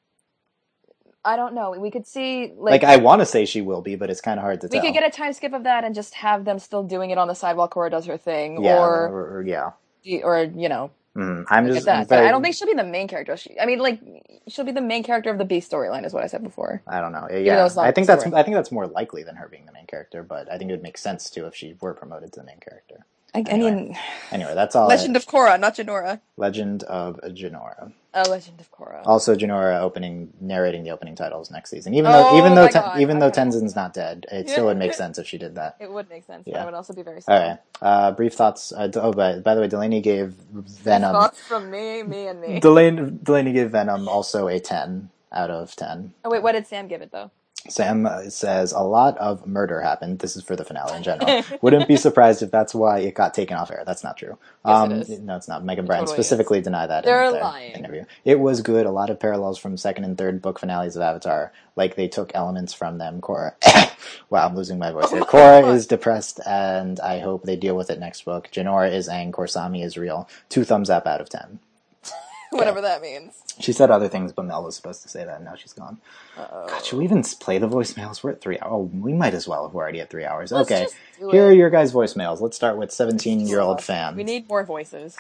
G: I don't know. We could see, like.
F: Like, I want to say she will be, but it's kind of hard to
G: we
F: tell.
G: could get a time skip of that and just have them still doing it on the side while Korra does her thing.
F: yeah,
G: Or,
F: or, or- yeah.
G: or, you know.
F: Mm, I'm
G: Look
F: just
G: at that.
F: very,
G: But I don't think she'll be the main character. She, I mean, like, she'll be the main character of the Beast storyline, is what I said before.
F: I don't know.
G: though
F: Yeah,
G: it's not
F: I think
G: the
F: that's
G: story.
F: I think that's more likely than her being the main character, but I think it would make sense too if she were promoted to the main character.
G: I,
F: Anyway.
G: I mean,
F: Anyway, that's all.
G: Legend
F: I,
G: of Korra, not Janora.
F: Legend of Janora.
G: A Legend of Korra.
F: Also, Janora opening narrating the opening titles next season. Even
G: Oh
F: though even though
G: my
F: Ten,
G: God,
F: even though
G: okay.
F: Tenzin's not dead, it still would make sense if she did that.
G: It would make sense, but
F: Yeah.
G: I would also be very
F: All
G: sad.
F: right. Uh, brief thoughts. Uh, oh, by, by the way, Delaney gave Venom.
G: Thoughts from me, me, and me.
F: Delaney, Delaney gave Venom also a ten out of ten.
G: Oh wait, what did Sam give it though?
F: Sam uh, says a lot of murder happened. This is for the finale in general. Wouldn't be surprised if that's why it got taken off air. That's not true.
G: Yes,
F: um,
G: it is.
F: No, it's not. Megan Bryan
G: totally
F: specifically denied that
G: They're
F: in their
G: lying.
F: interview. It was good. A lot of parallels from second and third book finales of Avatar. Like they took elements from them. Korra. Wow, I'm losing my voice here. Korra is depressed, and I hope they deal with it next book. Janora is Aang. Korsami is real. Two thumbs up out of ten.
G: Whatever that means.
F: She said other things, but Mel was supposed to say that, and now she's gone.
G: Uh-oh.
F: God, should we even play the voicemails? We're at three hours. Oh, we might as well if we're already at three hours.
G: Let's
F: okay,
G: just do
F: here
G: it.
F: are your guys' voicemails. Let's start with seventeen-year-old fans.
G: We need more voices.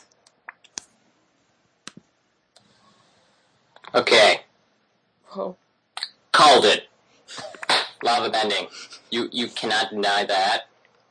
K: Okay.
G: Oh.
K: Called it. Lava bending. You you cannot deny that.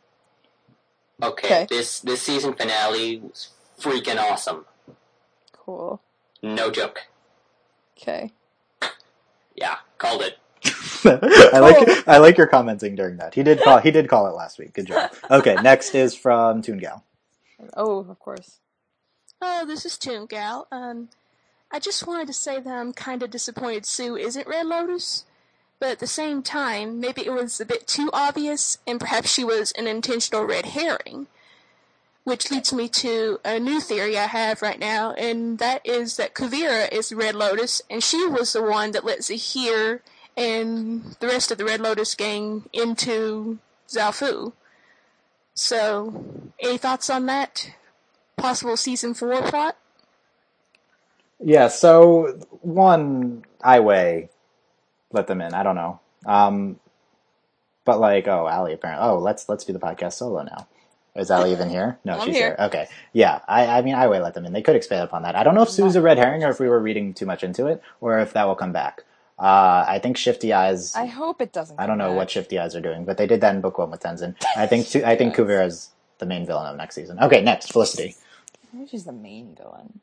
K: Okay,
G: Okay.
K: this this season finale was freaking awesome.
G: Cool.
K: No joke.
G: Okay.
K: Yeah, called it.
F: I like I like your commenting during that. He did call he did call it last week. Good job. Okay, next is from Toon Gal.
G: Oh, of course.
L: Oh, this is Toon Gal. Um, I just wanted to say that I'm kind of disappointed Sue isn't Red Lotus, but at the same time, maybe it was a bit too obvious, and perhaps she was an intentional red herring. Which leads me to a new theory I have right now, and that is that Kuvira is Red Lotus, and she was the one that let Zahir and the rest of the Red Lotus gang into Zaofu. So, any thoughts on that? Possible season four plot?
F: Yeah, so one Aiwei let them in. I don't know. Um, but like, oh, Ali apparently. Oh, let's let's do the podcast solo now. Is Ali even here? No,
G: I'm
F: she's
G: here.
F: here. Okay, yeah. I I mean, Aiwei let them in. They could expand upon that. I don't know if Sue's a red herring or if we were reading too much into it, or if that will come back. Uh, I think Shifty Eyes.
G: I hope it doesn't.
F: I don't know
G: come
F: what
G: back.
F: Shifty Eyes are doing, but they did that in book one with Tenzin. I think Tu- I think Kuvira is the main villain of next season. Okay, next Felicity.
G: I think she's the main villain.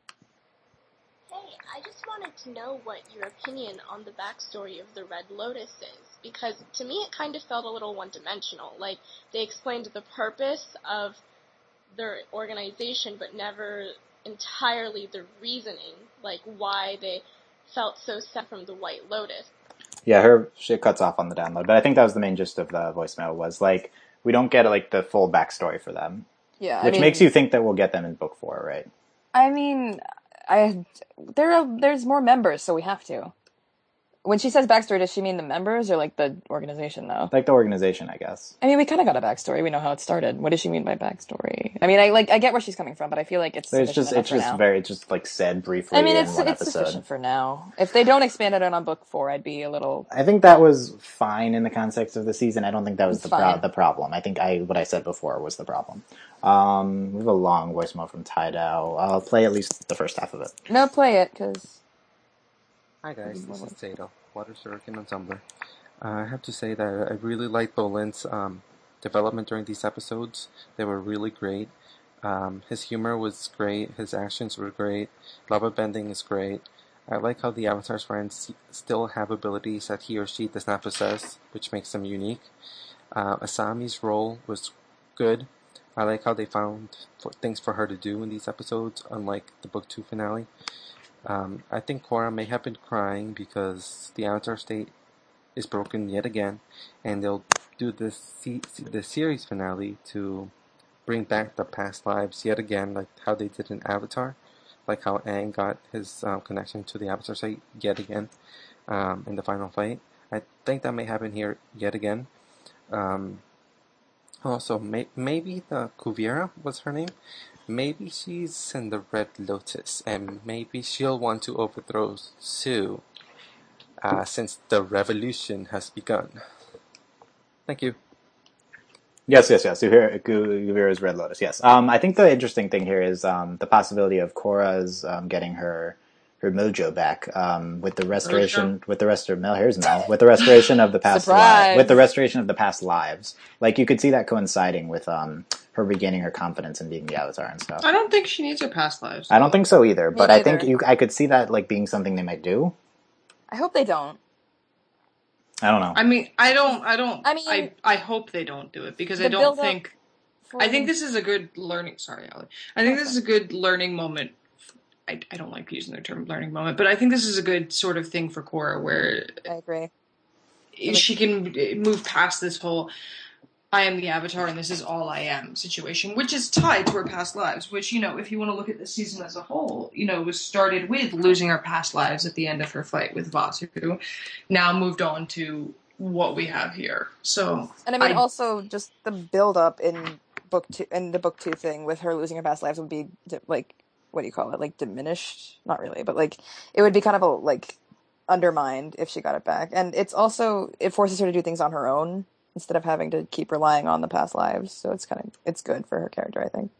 M: Hey, I just wanted to know what your opinion on the backstory of the Red Lotus is, because to me it kind of felt a little one-dimensional. Like, they explained the purpose of their organization, but never entirely the reasoning, like why they felt so set from the White Lotus.
F: Yeah, her shit cuts off on the download, but I think that was the main gist of the voicemail was like we don't get like the full backstory for them,
G: Yeah,
F: which
G: I mean,
F: makes you think that we'll get them in book four, right?
G: I mean, I there are there's more members, so we have to. When she says backstory, does she mean the members or like the organization, though?
F: Like the organization, I guess.
G: I mean, we kind of got a backstory. We know how it started. What does she mean by backstory? I mean, I like I get where she's coming from, but I feel like it's
F: It's just
G: sufficient
F: it's
G: enough
F: just
G: for now.
F: very it's just like said briefly
G: I mean,
F: in
G: it's
F: one
G: it's
F: episode.
G: sufficient for now. If they don't expand it on book four, I'd be a little.
F: I think that was fine in the context of the season. I don't think that was
G: It's
F: the pro-
G: fine.
F: the problem. I think I what I said before was the problem. Um, we have a long voicemail from Tidal. I'll play at least the first half of it.
G: No, play it because.
N: Hi guys, this is Tato, Water Surican on Tumblr. Uh, I have to say that I really liked Bolin's um, development during these episodes. They were really great. Um, his humor was great, his actions were great, lava bending is great. I like how the Avatar's friends still have abilities that he or she does not possess, which makes them unique. Uh, Asami's role was good. I like how they found for, things for her to do in these episodes, unlike the book two finale. Um, I think Korra may have been crying because the Avatar state is broken yet again, and they'll do this se- the series finale to bring back the past lives yet again, like how they did in Avatar, like how Aang got his um, connection to the Avatar state yet again um, in the final fight. I think that may happen here yet again. Um, also, may- maybe the Kuvira was her name. Maybe she's in the Red Lotus, and maybe she'll want to overthrow Sue, uh, since the revolution has begun. Thank you.
F: Yes, yes, yes. Kuvira's Red Lotus. Yes. Um, I think the interesting thing here is um, the possibility of Korra's um, getting her her mojo back um, with the restoration
G: Mojo?
F: with the rest Mel here's Mel with the restoration of the past
G: Surprise!
F: li- with the restoration of the past lives. Like you could see that coinciding with um, her regaining her confidence in being the Avatar and stuff.
J: I don't think she needs her past lives.
F: I don't think so either,
G: Me
F: but I think
G: neither.
F: you I could see that like being something they might do.
G: I hope they don't.
F: I don't know.
J: I mean, I don't, I don't,
G: I mean-
J: I, I hope they don't do it because
G: The
J: I don't
G: build-up
J: think,
G: for-
J: I think this is a good learning, sorry, Allie. I think this is a good learning moment. I, I don't like using the term learning moment, but I think this is a good sort of thing for Korra where
G: I agree.
J: she can move past this whole I am the Avatar and this is all I am situation, which is tied to her past lives, which, you know, if you want to look at the season as a whole, you know, was started with losing her past lives at the end of her fight with Vasu, now moved on to what we have here. So,
G: And I mean, also just the build up in book two and the book two thing with her losing her past lives would be di- like, what do you call it? Like diminished? Not really, but like it would be kind of a like undermined if she got it back. And it's also it forces her to do things on her own instead of having to keep relying on the past lives. So it's kind of it's good for her character, I think.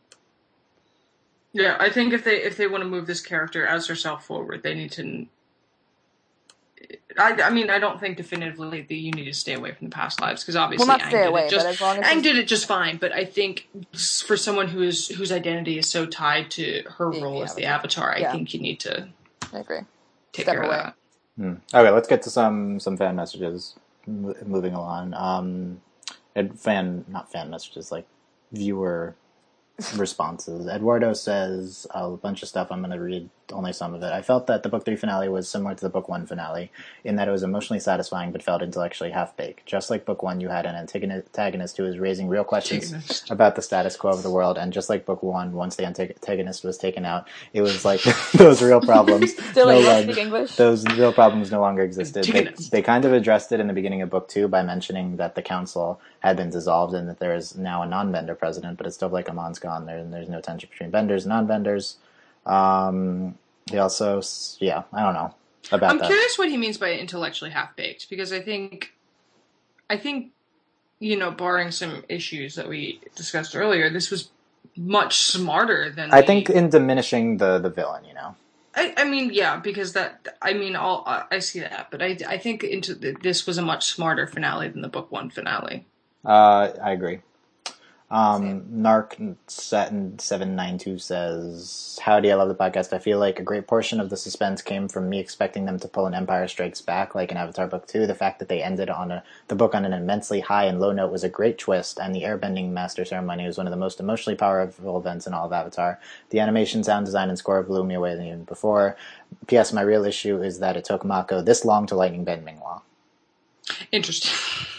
J: yeah, I think if they if they want to move this character as herself forward, they need to I, I mean, I don't think definitively that you need to stay away from the past lives because obviously
G: Well, not
J: Aang
G: stay
J: did
G: away,
J: it just
G: but as long as
J: Aang
G: he's-
J: did it just fine. But I think for someone who is whose identity is so tied to her
G: Being
J: role
G: the
J: as the
G: Avatar.
J: Avatar, I
G: Yeah.
J: think you need to
G: I agree.
J: take
G: Step
J: care
G: away.
J: of that.
F: Hmm. Okay, let's get to some some fan messages. M- moving along, um, and fan not fan messages like viewer responses. Eduardo says a bunch of stuff. I'm going to read only some of it. I felt that the book three finale was similar to the book one finale in that it was emotionally satisfying but felt intellectually half-baked. Just like book one, you had an antagonist who was raising real questions
J: Antagonist.
F: about the status quo of the world, and just like book one, once the antagonist was taken out, it was like those real problems.
G: Dylan,
F: no
G: you don't
F: longer-
G: speak English?
F: Those real problems no longer existed. They,
J: Antagonist.
F: they kind of addressed it in the beginning of book two by mentioning that the council had been dissolved and that there is now a non-bender president, but it's still like Amon's gone there, and there's no tension between benders and non-benders. Um, he also, s- yeah, I don't know about
J: I'm
F: that.
J: curious what he means by intellectually half baked because I think, I think, you know, barring some issues that we discussed earlier, this was much smarter than.
F: I
J: the-
F: think in diminishing the, the villain, you know.
J: I, I mean, yeah, because that. I mean, all I I see that, but I, I think into this was a much smarter finale than the book one finale.
F: Uh, I agree. Um, Narc seven nine two says, "Howdy, I love the podcast. I feel like a great portion of the suspense came from me expecting them to pull an Empire Strikes Back like in Avatar Book two. The fact that they ended on a, the book on an immensely high and low note was a great twist, and the airbending master ceremony was one of the most emotionally powerful events in all of Avatar. The animation, sound design, and score blew me away than even before. P S. My real issue is that it took Mako this long to lightning bend Ming-La."
J: Interesting.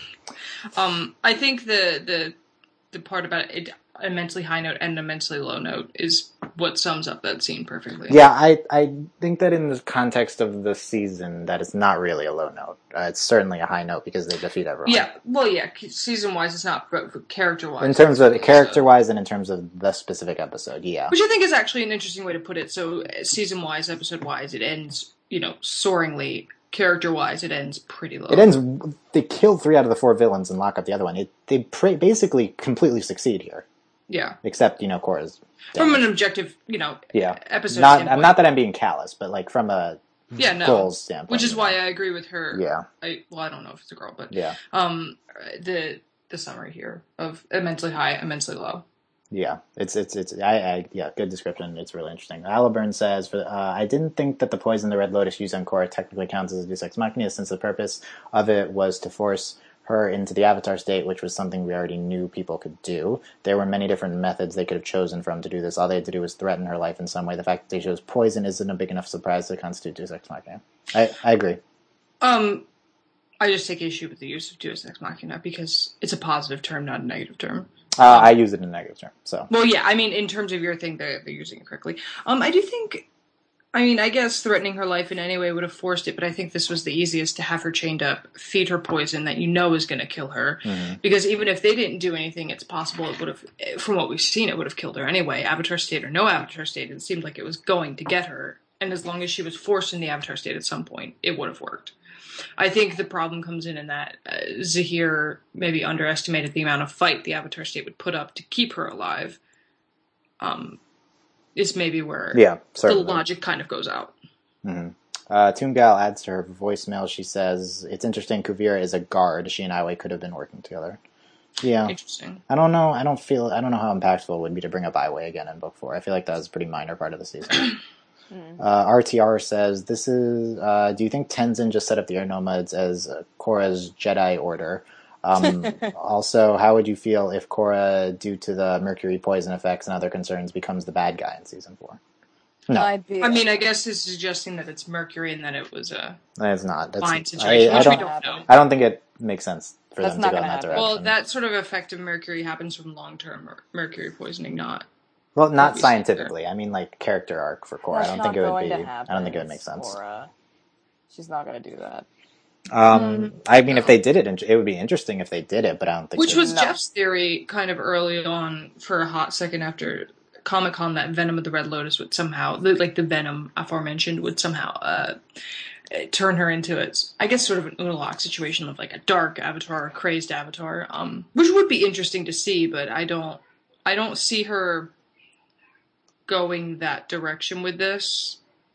J: um, I think the the the part about it, immensely high note and immensely low note is what sums up that scene perfectly.
F: Yeah, I, I think that in the context of the season, that it's not really a low note. Uh, it's certainly a high note because they defeat everyone.
J: Yeah, well, yeah, season wise, it's not, but character wise.
F: In terms of character-wise and in terms of the specific episode, yeah.
J: Which I think is actually an interesting way to put it. So, season wise, episode wise, it ends, you know, soaringly. Character wise, it ends pretty low.
F: It ends. They kill three out of the four villains and lock up the other one. It, they pra- basically completely succeed here.
J: Yeah.
F: Except, you know, Korra's
J: From an objective, you know,
F: yeah.
J: episode
F: Not,
J: standpoint.
F: not that I'm being callous, but like from a
J: yeah, no.
F: goals standpoint.
J: Which is why I agree with her.
F: Yeah.
J: I, well, I don't know if it's a girl, but
F: yeah.
J: Um, the the summary here of immensely high, immensely low.
F: Yeah, it's it's it's I, I yeah, good description. It's really interesting. Aliburn says, for, uh, "I didn't think that the poison the Red Lotus used on Korra technically counts as a Deus Ex Machina, since the purpose of it was to force her into the Avatar state, which was something we already knew people could do. There were many different methods they could have chosen from to do this. All they had to do was threaten her life in some way. The fact that they chose poison isn't a big enough surprise to constitute Deus Ex Machina." I I agree.
J: Um, I just take issue with the use of Deus Ex Machina because it's a positive term, not a negative term.
F: Uh, I use it in a negative term, so.
J: Well, yeah, I mean, in terms of your thing, they're, they're using it correctly. Um, I do think, I mean, I guess threatening her life in any way would have forced it, but I think this was the easiest to have her chained up, feed her poison that you know is going to kill her.
F: Mm-hmm.
J: Because even if they didn't do anything, it's possible it would have, from what we've seen, it would have killed her anyway. Avatar state or no Avatar state, it seemed like it was going to get her. And as long as she was forced in the Avatar state at some point, it would have worked. I think the problem comes in in that uh, Zahir maybe underestimated the amount of fight the Avatar state would put up to keep her alive. Um, is maybe where
F: Yeah,
J: the
F: certainly.
J: logic kind of goes out.
F: Mm-hmm. Uh, Toon Gal adds to her voicemail. She says, "It's interesting. Kuvira is a guard. She and Iway could have been working together." Yeah,
J: Interesting.
F: I don't know. I don't feel. I don't know how impactful it would be to bring up Iway again in book four. I feel like that was a pretty minor part of the season. Uh, R T R says, "This is. Uh, do you think Tenzin just set up the Air Nomads as uh, Korra's Jedi Order? Um, also, how would you feel if Korra, due to the mercury poison effects and other concerns, becomes the bad guy in season four?" No,
G: I'd be.
J: I mean, I guess it's suggesting that it's Mercury and that it was a
F: it's not. That's,
J: fine situation,
F: I, I
J: which we
F: don't.
J: don't know.
F: I don't think it makes sense for
G: That's
F: them
G: not
F: to go in
G: gonna
F: that
G: happen.
F: direction.
J: Well, that sort of effect of Mercury happens from long-term mer- mercury poisoning, not.
F: Well, not
J: Obviously,
F: scientifically. I mean, like character arc for Korra. I
G: That's
F: don't
G: not
F: think it would
G: going
F: be.
G: to happen,
F: I don't think it would make sense.
G: Korra. She's not going to do that.
F: Um, I mean, if they did it, it would be interesting if they did it, but I don't think.
J: Which
F: they
J: was
F: would.
J: Jeff's theory kind of early on for a hot second after Comic-Con, that Venom of the Red Lotus would somehow, like the Venom aforementioned, would somehow uh, turn her into, a, I guess, sort of an Unalaq situation of like a dark avatar, a crazed avatar, um, which would be interesting to see, but I don't, I don't see her going that direction with this.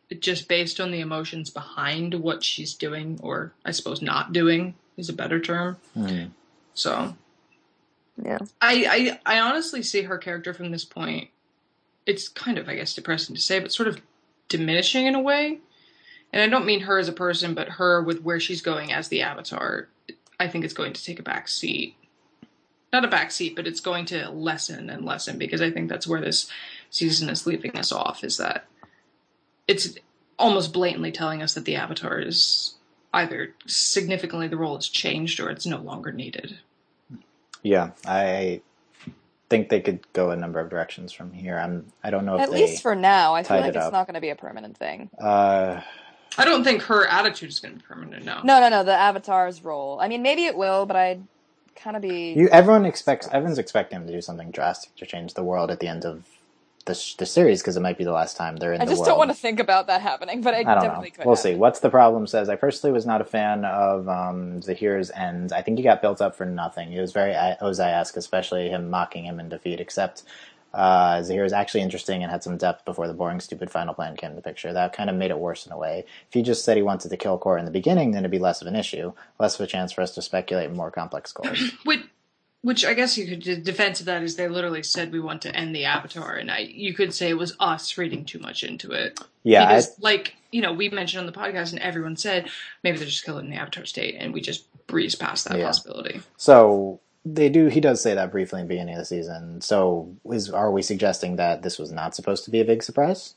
J: just based on the emotions behind what she's doing, or I suppose not doing is a better term.
F: Mm.
J: So,
G: yeah,
J: I, I I honestly see her character from this point. It's kind of, I guess, depressing to say, but sort of diminishing in a way. And I don't mean her as a person, but her with where she's going as the Avatar. I think it's going to take a back seat. Not a back seat, but it's going to lessen and lessen, because I think that's where this season is leaving us off, is that it's almost blatantly telling us that the Avatar is either significantly, the role has changed, or it's no longer needed.
F: Yeah, I think they could go a number of directions from here. I'm, I don't know if
G: At
F: they
G: least for now, I feel
F: tied
G: like
F: it
G: it's
F: up.
G: not going to be a permanent thing.
F: Uh,
J: I don't think her attitude is going to be permanent, no.
G: No, no, no, the Avatar's role. I mean, maybe it will, but I'd kind of be...
F: you, everyone expects, everyone's expecting him to do something drastic to change the world at the end of the, sh- the series, because it might be the last time they're in
G: I
F: the
G: just
F: world.
G: don't want to think about that happening, but I,
F: I don't
G: definitely
F: know.
G: could
F: We'll
G: happen.
F: see. What's the Problem says, I personally was not a fan of um, Zahir's end. I think he got built up for nothing. He was very Ozai-esque, especially him mocking him in defeat, except uh, Zahir is actually interesting and had some depth before the boring, stupid final plan came into the picture. That kind of made it worse in a way. If he just said he wanted to kill Korra in the beginning, then it'd be less of an issue, less of a chance for us to speculate more complex goals.
J: Which, which I guess you could, the defense of that is they literally said we want to end the Avatar, and I you could say it was us reading too much into it.
F: Yeah,
J: because
F: I,
J: like you know we mentioned on the podcast, and everyone said maybe they're just killing in the Avatar state, and we just breezed past that
F: Yeah.
J: possibility.
F: So they do. He does say that briefly in the beginning of the season. So is are we suggesting that this was not supposed to be a big surprise?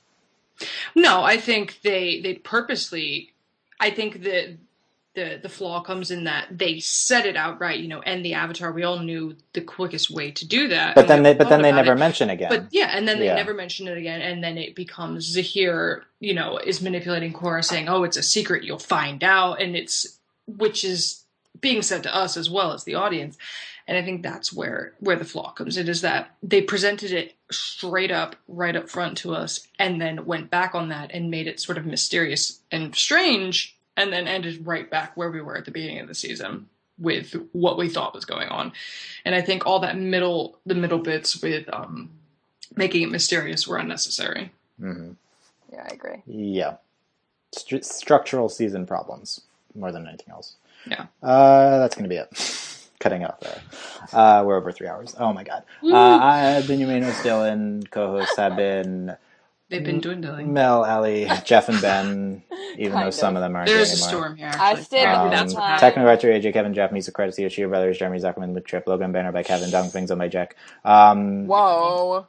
J: No, I think they they purposely. I think that the the flaw comes in that they said it outright. You know, end the Avatar. We all knew the quickest way to do that.
F: But
J: and
F: then
J: we
F: they but then
J: thought
F: they
J: about
F: never
J: it.
F: mention again.
J: But yeah, and then they
F: Yeah.
J: never mention it again, and then it becomes Zahir, you know, is manipulating Korra, saying, "Oh, it's a secret. You'll find out," and it's which is being said to us as well as the audience. And I think that's where where the flaw comes in, is that they presented it straight up, right up front to us, and then went back on that and made it sort of mysterious and strange, and then ended right back where we were at the beginning of the season with what we thought was going on. And I think all that middle, the middle bits with um, making it mysterious were unnecessary.
F: Mm-hmm.
G: Yeah, I agree.
F: Yeah, Stru- structural season problems more than anything else.
J: Yeah.
F: Uh, that's gonna be it. Cutting off there. Uh, we're over three hours. Oh my god. Uh, I have been your main host, Dylan. Co-hosts have been
J: They've been dwindling.
F: Mel, Ali, Jeff, and Ben, even
G: Kind
F: though
G: of.
F: some of them aren't
J: There's
F: here
J: a
F: anymore.
J: storm here.
G: I
J: Actually.
G: stayed
F: Um,
G: with
J: That's what
G: time.
J: happened.
F: Technical director A J Kevin Jeff, music credits to Yoshida Brothers, Jeremy Zuckerman, Luke Tripp, Logan Banner by Kevin, Dong Things on by Jack. Um,
G: Whoa.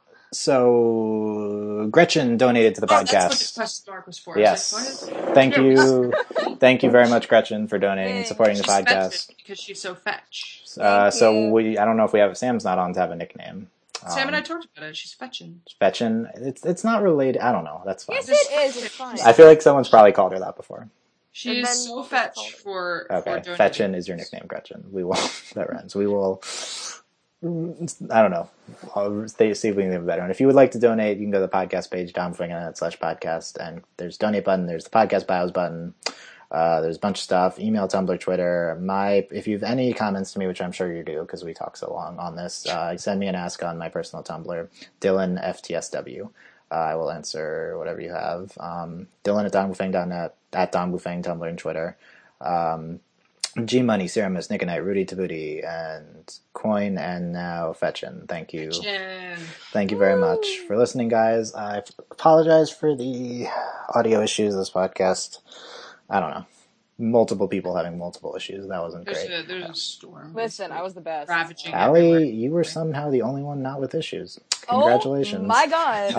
F: so Gretchen donated to the
J: Oh,
F: podcast.
J: that's what this Quest Dark was for. I
F: Yes.
J: was like, what?
F: Thank you. Thank you very much, Gretchen, for donating and supporting the
J: She's
F: podcast.
J: fetched because she's so fetch.
F: Uh,
G: Thank
F: so
G: you.
F: we, I don't know if we have, Sam's not on to have a nickname.
J: Sam and I
F: Um,
J: talked about it. She's fetching.
F: Fetchin. It's, it's not related. I don't know. That's fine.
G: Yes, it is. It's fine.
F: I feel like someone's probably called her that before.
J: She
G: And
J: is
G: then
J: so
G: we'll
J: fetch
G: just
J: for,
F: Okay.
J: for donating.
F: Fetchin is your nickname, Gretchen. We will, that rhymes. We will, I don't know. I'll stay, see if we can think of a better one. If you would like to donate, you can go to the podcast page, downfinging.net slash podcast, and there's donate button, there's the podcast bios button, uh, there's a bunch of stuff, email, Tumblr, Twitter. My, if you have any comments to me, which I'm sure you do, because we talk so long on this, uh, send me an ask on my personal Tumblr, Dylan F T S W. Uh, I will answer whatever you have. Um, Dylan at dongbufeng dot net, at dongbufeng, Tumblr, and Twitter. Um, G Money, Ceramus, Nick and Knight, Rudy Tabuti, and Coin, and now Fetchin. Thank you.
J: Jen.
F: Thank you very much for listening, guys. I apologize for the audio issues of this podcast. I don't know. Multiple people having multiple issues. That wasn't
J: There's
F: great.
J: a, there's a storm.
G: Listen, I was the best.
J: Ravaging
F: Allie,
J: everywhere.
F: you were somehow the only one not with issues. Congratulations.
G: Oh my god.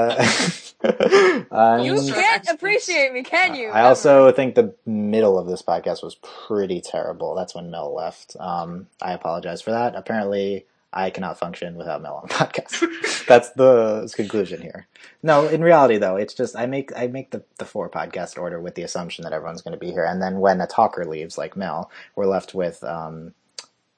F: Uh, um,
G: you can't appreciate me, can you?
F: I also think the middle of this podcast was pretty terrible. That's when Mel left. Um, I apologize for that. Apparently, I cannot function without Mel on the podcast. That's the conclusion here. No, in reality, though, it's just I make I make the, the four podcast order with the assumption that everyone's going to be here, and then when a talker leaves, like Mel, we're left with um,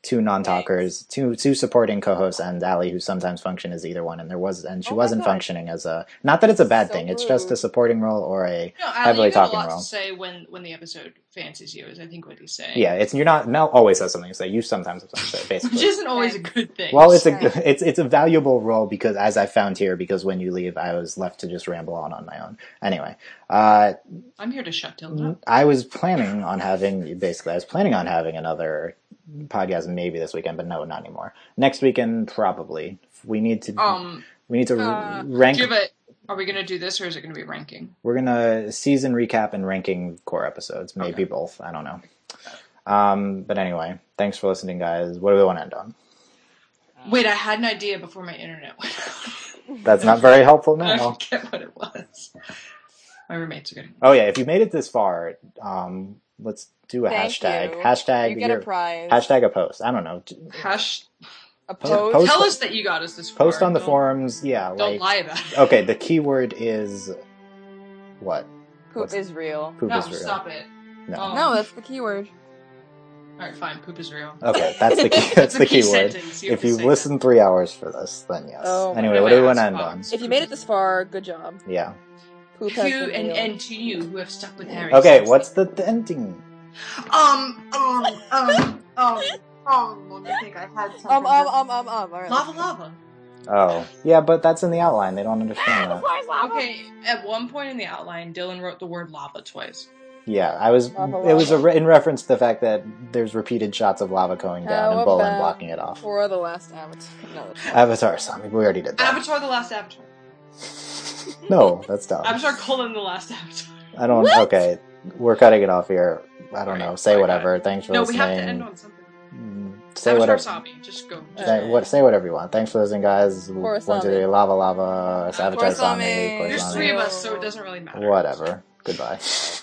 F: two non-talkers, two two supporting co-hosts, and Allie, who sometimes function as either one, and there was and she
G: Oh my
F: wasn't
G: God.
F: functioning as a. Not that it's a bad
G: So
F: thing; it's just a
G: rude.
F: supporting role or a
J: No, Ali,
F: heavily
J: you got a
F: talking
J: lot
F: role.
J: to say when, when the episode fancies you, is I think what he's saying.
F: Yeah, it's you're not Mel always has something to say. You sometimes have something to say, basically.
J: Which isn't always a good thing.
F: Well, it's a good- it's it's a valuable role because, as I found here, because when you leave, I was left to just ramble on on my own. Anyway, uh,
J: I'm here to shut Dylan up.
F: I was planning on having basically I was planning on having another podcast maybe this weekend, but no, not anymore. Next weekend, probably. We need to
J: Um,
F: we need to
J: uh,
F: rank.
J: Do you have a, are we going to do this, or is it going to be ranking?
F: We're gonna season recap and ranking core episodes, maybe both. I don't know. Um, but anyway, thanks for listening, guys. What do we want to end on?
J: Wait, I had an idea before my internet went out.
F: That's not very helpful
J: I
F: now.
J: forget what it was. My roommates are getting.
F: Oh yeah, if you made it this far, um, let's do a
G: Thank
F: hashtag.
G: you.
F: Hashtag
G: You get a
F: your-
G: prize.
F: Hashtag a post. I don't know.
J: Hash.
G: A
F: post?
G: post.
J: Tell us that you got us this far.
F: Post on the
J: Don't-
F: forums. Yeah.
J: Don't
F: like,
J: lie about it.
F: Okay, the keyword is what?
G: Poop
F: What's-
G: is real.
F: Poop
J: no,
F: is real.
J: stop it.
F: No.
J: Oh.
G: No, that's the keyword.
J: All right, fine. Poop is real.
F: Okay, that's the key, that's
J: a
F: the
J: key
F: keyword.
J: sentence. You
F: If
J: have to
F: you
J: say
F: listen three hours for this, then yes.
G: Oh my
F: anyway,
G: God.
F: what do we want to end on?
G: If you made it this far, good job.
F: Yeah.
G: Poop has
J: You
G: been
J: and,
G: real.
J: and to you who have stuck with Harry.
F: Okay,
J: seriously.
F: what's the, the ending?
J: Um, um, um, um, um, let me think. I had something.
G: Um, um, um, um, um. All right.
J: Lava, lava.
F: Oh, yeah, but that's in the outline. They don't understand that.
J: Okay, at one point in the outline, Dylan wrote the word lava twice.
F: Yeah, I was.
G: Lava,
F: It was a
G: lava.
F: re- in reference to the fact that there's repeated shots of lava going down
G: How
F: and Bolin
G: about
F: blocking it off.
G: For the last Avatar. No, that's not.
F: Avatar, Sami, we already did that.
J: Avatar: The Last Avatar.
F: No, that's dumb.
J: Avatar: colon The Last Avatar.
F: I don't.
J: What?
F: Okay, we're cutting it off here. I don't
J: Alright,
F: know. Say
J: sorry,
F: whatever. Thanks for
J: No,
F: listening.
J: we have to end on something.
F: Say
J: Avatar
F: whatever.
J: Sami. Just go.
F: Say, what, say whatever you want. Thanks for listening, guys.
G: For
F: One, two,
G: Sami.
F: three, lava, lava, Avatar,
G: For
F: Sami,
G: Sami.
F: Kor
J: There's
F: Sami.
J: three of us, so it doesn't really matter.
F: Whatever. Goodbye.